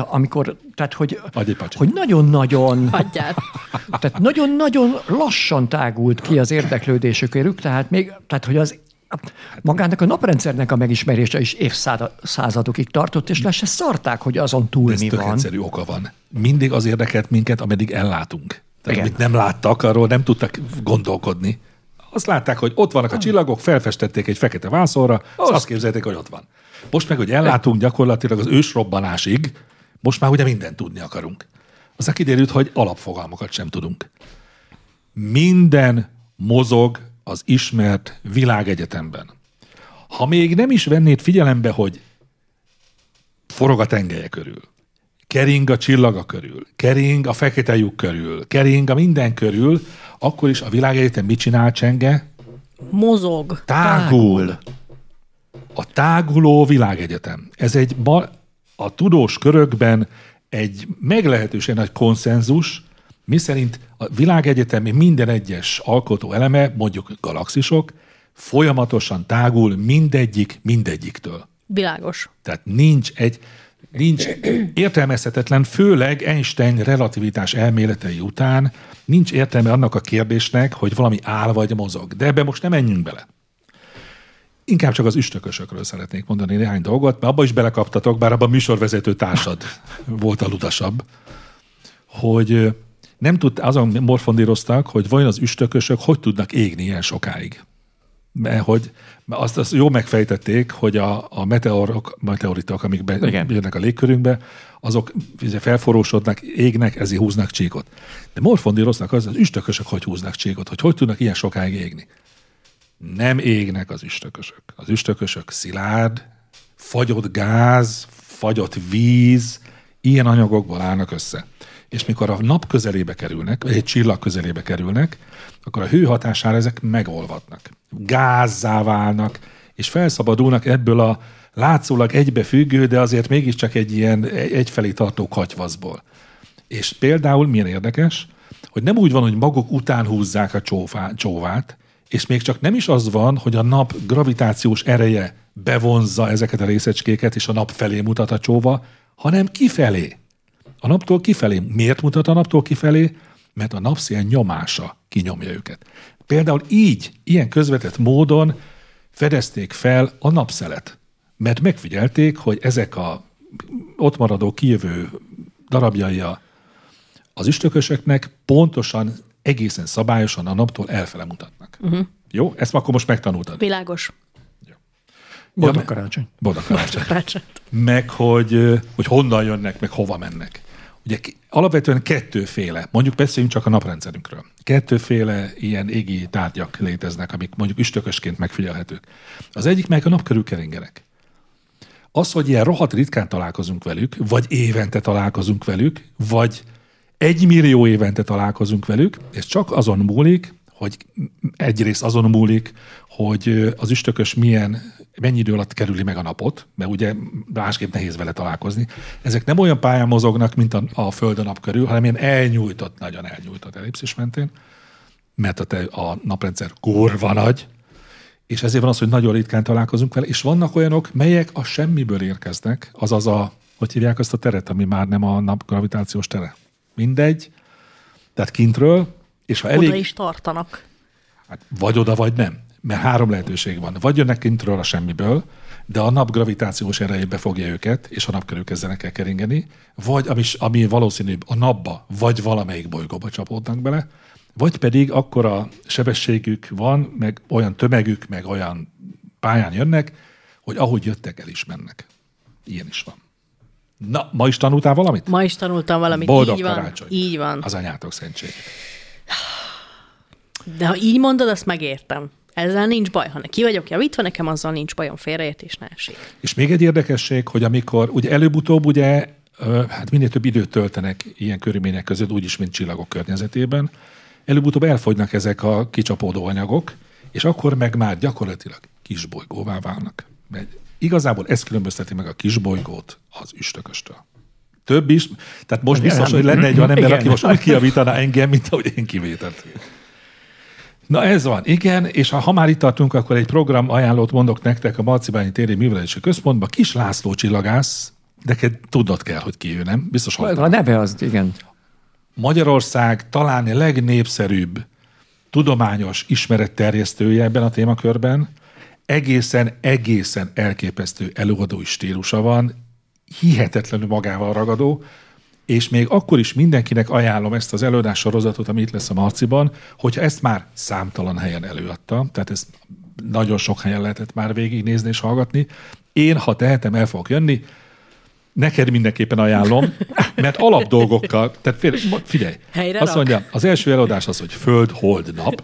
hogy nagyon-nagyon tehát nagyon-nagyon lassan tágult ki az érdeklődésük érük, tehát hogy az magának a naprendszernek a megismerése is évszázadokig tartott, és le se szarták, hogy azon túl mi van. Ez egyszerű oka van. Mindig az érdekelt minket, ameddig ellátunk. Tehát amit nem láttak, arról nem tudtak gondolkodni. Azt látták, hogy ott vannak a csillagok, felfestették egy fekete vászonra, azt képzelték, hogy ott van. Most meg, hogy ellátunk gyakorlatilag az ősrobbanásig, most már ugye mindent tudni akarunk. Aztán kiderült, hogy alapfogalmakat sem tudunk. Minden mozog az ismert világegyetemben. Ha még nem is vennéd figyelembe, hogy forog a tengelye körül, kering a csillaga körül, kering a fekete lyuk körül, kering a minden körül, akkor is a világegyetem mit csinál, csenge? Mozog. Tágul. A táguló világegyetem. Ez a tudós körökben egy meglehetősen nagy konszenzus, miszerint a világegyetemi minden egyes alkotó eleme, mondjuk galaxisok, folyamatosan tágul mindegyiktől. Világos. Tehát nincs értelmezhetetlen, főleg Einstein relativitás elméletei után nincs értelme annak a kérdésnek, hogy valami áll vagy mozog. De ebbe most nem menjünk bele. Inkább csak az üstökösökről szeretnék mondani néhány dolgot, mert abba is belekaptatok, bár abban a műsorvezető társad volt a ludasabb, hogy nem azon morfondíroztak, hogy vajon az üstökösök hogy tudnak égni ilyen sokáig. Mert azt jól megfejtették, hogy a meteoritok, amik jönnek a légkörünkbe, azok felforrósodnak, égnek, ezért húznak csíkot. De morfondíroznak az üstökösök hogy húznak csíkot, hogy tudnak ilyen sokáig égni. Nem égnek az üstökösök. Az üstökösök szilárd, fagyott gáz, fagyott víz, ilyen anyagokból állnak össze. És mikor a nap közelébe kerülnek, vagy egy csillag közelébe kerülnek, akkor a hő hatására ezek megolvadnak. Gázzá válnak, és felszabadulnak ebből a látszólag egybefüggő, de azért mégiscsak egy ilyen egyfelé tartó katyvaszból. És például milyen érdekes, hogy nem úgy van, hogy maguk után húzzák a csóvát, és még csak nem is az van, hogy a nap gravitációs ereje bevonzza ezeket a részecskéket, és a nap felé mutat a csóva, hanem kifelé. A naptól kifelé. Miért mutat a naptól kifelé? Mert a napszél nyomása kinyomja őket. Például ilyen közvetett módon fedezték fel a napszelet. Mert megfigyelték, hogy ezek a ott maradó kijövő darabjai az üstökösöknek pontosan, egészen szabályosan a naptól elfele mutatnak. Uh-huh. Jó? Ezt akkor most megtanultad. Világos. Boldog karácsony. Boldog karácsony. Meg, hogy honnan jönnek, meg hova mennek. Ugye alapvetően kettőféle, mondjuk beszéljünk csak a naprendszerünkről. Kettőféle ilyen égi tárgyak léteznek, amik mondjuk üstökösként megfigyelhetők. Az egyik meg a nap körül keringenek. Az, hogy ilyen rohadt ritkán találkozunk velük, vagy évente találkozunk velük, vagy 1 millió évente találkozunk velük, ez csak azon múlik, hogy egyrészt azon múlik, hogy az üstökös mennyi idő alatt kerüli meg a napot, mert ugye másképp nehéz vele találkozni. Ezek nem olyan pályán mozognak, mint a Föld a nap körül, hanem ilyen nagyon elnyújtott ellipszis mentén, mert a naprendszer kurva nagy, és ezért van az, hogy nagyon ritkán találkozunk vele, és vannak olyanok, melyek a semmiből érkeznek, azaz hogy hívják azt a teret, ami már nem a nap gravitációs tere. Mindegy, tehát kintről, és ha elég... Oda is tartanak. Hát vagy oda, vagy nem. Mert 3 lehetőség van. Vagy jönnek kintről a semmiből, de a nap gravitációs erejébe fogja őket, és a nap körül kezdenek el keringeni, vagy ami valószínűbb a napba, vagy valamelyik bolygóba csapódnak bele, vagy pedig akkora sebességük van, meg olyan tömegük, meg olyan pályán jönnek, hogy ahogy jöttek, el is mennek. Ilyen is van. Na, ma is tanultál valamit? Ma is tanultam valamit. Boldog így van. karácsony. Így van. Az anyátok szentség. De ha így mondod, azt megértem. Ezzel nincs baj. Ha ki vagyok javítva, nekem azzal nincs bajom, félreértés ne esik. És még egy érdekesség, hogy amikor ugye előbb-utóbb ugye, hát minél több időt töltenek ilyen körülmények között, úgyis, mint csillagok környezetében, előbb-utóbb elfogynak ezek a kicsapódó anyagok, és akkor meg már gyakorlatilag kisbolygóvá válnak. Mert igazából ez különbözteti meg a kisbolygót az üstököstől. Több is, tehát most biztos, hogy lenne egy olyan ember, aki most úgy kijavítaná engem, mint ahogy én kivételt. Na ez van, igen, és ha már itt tartunk, akkor egy program ajánlót mondok nektek a Marcibányi Téri Művelési Központban. Kis László csillagász, de tudnod kell, hogy ki ő, nem? Biztos hallottam. A neve az, igen. Magyarország talán a legnépszerűbb tudományos ismeretterjesztője ebben a témakörben. Egészen elképesztő előadói stílusa van, hihetetlenül magával ragadó, és még akkor is mindenkinek ajánlom ezt az előadás sorozatot, ami itt lesz a Marciban, hogyha ezt már számtalan helyen előadta, tehát ezt nagyon sok helyen lehetett már végignézni és hallgatni. Én, ha tehetem, el fogok jönni, neked mindenképpen ajánlom, mert alapdolgokkal, tehát figyelj, Helyre azt rak. mondja, az első előadás az, hogy Föld, Hold, Nap.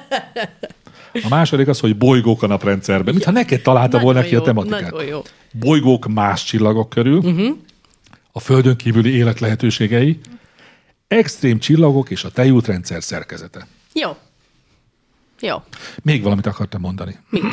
A második az, hogy bolygók a naprendszerben. Mintha neked találta volna ki a tematikát. Nagyon jó. Bolygók más csillagok körül, a Földön kívüli élet lehetőségei, extrém csillagok és a tejútrendszer szerkezete. Jó. Még valamit akartam mondani. Mit?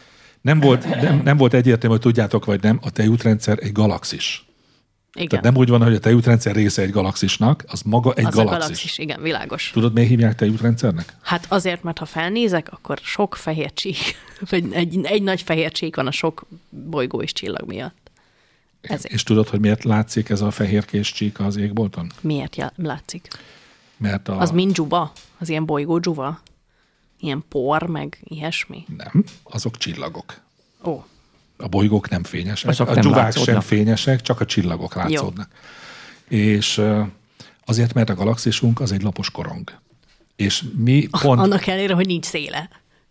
Nem volt egyértelmű, hogy tudjátok vagy nem, a tejútrendszer egy galaxis. Igen. Tehát nem úgy van, hogy a tejútrendszer része egy galaxisnak, az maga egy Az galaxis. a galaxis, igen, világos. Tudod, miért hívják tejútrendszernek? Hát azért, mert ha felnézek, akkor sok fehér csík, vagy egy nagy fehér csík van a sok bolygó és csillag miatt. Ezért. És tudod, hogy miért látszik ez a fehérkés csík az égbolton? Miért látszik? Mert Az mind dzsuba? Az ilyen bolygó dzsuba? Ilyen por, meg ilyesmi? Nem, azok csillagok. Ó. A bolygók nem fényesek, Azok a nem dzsuvák látszódnak. sem fényesek, csak a csillagok látszódnak. Jó. És azért, mert a galaxisunk az egy lapos korong. És mi pont... Annak ellenére, hogy nincs széle.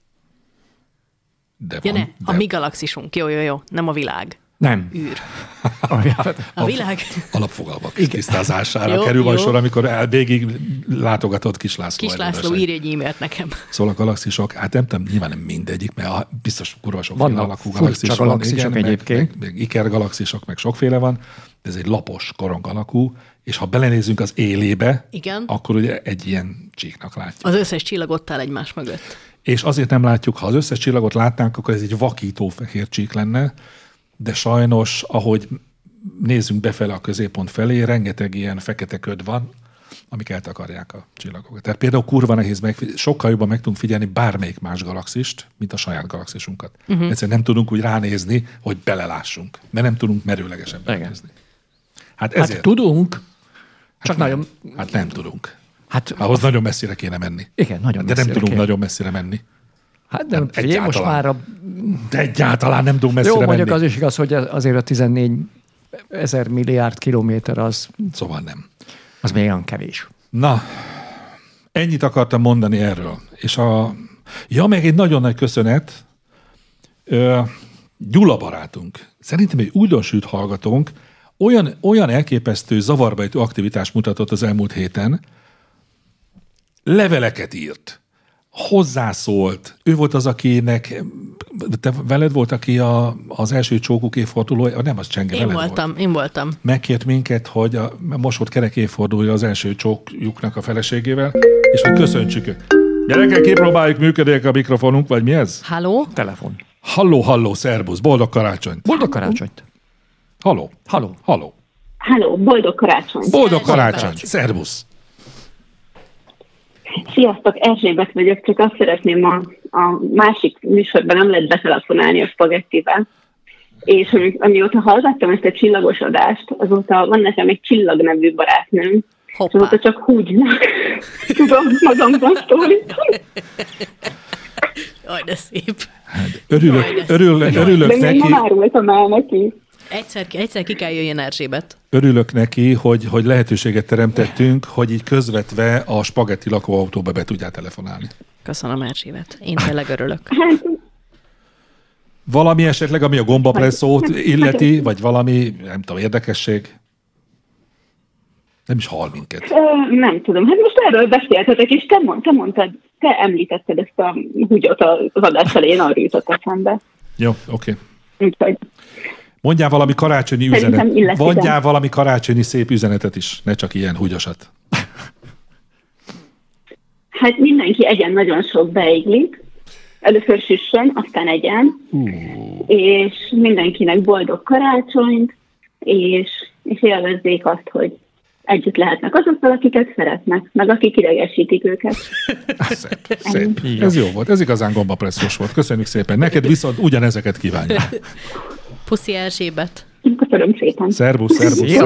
De Ja, van, ne, a mi galaxisunk. Jó. Nem a világ. Nem. Űr. A világ... Alapfogalmak tisztázására Jó, kerül majd jó. sor, amikor végig látogatod Kis László. Kis László, írj egy e-mailt nekem. Szóval a galaxisok, hát nem tudom, nyilván nem mindegyik, mert biztos kurva sokféle Vannak alakú furcsa galaxis van. galaxisok Igen, egyébként. meg ikergalaxisok, meg sokféle van, de ez egy lapos korong alakú, és ha belenézünk az élébe, Igen. akkor ugye egy ilyen csíknak látjuk. Az összes csillag ott áll egymás mögött. És azért nem látjuk, ha az összes csillagot látnánk, akkor ez egy vakító fehér csík lenne, de sajnos, ahogy nézzünk befele a középpont felé, rengeteg ilyen fekete köd van, amik eltakarják a csillagokat. Tehát például kurva nehéz sokkal jobban meg tudunk figyelni bármelyik más galaxist, mint a saját galaxisunkat. Egyszerűen nem tudunk úgy ránézni, hogy belelássunk, mert nem tudunk merőlegesen belenézni. Hát ezért. Hát tudunk, csak nagyon... Hát nem tudunk. Hát, Ahhoz nagyon messzire kéne menni. igen, nagyon De nem messzire tudunk kéne. nagyon messzire menni. Hát nem, figyelj, most egyáltalán. már De egyáltalán nem tudunk messzire jó, menni. mondjuk az is igaz, hogy azért a 14 000 milliárd kilométer az Szóval nem. még olyan kevés. Na, ennyit akartam mondani erről. És meg egy nagyon nagy köszönet Gyula barátunk. Szerintem egy újdonsült hallgatónk, olyan elképesztő zavarbejtő aktivitást mutatott az elmúlt héten, leveleket írt, hozzászólt, ő volt az, akinek, te veled volt, aki az első csókuk évfordulója, nem, az Csenge, Én voltam. Megkért minket, hogy most volt kerek évfordulója az első csókjuknak a feleségével, és hogy köszöntsük ők. Gyerekek, kipróbáljuk, működik a mikrofonunk, vagy mi ez? Halló? Telefon. Halló, szervusz, boldog karácsonyt. Boldog karácsonyt. Halló. Halló, boldog karácsonyt. Boldog karácsonyt, szervusz. Sziasztok, Erzsébet vagyok, csak azt szeretném, a másik műsorban nem lehet betelefonálni a spagettivel. És amióta hallgattam ezt a csillagos adást, azóta van nekem egy Csillag nevű barátnőm, és azóta csak húgynak tudom magamban szólítani. Jaj, de szép. Hát, örülök de neki. még nem árultam el neki. Egyszer ki kell jöjjön Erzsébet. Örülök neki, hogy lehetőséget teremtettünk, hogy így közvetve a spagetti lakóautóba be tudjál telefonálni. Köszönöm, Erzsébet. Én tényleg örülök. Valami esetleg, ami a gombapresszót illeti, vagy valami, nem tudom, érdekesség? Nem is hall minket. Nem tudom, hát most erről beszéltetek, és te említetted ezt a húgyot az adás elején, arra jutott eszembe. Jó, oké. Úgyhogy Mondjál valami karácsonyi Szerintem üzenet. illeszítem. Mondjál valami karácsonyi szép üzenetet is, ne csak ilyen húgyosat. hát mindenki egyen nagyon sok beiglit, először süssön, aztán egyen, és mindenkinek boldog karácsonyt, és élvezzék azt, hogy együtt lehetnek azokkal, akiket szeretnek, meg akik idegesítik őket. Szép. Ez jó volt, ez igazán gombapresszós volt. Köszönjük szépen. Neked viszont ugyanezeket kívánjuk. Puszi Erzsébet. Köszönöm szépen. Szervusz.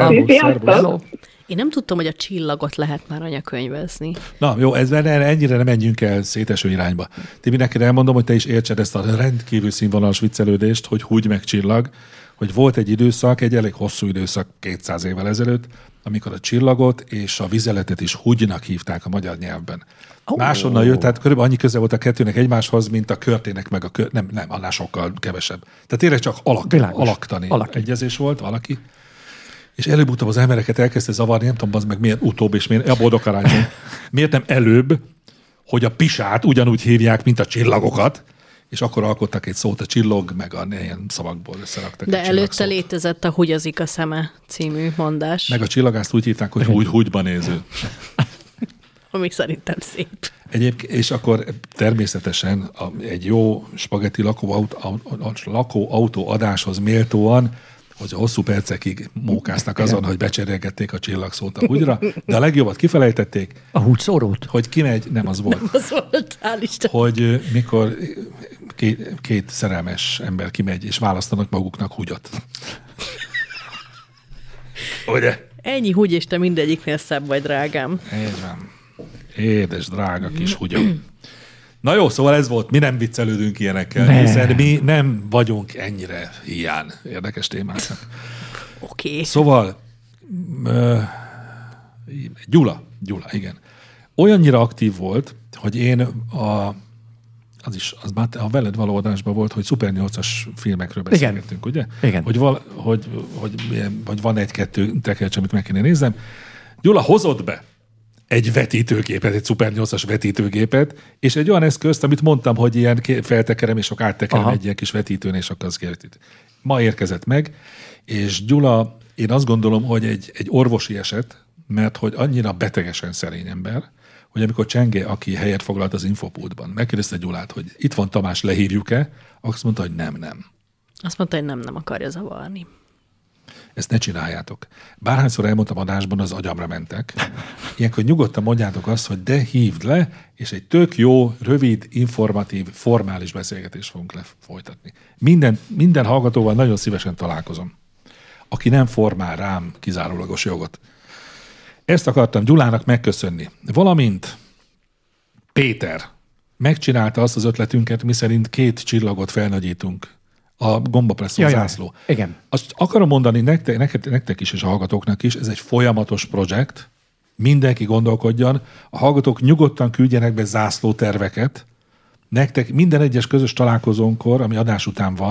Én nem tudtam, hogy a csillagot lehet már anyakönyvezni. Na jó, ennyire nem menjünk el széteső irányba. Tibi, neked elmondom, hogy te is értsed ezt a rendkívül színvonalas viccelődést, hogy húgy meg csillag, hogy volt egy időszak, egy elég hosszú időszak 200 évvel ezelőtt, amikor a csillagot és a vizeletet is húgynak hívták a magyar nyelvben. Máshonnan jött, tehát körülbelül annyi köze volt a kettőnek egymáshoz, mint a körtének meg a nem, annál sokkal kevesebb. Tehát tényleg csak alaktani egyezés volt valaki. És előbb-utóbb az embereket elkezdte zavarni, nem tudom, az meg miért utóbb, és miért a boldog karácsony. Miért nem előbb, hogy a pisát ugyanúgy hívják, mint a csillagokat, és akkor alkottak egy szót, a csillog, meg a ilyen szavakból összeraktak. De előtte létezett a Húgyozik a szeme című mondás. Meg a csillagászt úgy hívták, hogy húgyba néző. Ami szerintem szép. Egyébként, és akkor természetesen egy jó spagetti lakóautó adáshoz méltóan, hogy a hosszú percekig mókáztak azon, hogy becserélgették a csillagszót a húgyra, de a legjobbat kifelejtették. A húgyszórót? Hogy kimegy, nem az volt. Az volt, hál' Isten. Hogy mikor két szerelmes ember kimegy, és választanak maguknak húgyot. Ugye? Ennyi húgy, és te mindegyiknél szebb vagy, drágám. Így van. Édes, drága kis húgyom. Na jó, szóval ez volt. Mi nem viccelődünk ilyenekkel, hiszen mi nem vagyunk ennyire hiány érdekes témáknak. Oké. Szóval Gyula, igen. Olyannyira aktív volt, hogy én az már a veled való adásban volt, hogy Super 8-as filmekről beszélgettünk, ugye? Igen. Hogy van egy-kettő tekercs, amit meg kéne néznem. Gyula hozott be egy vetítőgépet, egy Super 8-as vetítőgépet, és egy olyan eszközt, amit mondtam, hogy ilyen feltekerem, és akkor áttekerem egy ilyen kis vetítőn, és akkor az kérdít. Ma érkezett meg, és Gyula, én azt gondolom, hogy egy orvosi eset, mert hogy annyira betegesen szerény ember, hogy amikor Csenge, aki helyet foglalt az infopultban, megkérdezte Gyulát, hogy itt van Tamás, lehívjuk-e? Azt mondta, hogy nem. Azt mondta, hogy nem akarja zavarni. Ezt ne csináljátok. Bárhányszor elmondtam adásban, az agyamra mentek. Ilyenkor nyugodtan mondjátok azt, hogy de hívd le, és egy tök jó, rövid, informatív, formális beszélgetést fogunk lefolytatni. Minden hallgatóval nagyon szívesen találkozom, aki nem formál rám kizárólagos jogot. Ezt akartam Gyulának megköszönni. Valamint Péter megcsinálta azt az ötletünket, miszerint 2 csillagot felnagyítunk a gombapresszó zászló. Igen. Azt akarom mondani nektek is és a hallgatóknak is, ez egy folyamatos projekt, mindenki gondolkodjon, a hallgatók nyugodtan küldjenek be zászlóterveket, nektek minden egyes közös találkozónkor, ami adás után van,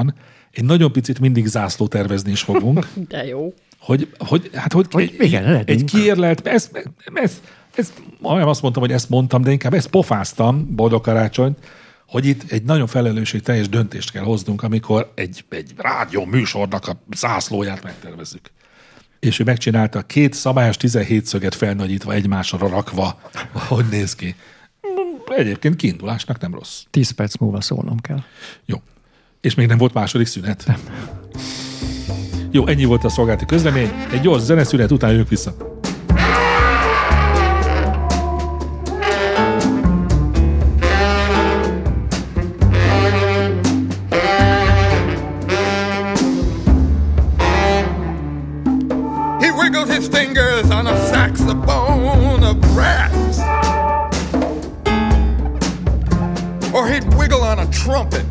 egy nagyon picit mindig zászló tervezni is fogunk. De jó. Hogy igen, egy kiérlelt, ezt nem azt mondtam, hogy ezt mondtam, de inkább ezt pofáztam, boldog karácsonyt, hogy itt egy nagyon felelősségteljes döntést kell hoznunk, amikor egy rádió műsornak a zászlóját megtervezzük. És ő megcsinálta 2 szabályos 17 szöget felnagyítva egymásra rakva, hogy néz ki. Egyébként kiindulásnak nem rossz. 10 perc múlva szólnom kell. Jó. És még nem volt második szünet. Nem. Jó, ennyi volt a szolgálati közlemény. Egy gyors zeneszünet, utána jövünk vissza. He wiggled his fingers on a saxophone of brass. Or he'd wiggle on a trumpet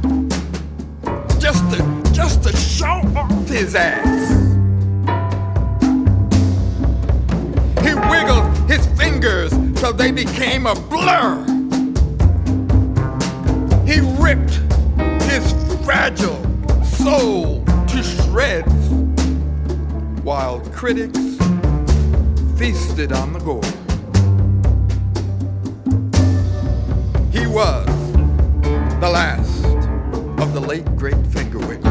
just to show off his ass. He wiggled his fingers till they became a blur. He ripped his fragile soul to shreds while critics feasted on the gore. He was the last of the late great finger wigglers.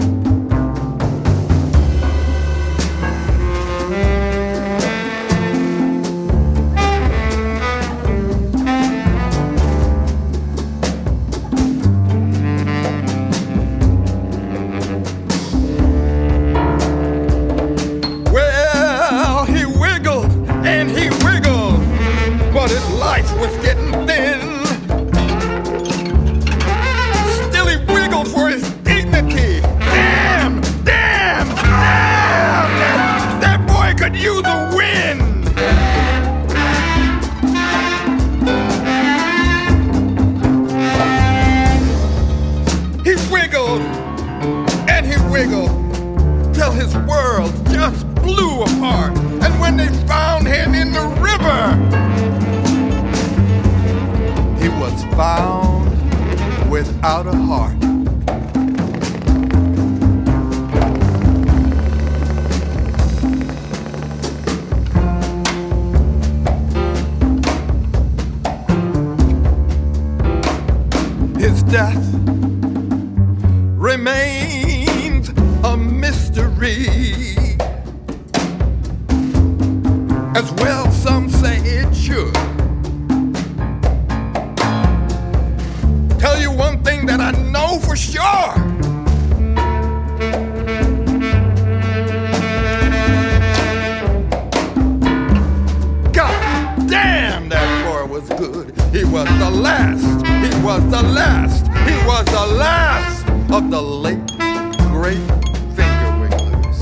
Well, he wiggled and he wiggled, but his life was getting thin. For his dignity. Damn! That boy could use a win! He wiggled and he wiggled till his world just blew apart. And when they found him in the river, he was found without a heart. His death remains a mystery. As well, some say it should. Tell you one thing that I know for sure. God damn, that boy was good. He was the last. He was the last. He was the last of the late great finger wigglers.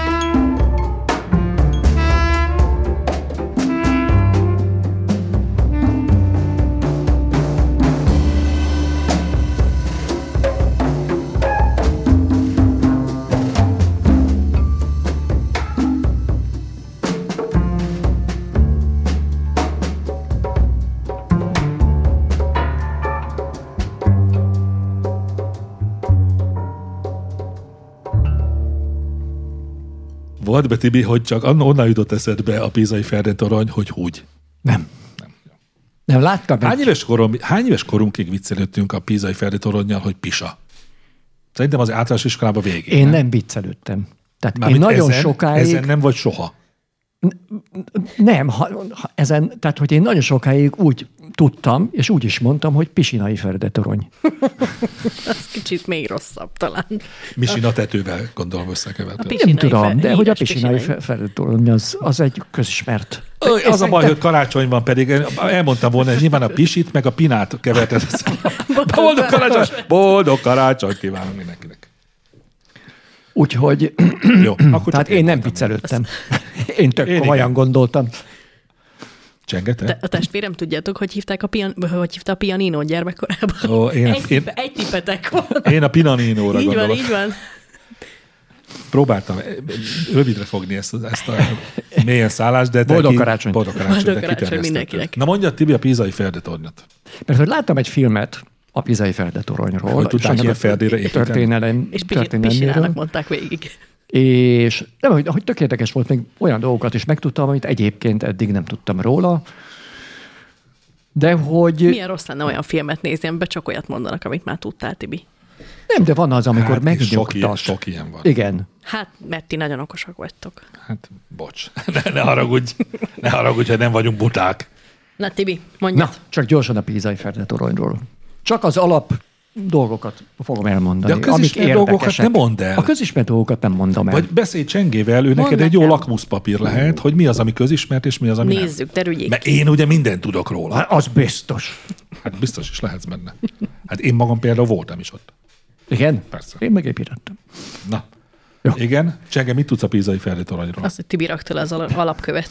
Volt be, Tibi, hogy csak onnan jutott eszedbe a Pízai Ferden torony, hogy húgy. Nem, láttam. Hány éves korunkig viccelődtünk a Pízai Ferden toronnyal, hogy pisa? Szerintem az általános iskolában végig. Én nem viccelődtem. Tehát Mármint én nagyon sokáig... Ezen nem vagy soha. Nem, ezen, tehát hogy én nagyon sokáig úgy tudtam, és úgy is mondtam, hogy Pisinai Ferde torony. Az kicsit még rosszabb talán. Misina tetővel gondolom összekevertem. Nem tudom, de hogy a Pisinai Ferde torony az egy közismert. Az a baj, hogy karácsonyban pedig elmondtam volna, hogy nyilván a pisit meg a pinát keverted. Boldog karácsony kívánok mindenkinek. Úgyhogy jó, akkor tehát én nem viccelődtem. Én tök komolyan gondoltam. Csengete? A testvérem, tudjátok, hogy hívták hogy hívta a pianinót gyermekkorában? Egy tippetek van. Én a Pinaninóra gondolok. Így van. Próbáltam rövidre fogni ezt a mélyen szállást, de boldog karácsony. Boldog karácsony mindenkinek. Na mondja, Tibi, a Pízai Ferdetornyot. Mert hogy láttam egy filmet, a Pisai Ferde-toronyról. Hogy tudták ilyen Ferdére építeni? És Pisinának mondták végig. És nem, hogy tök érdekes volt, még olyan dolgokat is megtudtam, amit egyébként eddig nem tudtam róla. De hogy... Milyen rossz lenne olyan filmet nézni, amiben csak olyat mondanak, amit már tudtál, Tibi. Nem, de van az, amikor megnyugtat. Sok ilyen van. Igen. Hát, mert ti nagyon okosak vagytok. Hát, bocs. Ne haragudj, hogy nem vagyunk buták. Na, Tibi, mondjad. Na, csak gyorsan a Pisai Ferde-toronyról. Csak az alap dolgokat fogom elmondani. De a közismert dolgokat nem mondd el. A közismert dolgokat nem mondom el. Vagy beszélj Csengével, ő neked egy jó lakmuszpapír lehet, hogy mi az, ami közismert, és mi az, ami Nézzük, nem. derüljék. Mert én ugye mindent tudok róla. Hát, az biztos. Hát biztos is lehetsz benne. Hát én magam például voltam is ott. Igen? Persze. Én megépítettem. Na. Jó. Igen? Csenge, mit tudsz a Pisai Ferde-toronyról? Azt, hogy Tibi rakta le az alapkövet.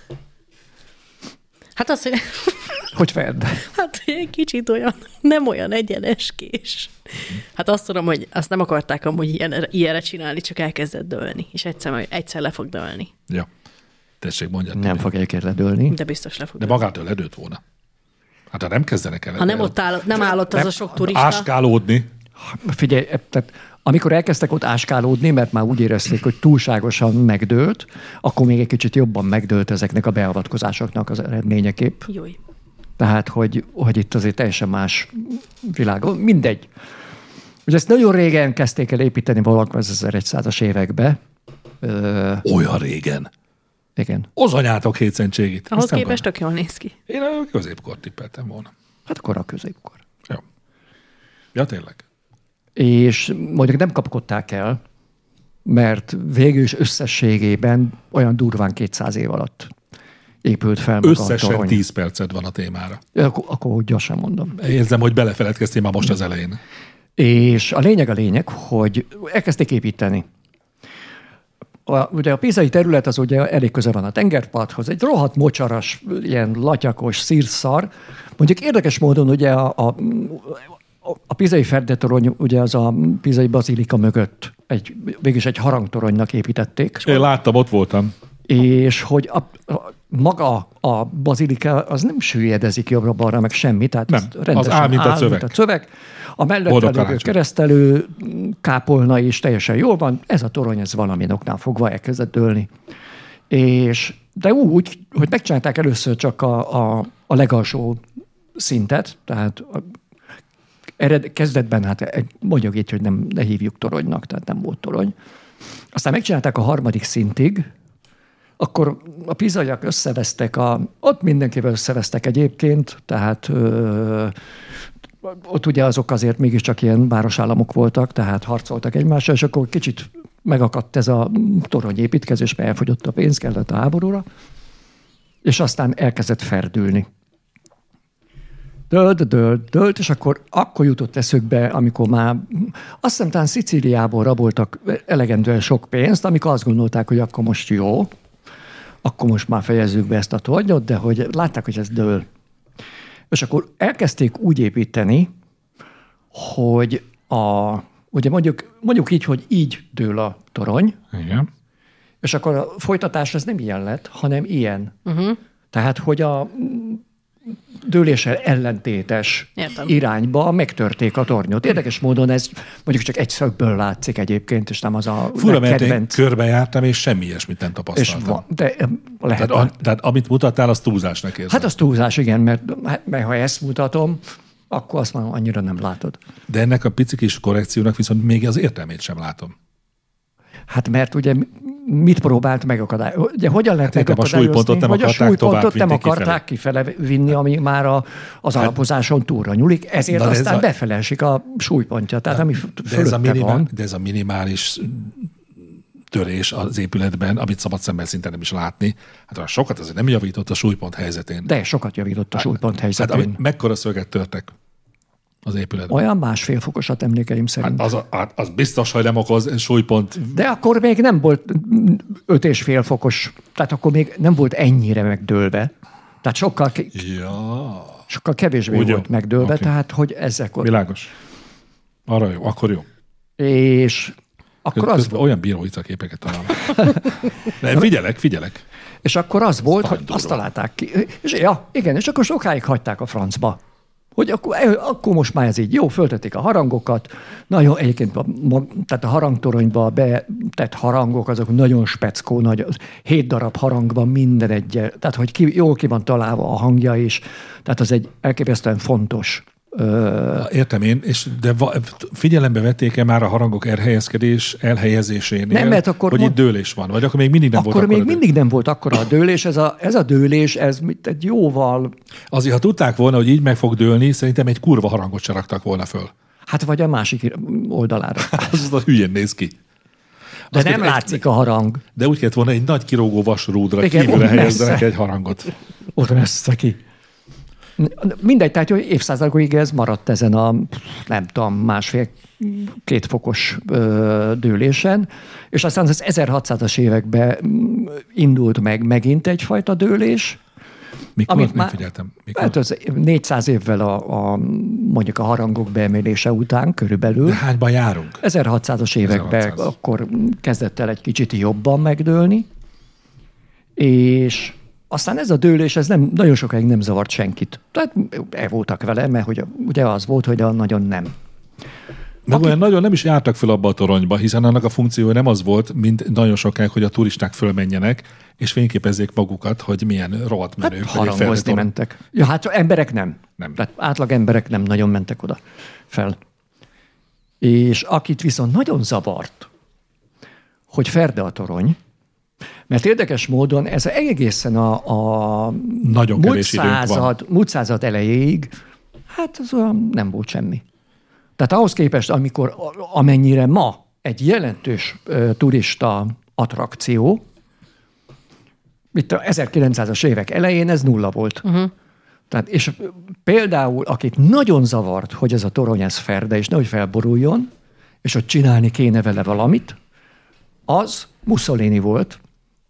Hát azt, hogy... Hogy Ferde? Hát egy kicsit olyan, nem olyan egyeneskés. Hát azt tudom, hogy azt nem akarták amúgy ilyenre csinálni, csak elkezdett dőlni. És egyszer le fog dőlni. Ja. Tessék, mondjad. Nem fog elkedledőlni. De biztos le fog De dőlni. magától ledőlt volna. Hát ha nem kezdenek el. Ha nem ott nem állott az a sok turista. Áskálódni. Figyelj, tehát amikor elkezdtek ott áskálódni, mert már úgy érezték, hogy túlságosan megdőlt, akkor még egy kicsit jobban megdőlt ezeknek a beavatkozásoknak az eredményeképp. Júj. Tehát, hogy itt azért teljesen más világ. Mindegy. Ugye ezt nagyon régen kezdték el építeni valakor az 1100-as években. Olyan régen. Igen. Ozanyátok hétszentségit. Ahhoz képest tök jól néz ki. Én a középkort tippeltem volna. Hát akkor a középkor. Jó. Ja, tényleg. És mondjuk nem kapkodták el, mert végül is összességében olyan durván 200 év alatt épült fel maga Összesen a torony. 10 perced van a témára. Akkor gyorsan mondom. Érzem, hogy belefeledkeztél már most az elején. És a lényeg, hogy elkezdték építeni. Ugye a pisai terület az ugye elég közel van a tengerparthoz, egy rohadt mocsaras, ilyen latyakos, szírszar. Mondjuk érdekes módon ugye a Pisai Ferde-torony ugye az a Pisai bazilika mögött végülis egy harangtoronynak építették. Én láttam, ott voltam. És hogy maga a bazilika az nem süllyedzik jobbra-balra, meg semmi, tehát nem, rendesen az áll, mint a szöveg. A mellett lévő keresztelő kápolna is teljesen jól van, ez a torony, ez valamilyen oknál fogva elkezdett dőlni. De úgy, hogy megcsinálták először csak a legalsó szintet, tehát kezdetben, hát mondjuk így, hogy ne hívjuk toronynak, tehát nem volt torony. Aztán megcsinálták a harmadik szintig, akkor a pisaiak összevesztek, ott mindenkivel összevesztek egyébként, tehát ott ugye azok azért mégiscsak ilyen városállamok voltak, tehát harcoltak egymással, és akkor kicsit megakadt ez a toronyépítkezés, mert elfogyott a pénz, kellett a háborúra, és aztán elkezdett ferdülni. Dölt, és akkor jutott eszükbe, amikor már azt hiszem talán Szicíliából raboltak elegendően sok pénzt, amikor azt gondolták, hogy akkor most jó, akkor most már fejezzük be ezt a tornyot, de hogy látták, hogy ez dől. És akkor elkezdték úgy építeni, hogy ugye mondjuk így, hogy így dől a torony, igen. És akkor a folytatás az nem ilyen lett, hanem ilyen. Uh-huh. Tehát, hogy a dőléssel ellentétes irányba megtörték a tornyot. Érdekes módon ez mondjuk csak egy szögből látszik egyébként, és nem az a fura, mert én körbejártam, és semmi ilyesmit nem tapasztaltam. Tehát amit mutattál, az túlzásnak érzem. Hát az túlzás, igen, mert ha ezt mutatom, akkor azt már annyira nem látod. De ennek a pici kis korrekciónak viszont még az értelmét sem látom. Hát mert ugye mit próbált megakadályozni? Ugye hogyan lehet megakadályozni, hogy a súlypontot nem akarták kifele vinni, ami már az alapozáson túlra nyúlik, ezért aztán befele esik a súlypontja. Tehát ami fölötte van. De ez a minimális törés az épületben, amit szabad szemmel szinte nem is látni, hát sokat azért nem javított a súlypont helyzetén. De sokat javított a súlypont helyzetén. Hát mekkora szöget törtek az épületben? Olyan 1,5 fokosat emlékeim szerint. Az biztos, hogy nem okoz súlypont. De akkor még nem volt 5,5 fokos, tehát akkor még nem volt ennyire megdőlve. Tehát sokkal kevésbé volt megdőlve, tehát hogy ezekor... Világos. Arra jó, akkor jó. És akkor az volt... Olyan bíróicaképeket találom. Figyelek. És akkor az volt, hogy azt találták ki. És igen, és akkor sokáig hagyták a francba. hogy akkor most már ez így jó, föltették a harangokat, nagyon egyébként tehát a harangtoronyba betett harangok, azok nagyon speckó, 7 darab harang van minden egyel, tehát hogy jól ki van találva a hangja is, tehát az egy elképesztően fontos. Értem én, de figyelembe vették-e már a harangok elhelyezésénél, nem, mert akkor hogy itt dőlés van, vagy akkor még mindig nem volt akkor még a mindig nem volt akkora a dőlés, ez a dőlés, ez egy jóval... Azért, ha tudták volna, hogy így meg fog dőlni, szerintem egy kurva harangot se raktak volna föl. Hát vagy a másik oldalára. Az a hülyén néz ki. De nem látszik a harang. De úgy kellett volna egy nagy kirúgó vasrúdra Igen, kívülre ott helyezzenek messze. egy harangot. Ott messze ki. Mindegy, tehát hogy évszázadokig ez maradt ezen a, nem tudom, 1,5-2 fokos dőlésen, és aztán az 1600-as években indult meg megint egyfajta dőlés. Mikor? Amit Nem figyeltem. Mikor? Hát az 400 évvel mondjuk a harangok beemelése után körülbelül. De hányban járunk? 1600-as években 1600. akkor kezdett el egy kicsit jobban megdőlni, és aztán ez a dőlés, ez nagyon sokáig nem zavart senkit. Tehát voltak vele, mert hogy ugye az volt, hogy nagyon nem. Meg olyan nagyon nem is jártak fel abba a toronyba, hiszen annak a funkciója nem az volt, mint nagyon sokáig, hogy a turisták fölmenjenek, és fényképezzék magukat, hogy milyen rohadt menők. Hát harangozni mentek. Ja, hát emberek nem. Nem. Tehát átlag emberek nem nagyon mentek oda fel. És akit viszont nagyon zavart, hogy ferde a torony, mert érdekes módon ez egészen a nagyon kevés időnk van. múlt század elejéig, hát az olyan nem volt semmi. Tehát ahhoz képest, amennyire ma egy jelentős turista attrakció, itt a 1900-as évek elején ez 0 volt. Uh-huh. Tehát, és például, akit nagyon zavart, hogy ez a torony ez ferde, és nehogy felboruljon, és hogy csinálni kéne vele valamit, az Mussolini volt,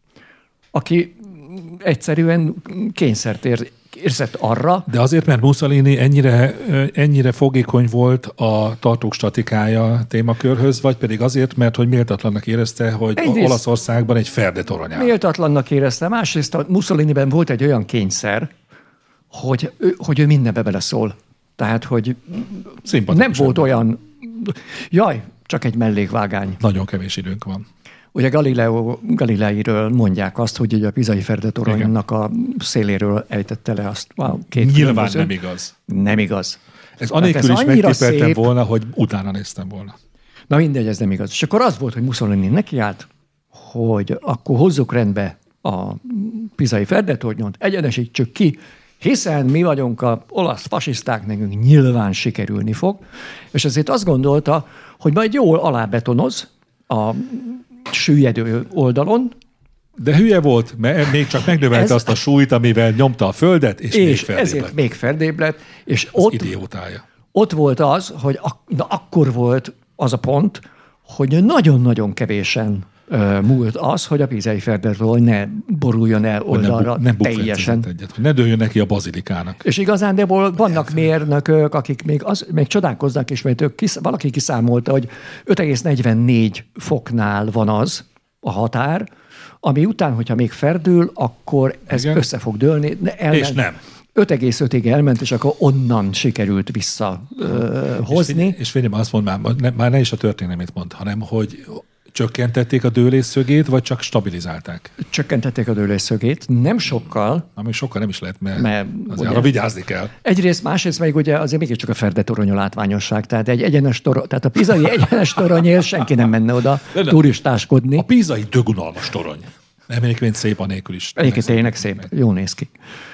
aki egyszerűen kényszert érzett arra. De azért, mert Mussolini ennyire fogékony volt a tartók statikája témakörhöz, vagy pedig azért, mert hogy méltatlannak érezte, hogy Olaszországban egy ferde torony áll. Méltatlannak érezte. Másrészt a Mussoliniben volt egy olyan kényszer, hogy ő mindenbe beleszól. Tehát, hogy nem volt olyan... Jaj, csak egy mellékvágány. Nagyon kevés időnk van. Ugye Galileiről mondják azt, hogy ugye a Pisai Ferdetoronynak a széléről ejtette le azt. Nyilván nem igaz. Nem igaz. Ez anélkül is megtippeltem volna, hogy utána néztem volna. Na mindegy, ez nem igaz. És akkor az volt, hogy Mussolini nekiállt, hogy akkor hozzuk rendbe a Pisai Ferdetornyot, egyenesítsük ki, hiszen mi vagyunk a olasz fasiszták, nekünk nyilván sikerülni fog. És ezért azt gondolta, hogy majd jól alábetonoz a süllyedő oldalon. De hülye volt, mert még csak megnövelte azt a súlyt, amivel nyomta a földet, és még ferdébb ezért lett. még ferdébb lett. És Idiótája. Ott volt az, hogy akkor volt az a pont, hogy nagyon-nagyon kevésen múlt az, hogy a Pisai Ferdetorony ne boruljon el oldalra teljesen. Egyet, hogy ne dőljön neki a bazilikának. És igazándiból vannak mérnökök, akik még csodálkoznak is, mert valaki kiszámolta, hogy 5,44 foknál van az a határ, ami után, hogyha még ferdül, akkor ez össze fog dőlni. És nem. 5,5-ig elment, és akkor onnan sikerült visszahozni. És figyelj, azt mondd már ne is a történelmét mondd, hanem hogy csökkentették a dőlésszögét, vagy csak stabilizálták? Csökkentették a dőlésszögét, nem sokkal. Ami sokkal nem is lehet, mert azért arra vigyázni kell. Egyrészt, másrészt meg ugye azért mégiscsak a Ferdetorony a látványosság. Tehát egy egyenes torony, tehát a Pisai egyenes toronyért senki nem menne oda turistáskodni. A Pisai dögunalmas torony. Nem, egyébként szép anélkül is. Egyébként tényleg szép, jó néz ki.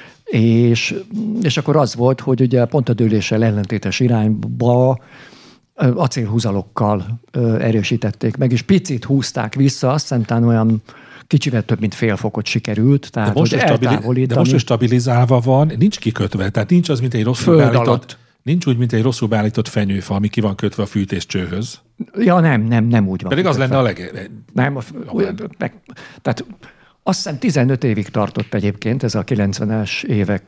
És akkor az volt, hogy ugye pont a dőléssel ellentétes irányba acélhúzalokkal erősítették meg, és picit húzták vissza, azt hiszem talán olyan kicsivel több, mint fél fokot sikerült. Tehát, de most, hogy stabilizálva van, nincs kikötve, tehát nincs az, mint egy rosszul beállított, nincs úgy, mint egy rosszul beállított fenyőfa, ami ki van kötve a fűtéscsőhöz. Ja, nem úgy van. Pedig az lenne a Nem, tehát azt hiszem 15 évig tartott egyébként, ez a 90-es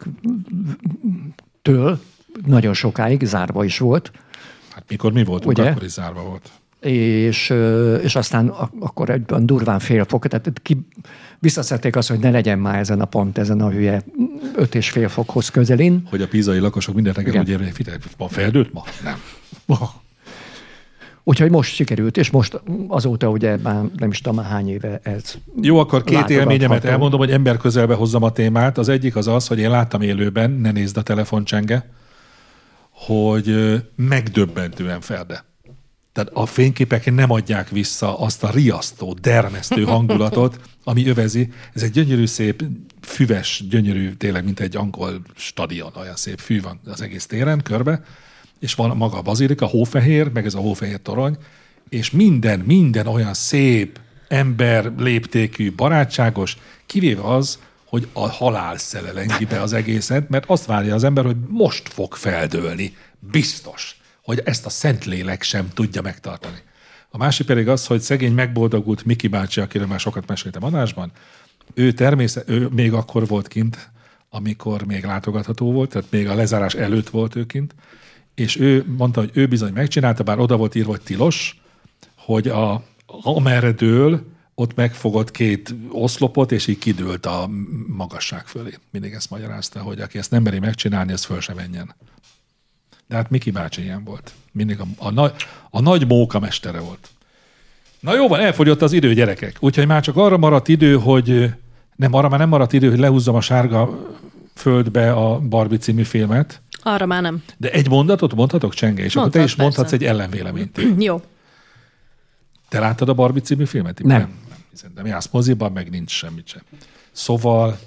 évektől, nagyon sokáig zárva is volt. Hát mikor mi voltunk, ugye? Akkor is zárva volt. És aztán akkor egyben durván fél fok, tehát visszaszedték azt, hogy ne legyen már ezen a hülye 5,5 fokhoz közelin. Hogy a pízai lakosok minden reggel Igen. úgy érve, figyelj, van feldőlt ma? Nem. Úgyhogy most sikerült, és most azóta ugye már nem is tudom már hány éve ez. Jó, akkor két látogatható. élményemet elmondom, hogy ember közelbe hozzam a témát. Az egyik az, hogy én láttam élőben, ne nézd a telefoncsenge, hogy megdöbbentően ferde. Tehát a fényképek nem adják vissza azt a riasztó, dermesztő hangulatot, ami övezi. Ez egy gyönyörű, szép, füves, gyönyörű, tényleg, mint egy angol stadion, olyan szép fű van az egész téren, körbe, és van maga a bazilika, hófehér, meg ez a hófehér torony, és minden olyan szép, ember léptékű, barátságos, kivéve az, hogy a halál szele lengi be az egészet, mert azt várja az ember, hogy most fog feldőlni. Biztos, hogy ezt a Szentlélek sem tudja megtartani. A másik pedig az, hogy szegény megboldogult Miki bácsi, akiről már sokat meséltem adásban, ő még akkor volt kint, amikor még látogatható volt, tehát még a lezárás előtt volt ő kint, és ő mondta, hogy ő bizony megcsinálta, bár oda volt írva, hogy tilos, hogy amerre dől, ott megfogott 2 oszlopot, és így kidőlt a magasság fölé. Mindig ezt magyarázta, hogy aki ezt nem meri megcsinálni, az föl se menjen. De hát Miki bácsi ilyen volt. Mindig a nagy móka mestere volt. Na jó van, elfogyott az idő, gyerekek. Úgyhogy már csak arra maradt idő, hogy arra már nem maradt idő, hogy lehúzzam a sárga földbe a Barbie című filmet. Arra már nem. De egy mondatot mondhatok, Csenge, és akkor te is mondhatsz egy ellenvéleményt. Jó. Te láttad a Barbie című filmet? Nem. Hiszen nem jársz moziban, meg nincs semmit sem. Szóval,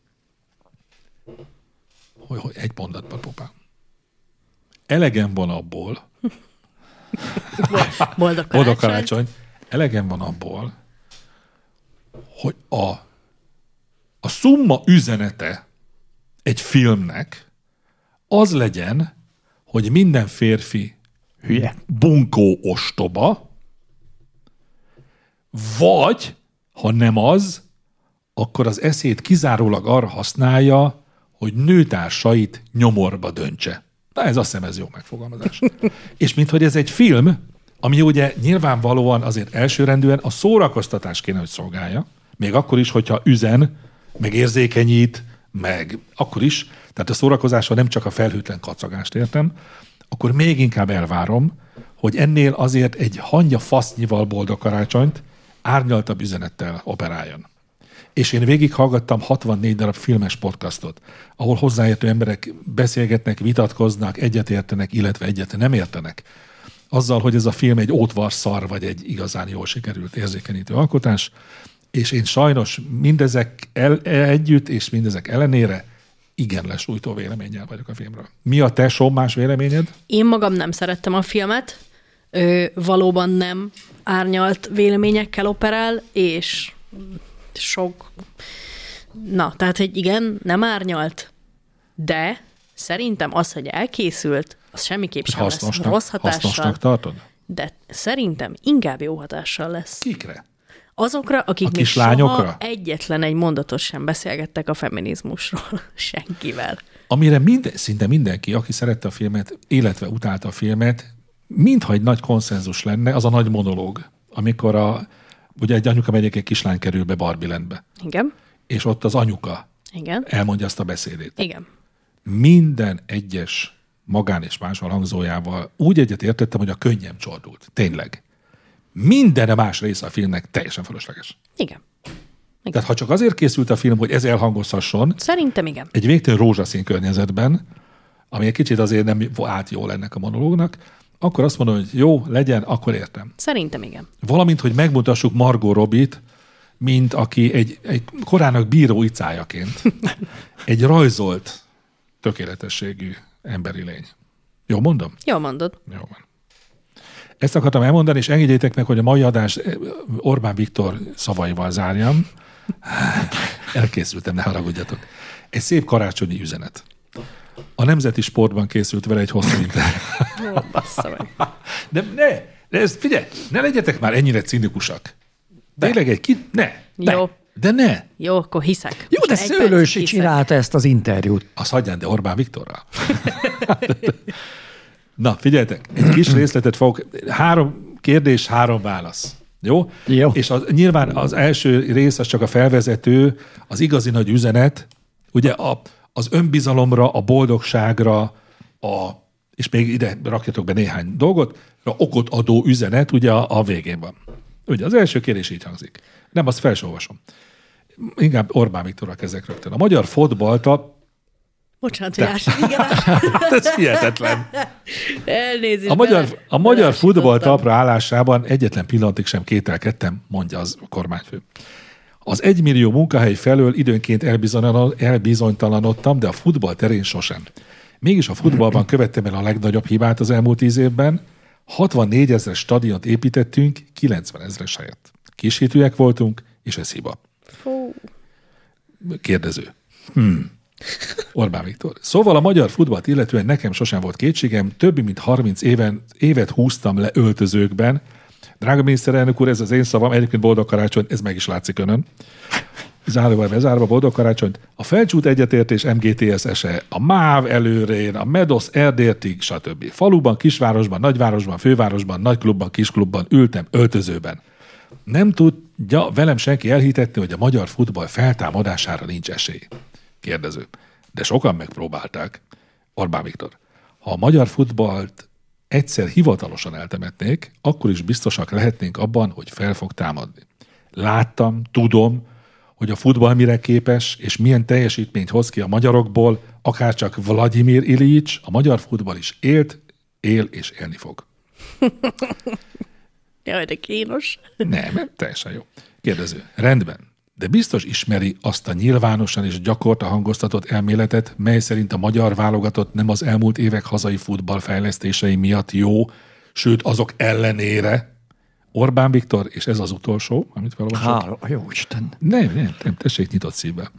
hogy egy mondatban, popám. Elegem van abból, Boldog karácsony. Elegem van abból, hogy a szumma üzenete egy filmnek az legyen, hogy minden férfi Hülye. bunkó ostoba, vagy, ha nem az, akkor az eszét kizárólag arra használja, hogy nőtársait nyomorba döntse. Na ez azt hiszem, ez jó megfogalmazás. És minthogy ez egy film, ami ugye nyilvánvalóan azért elsőrendűen a szórakoztatás kéne, hogy szolgálja, még akkor is, hogyha üzen, meg érzékenyít, meg akkor is, tehát a szórakozásban nem csak a felhőtlen kacagást értem, akkor még inkább elvárom, hogy ennél azért egy hangya fasznyival boldog karácsonyt árnyaltabb üzenettel operáljon. És én végighallgattam 64 darab filmes podcastot, ahol hozzáértő emberek beszélgetnek, vitatkoznak, egyetértenek, illetve egyet nem értenek. Azzal, hogy ez a film egy ótvarszar, vagy egy igazán jól sikerült érzékenyítő alkotás, és én sajnos mindezek együtt, és mindezek ellenére igen lesújtó véleménnyel vagyok a filmről. Mi a te sommás véleményed? Én magam nem szerettem a filmet, valóban nem árnyalt véleményekkel operál, és sok... Na, tehát, hogy igen, nem árnyalt, de szerintem az, hogy elkészült, az semmiképp sem lesz rossz hatással. Hasznosnak tartod? De szerintem inkább jó hatással lesz. Kikre? Azokra, akik a még kislányokra? soha egyetlen egy mondatot sem beszélgettek a feminizmusról senkivel. Amire szinte mindenki, aki szerette a filmet, illetve utálta a filmet, mintha egy nagy konszenzus lenne, az a nagy monológ, amikor ugye egy anyuka megy, egy kislány kerül be Barbie Landbe. Igen. És ott az anyuka Igen. elmondja azt a beszédét. Igen. Minden egyes magán és máshol hangzójával úgy egyet értettem, hogy a könnyem csordult. Tényleg. Minden más része a filmnek teljesen fölösleges. Igen. Tehát ha csak azért készült a film, hogy ez elhangozhasson, szerintem igen. Egy végtelen rózsaszín környezetben, ami egy kicsit azért nem állt jól ennek a monológnak, akkor azt mondom, hogy jó, legyen, akkor értem. Szerintem igen. Valamint, hogy megmutassuk Margot Robbie-t, mint aki egy korának bíró icájaként egy rajzolt tökéletességű emberi lény. Jól mondom? Jól mondod. Jó van. Ezt akartam elmondani, és engedjétek meg, hogy a mai adást Orbán Viktor szavaival zárjam. Elkészültem, ne haragudjatok. Egy szép karácsonyi üzenet. A Nemzeti Sportban készült vele egy hosszú interjú. Jó, bassza meg. De figyelj, ne legyetek már ennyire cinikusak. Tényleg Jó. De ne. Jó, akkor hiszek. Jó, de Szőlősi csinálta ezt az interjút. Azt hagyján, de Orbán Viktorral. Na, figyeljetek, egy kis részletet fogok. 3 kérdés, 3 válasz. Jó? Jó. És nyilván az első rész, az csak a felvezető, az igazi nagy üzenet. Ugye az önbizalomra, a boldogságra, és még ide rakjatok be néhány dolgot, okot adó üzenet ugye a végén van. Ugye az első kérdés így hangzik. Nem, azt fel sem olvasom. Inkább Orbán Viktorral kezdek rögtön. A magyar fotballta... Bocsánat, hogy igen. Ez hihetetlen. Elnézést. A magyar futball talpra állásában egyetlen pillanatig sem kételkedtem, mondja az kormányfő. Az 1 millió munkahely felől időnként elbizonytalanodtam, de a futball terén sosem. Mégis a futballban követtem el a legnagyobb hibát az elmúlt 10 évben. 64 000 stadiont építettünk 90 000 helyett. Kishitűek voltunk, és ez hiba. Fú. Kérdező. Orbán Viktor. Szóval a magyar futballt illetően nekem sosem volt kétségem, több mint 30 évet húztam le öltözőkben. Drága miniszterelnök úr, ez az én szavam, egyébként boldog karácsony, ez meg is látszik önön. Záróval bezárva, boldog karácsonyt. A Felcsút egyetértés MGTS-ese, a MÁV előrén, a MEDOS Erdértig, stb. Faluban, kisvárosban, nagyvárosban, fővárosban, nagyklubban, kisklubban ültem öltözőben. Nem tudja velem senki elhitetni, hogy a magyar futball feltámadására nincs esély. Kérdező. De sokan megpróbálták. Orbán Viktor. Ha a magyar futballt egyszer hivatalosan eltemetnék, akkor is biztosak lehetnénk abban, hogy fel fog támadni. Láttam, tudom, hogy a futball mire képes, és milyen teljesítményt hoz ki a magyarokból, akárcsak Vladimir Iljics, a magyar futball is él és élni fog. Jaj, de kínos. Nem, teljesen jó. Kérdező. Rendben. De biztos ismeri azt a nyilvánosan és gyakorta hangoztatott elméletet, mely szerint a magyar válogatott nem az elmúlt évek hazai futballfejlesztései miatt jó, sőt azok ellenére. Orbán Viktor, és ez az utolsó, amit felolvasok. Hála, jó Isten. Nem, tessék nyitott szívvel.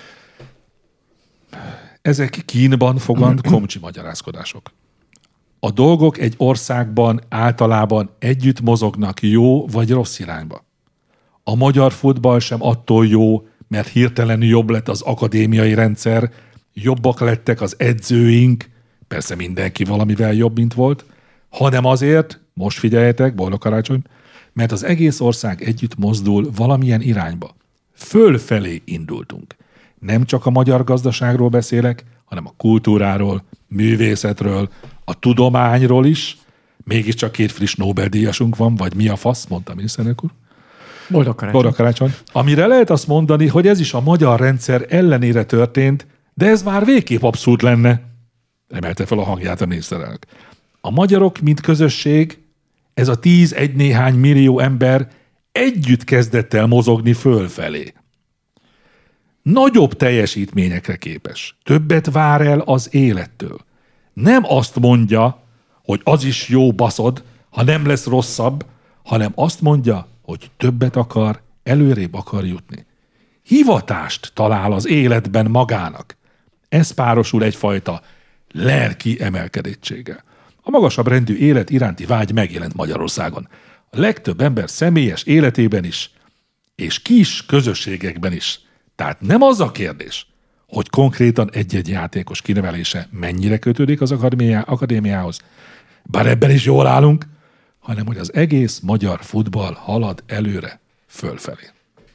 Ezek kínban fogant komcsi magyarázkodások. A dolgok egy országban általában együtt mozognak jó vagy rossz irányba. A magyar futball sem attól jó, mert hirtelen jobb lett az akadémiai rendszer, jobbak lettek az edzőink, persze mindenki valamivel jobb, mint volt, hanem azért, most figyeljetek, boldog karácsony, mert az egész ország együtt mozdul valamilyen irányba. Fölfelé indultunk. Nem csak a magyar gazdaságról beszélek, hanem a kultúráról, művészetről, a tudományról is. Mégiscsak 2 friss Nobel-díjasunk van, vagy mi a fasz, mondta miniszterelnök úr. Boldog karácsony. Amire lehet azt mondani, hogy ez is a magyar rendszer ellenére történt, de ez már végképp abszurd lenne. Emelte fel a hangját a miniszterelnök. A magyarok, mint közösség, ez a 10 néhány millió ember együtt kezdett el mozogni fölfelé. Nagyobb teljesítményekre képes. Többet vár el az élettől. Nem azt mondja, hogy az is jó baszod, ha nem lesz rosszabb, hanem azt mondja, hogy többet akar, előrébb akar jutni. Hivatást talál az életben magának. Ez párosul egyfajta lelki emelkedettséggel. A magasabb rendű élet iránti vágy megjelent Magyarországon. A legtöbb ember személyes életében is, és kis közösségekben is. Tehát nem az a kérdés, hogy konkrétan egy-egy játékos kinevelése mennyire kötődik az akadémiához, bár ebben is jól állunk, hanem hogy az egész magyar futball halad előre, fölfelé.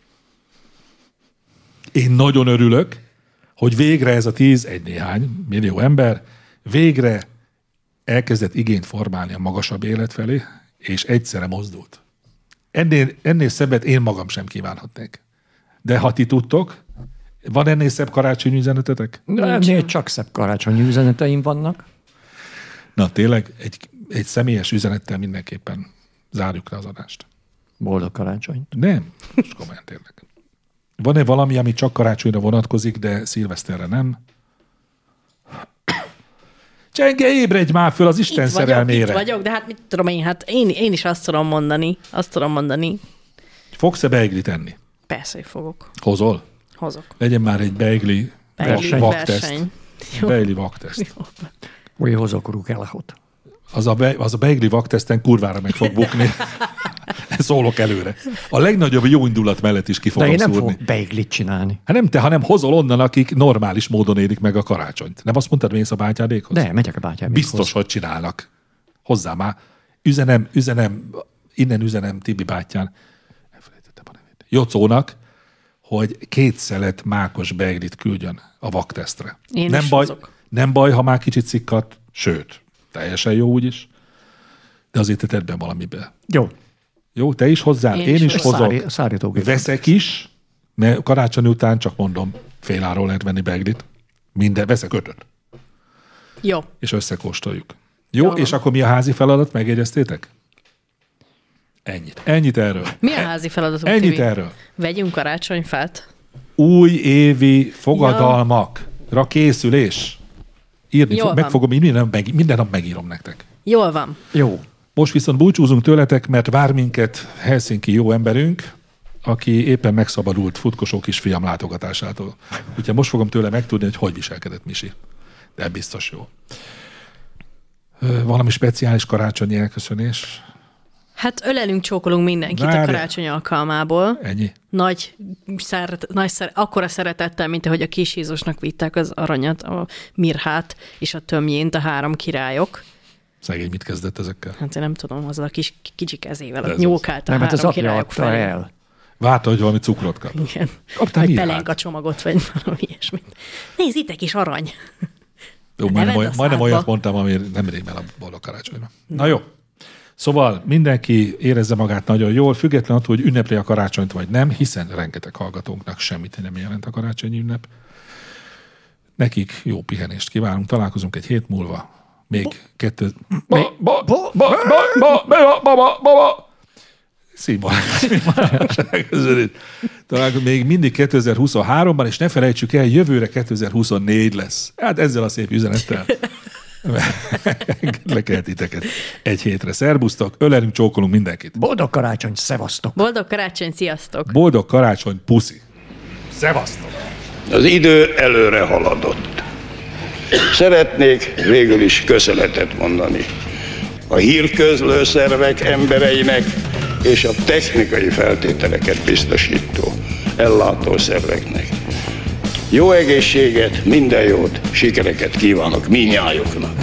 Én nagyon örülök, hogy végre ez a 10 néhány millió ember végre elkezdett igényt formálni a magasabb élet felé, és egyszerre mozdult. Ennél szebbet én magam sem kívánhatnék. De ha ti tudtok, van ennél szebb karácsonyi üzenetetek? Ennél csak szebb karácsonyi üzeneteim vannak. Na tényleg, egy személyes üzenettel mindenképpen zárjuk le az adást. Boldog karácsonyt. Nem, most komolyan tényleg. Van-e valami, ami csak karácsonyra vonatkozik, de szilveszterre nem? Csenge, ébredj már föl az Isten szerelmére. Itt vagyok, de hát mit tudom én is azt tudom mondani. Fogsz-e beiglit enni? Persze, hogy fogok. Hozol? Hozok. Legyen már egy beigli vakteszt. Beigli vakteszt. Vagy hozok rukelahot. Az a beigli vakteszten kurvára meg fog bukni. Szólok előre. A legnagyobb jó indulat mellett is ki fogom szúrni. De én nem fogok beiglit csinálni. Hát nem te, hanem hozol onnan, akik normális módon élik meg a karácsonyt. Nem azt mondtad, mész a bátyádékhoz? De, megyek a bátyádékhoz. Biztos, hogy csinálnak. Hozzá már. Innen üzenem Tibi bátyán. Elfelejtettem a nevét. Jocónak, hogy 2 szelet mákos beiglit küldjön a vaktesztre. Én nem is baj, hozok. nem baj, ha már kicsit szikkat, sőt, teljesen jó úgyis, de azért te tedd be valamibe. Jó. Jó, te is hozzál, én is hozok, Szárítógép. veszek is, mert karácsony után csak mondom, fél áron lehet venni beiglit. Veszek 5-öt. Jó. És összekóstoljuk. Jó, és akkor mi a házi feladat? Megjegyeztétek? Ennyit erről. Mi a házi feladatunk, Ennyit Tibi? erről. Vegyünk karácsonyfát. Új évi fogadalmakra készülés. Írni Jól van. meg fogom, minden nap megírom nektek. Jól van. Jó. Most viszont búcsúzunk tőletek, mert vár minket Helsinki jó emberünk, aki éppen megszabadult futkosó kisfiam látogatásától. Úgyhogy most fogom tőle megtudni, hogy viselkedett Misi. De biztos jó. Valami speciális karácsonyi elköszönés? Hát ölelünk, csókolunk mindenkit a karácsony alkalmából. Ennyi? Akkora szeretettel, mint ahogy a kis Jézusnak vitták az aranyat, a mirhát és a tömjént, a 3 királyok. Szegény mit kezdett ezekkel? Hát én nem tudom, azzal a kicsi kezével, Ez ott nyókált a Nem, mert az 3 apja királyok adta felé. el. Várta, hogy valami cukrot kap. Igen. Kaptál Vagy mirhát? pelenka csomagot, vagy valami ilyesmit. Nézd, itt egy kis arany. Jó, Ne vedd a majdnem szádba. olyat mondtam, ami nem rémel a boldog karácsonyra. Na jó. Szóval mindenki érezze magát nagyon jól, függetlenül attól, hogy ünnepli a karácsonyt vagy nem, hiszen rengeteg hallgatónknak semmit nem jelent a karácsonyi ünnep. Nekik jó pihenést kívánunk, találkozunk egy hét múlva. Még kettő... Találkozunk még mindig 2023-ban, és ne felejtsük el, jövőre 2024 lesz. Hát ezzel a szép üzenettel le kell titeket egy hétre. Szerbusztok, ölelünk, csókolunk mindenkit. Boldog karácsony, szevasztok! Boldog karácsony, sziasztok! Boldog karácsony, puszi! Szevasztok! Az idő előre haladott. Szeretnék végül is köszönetet mondani a hírközlő szervek embereinek és a technikai feltételeket biztosító ellátó szerveknek. Jó egészséget, minden jót, sikereket kívánok mindnyájuknak!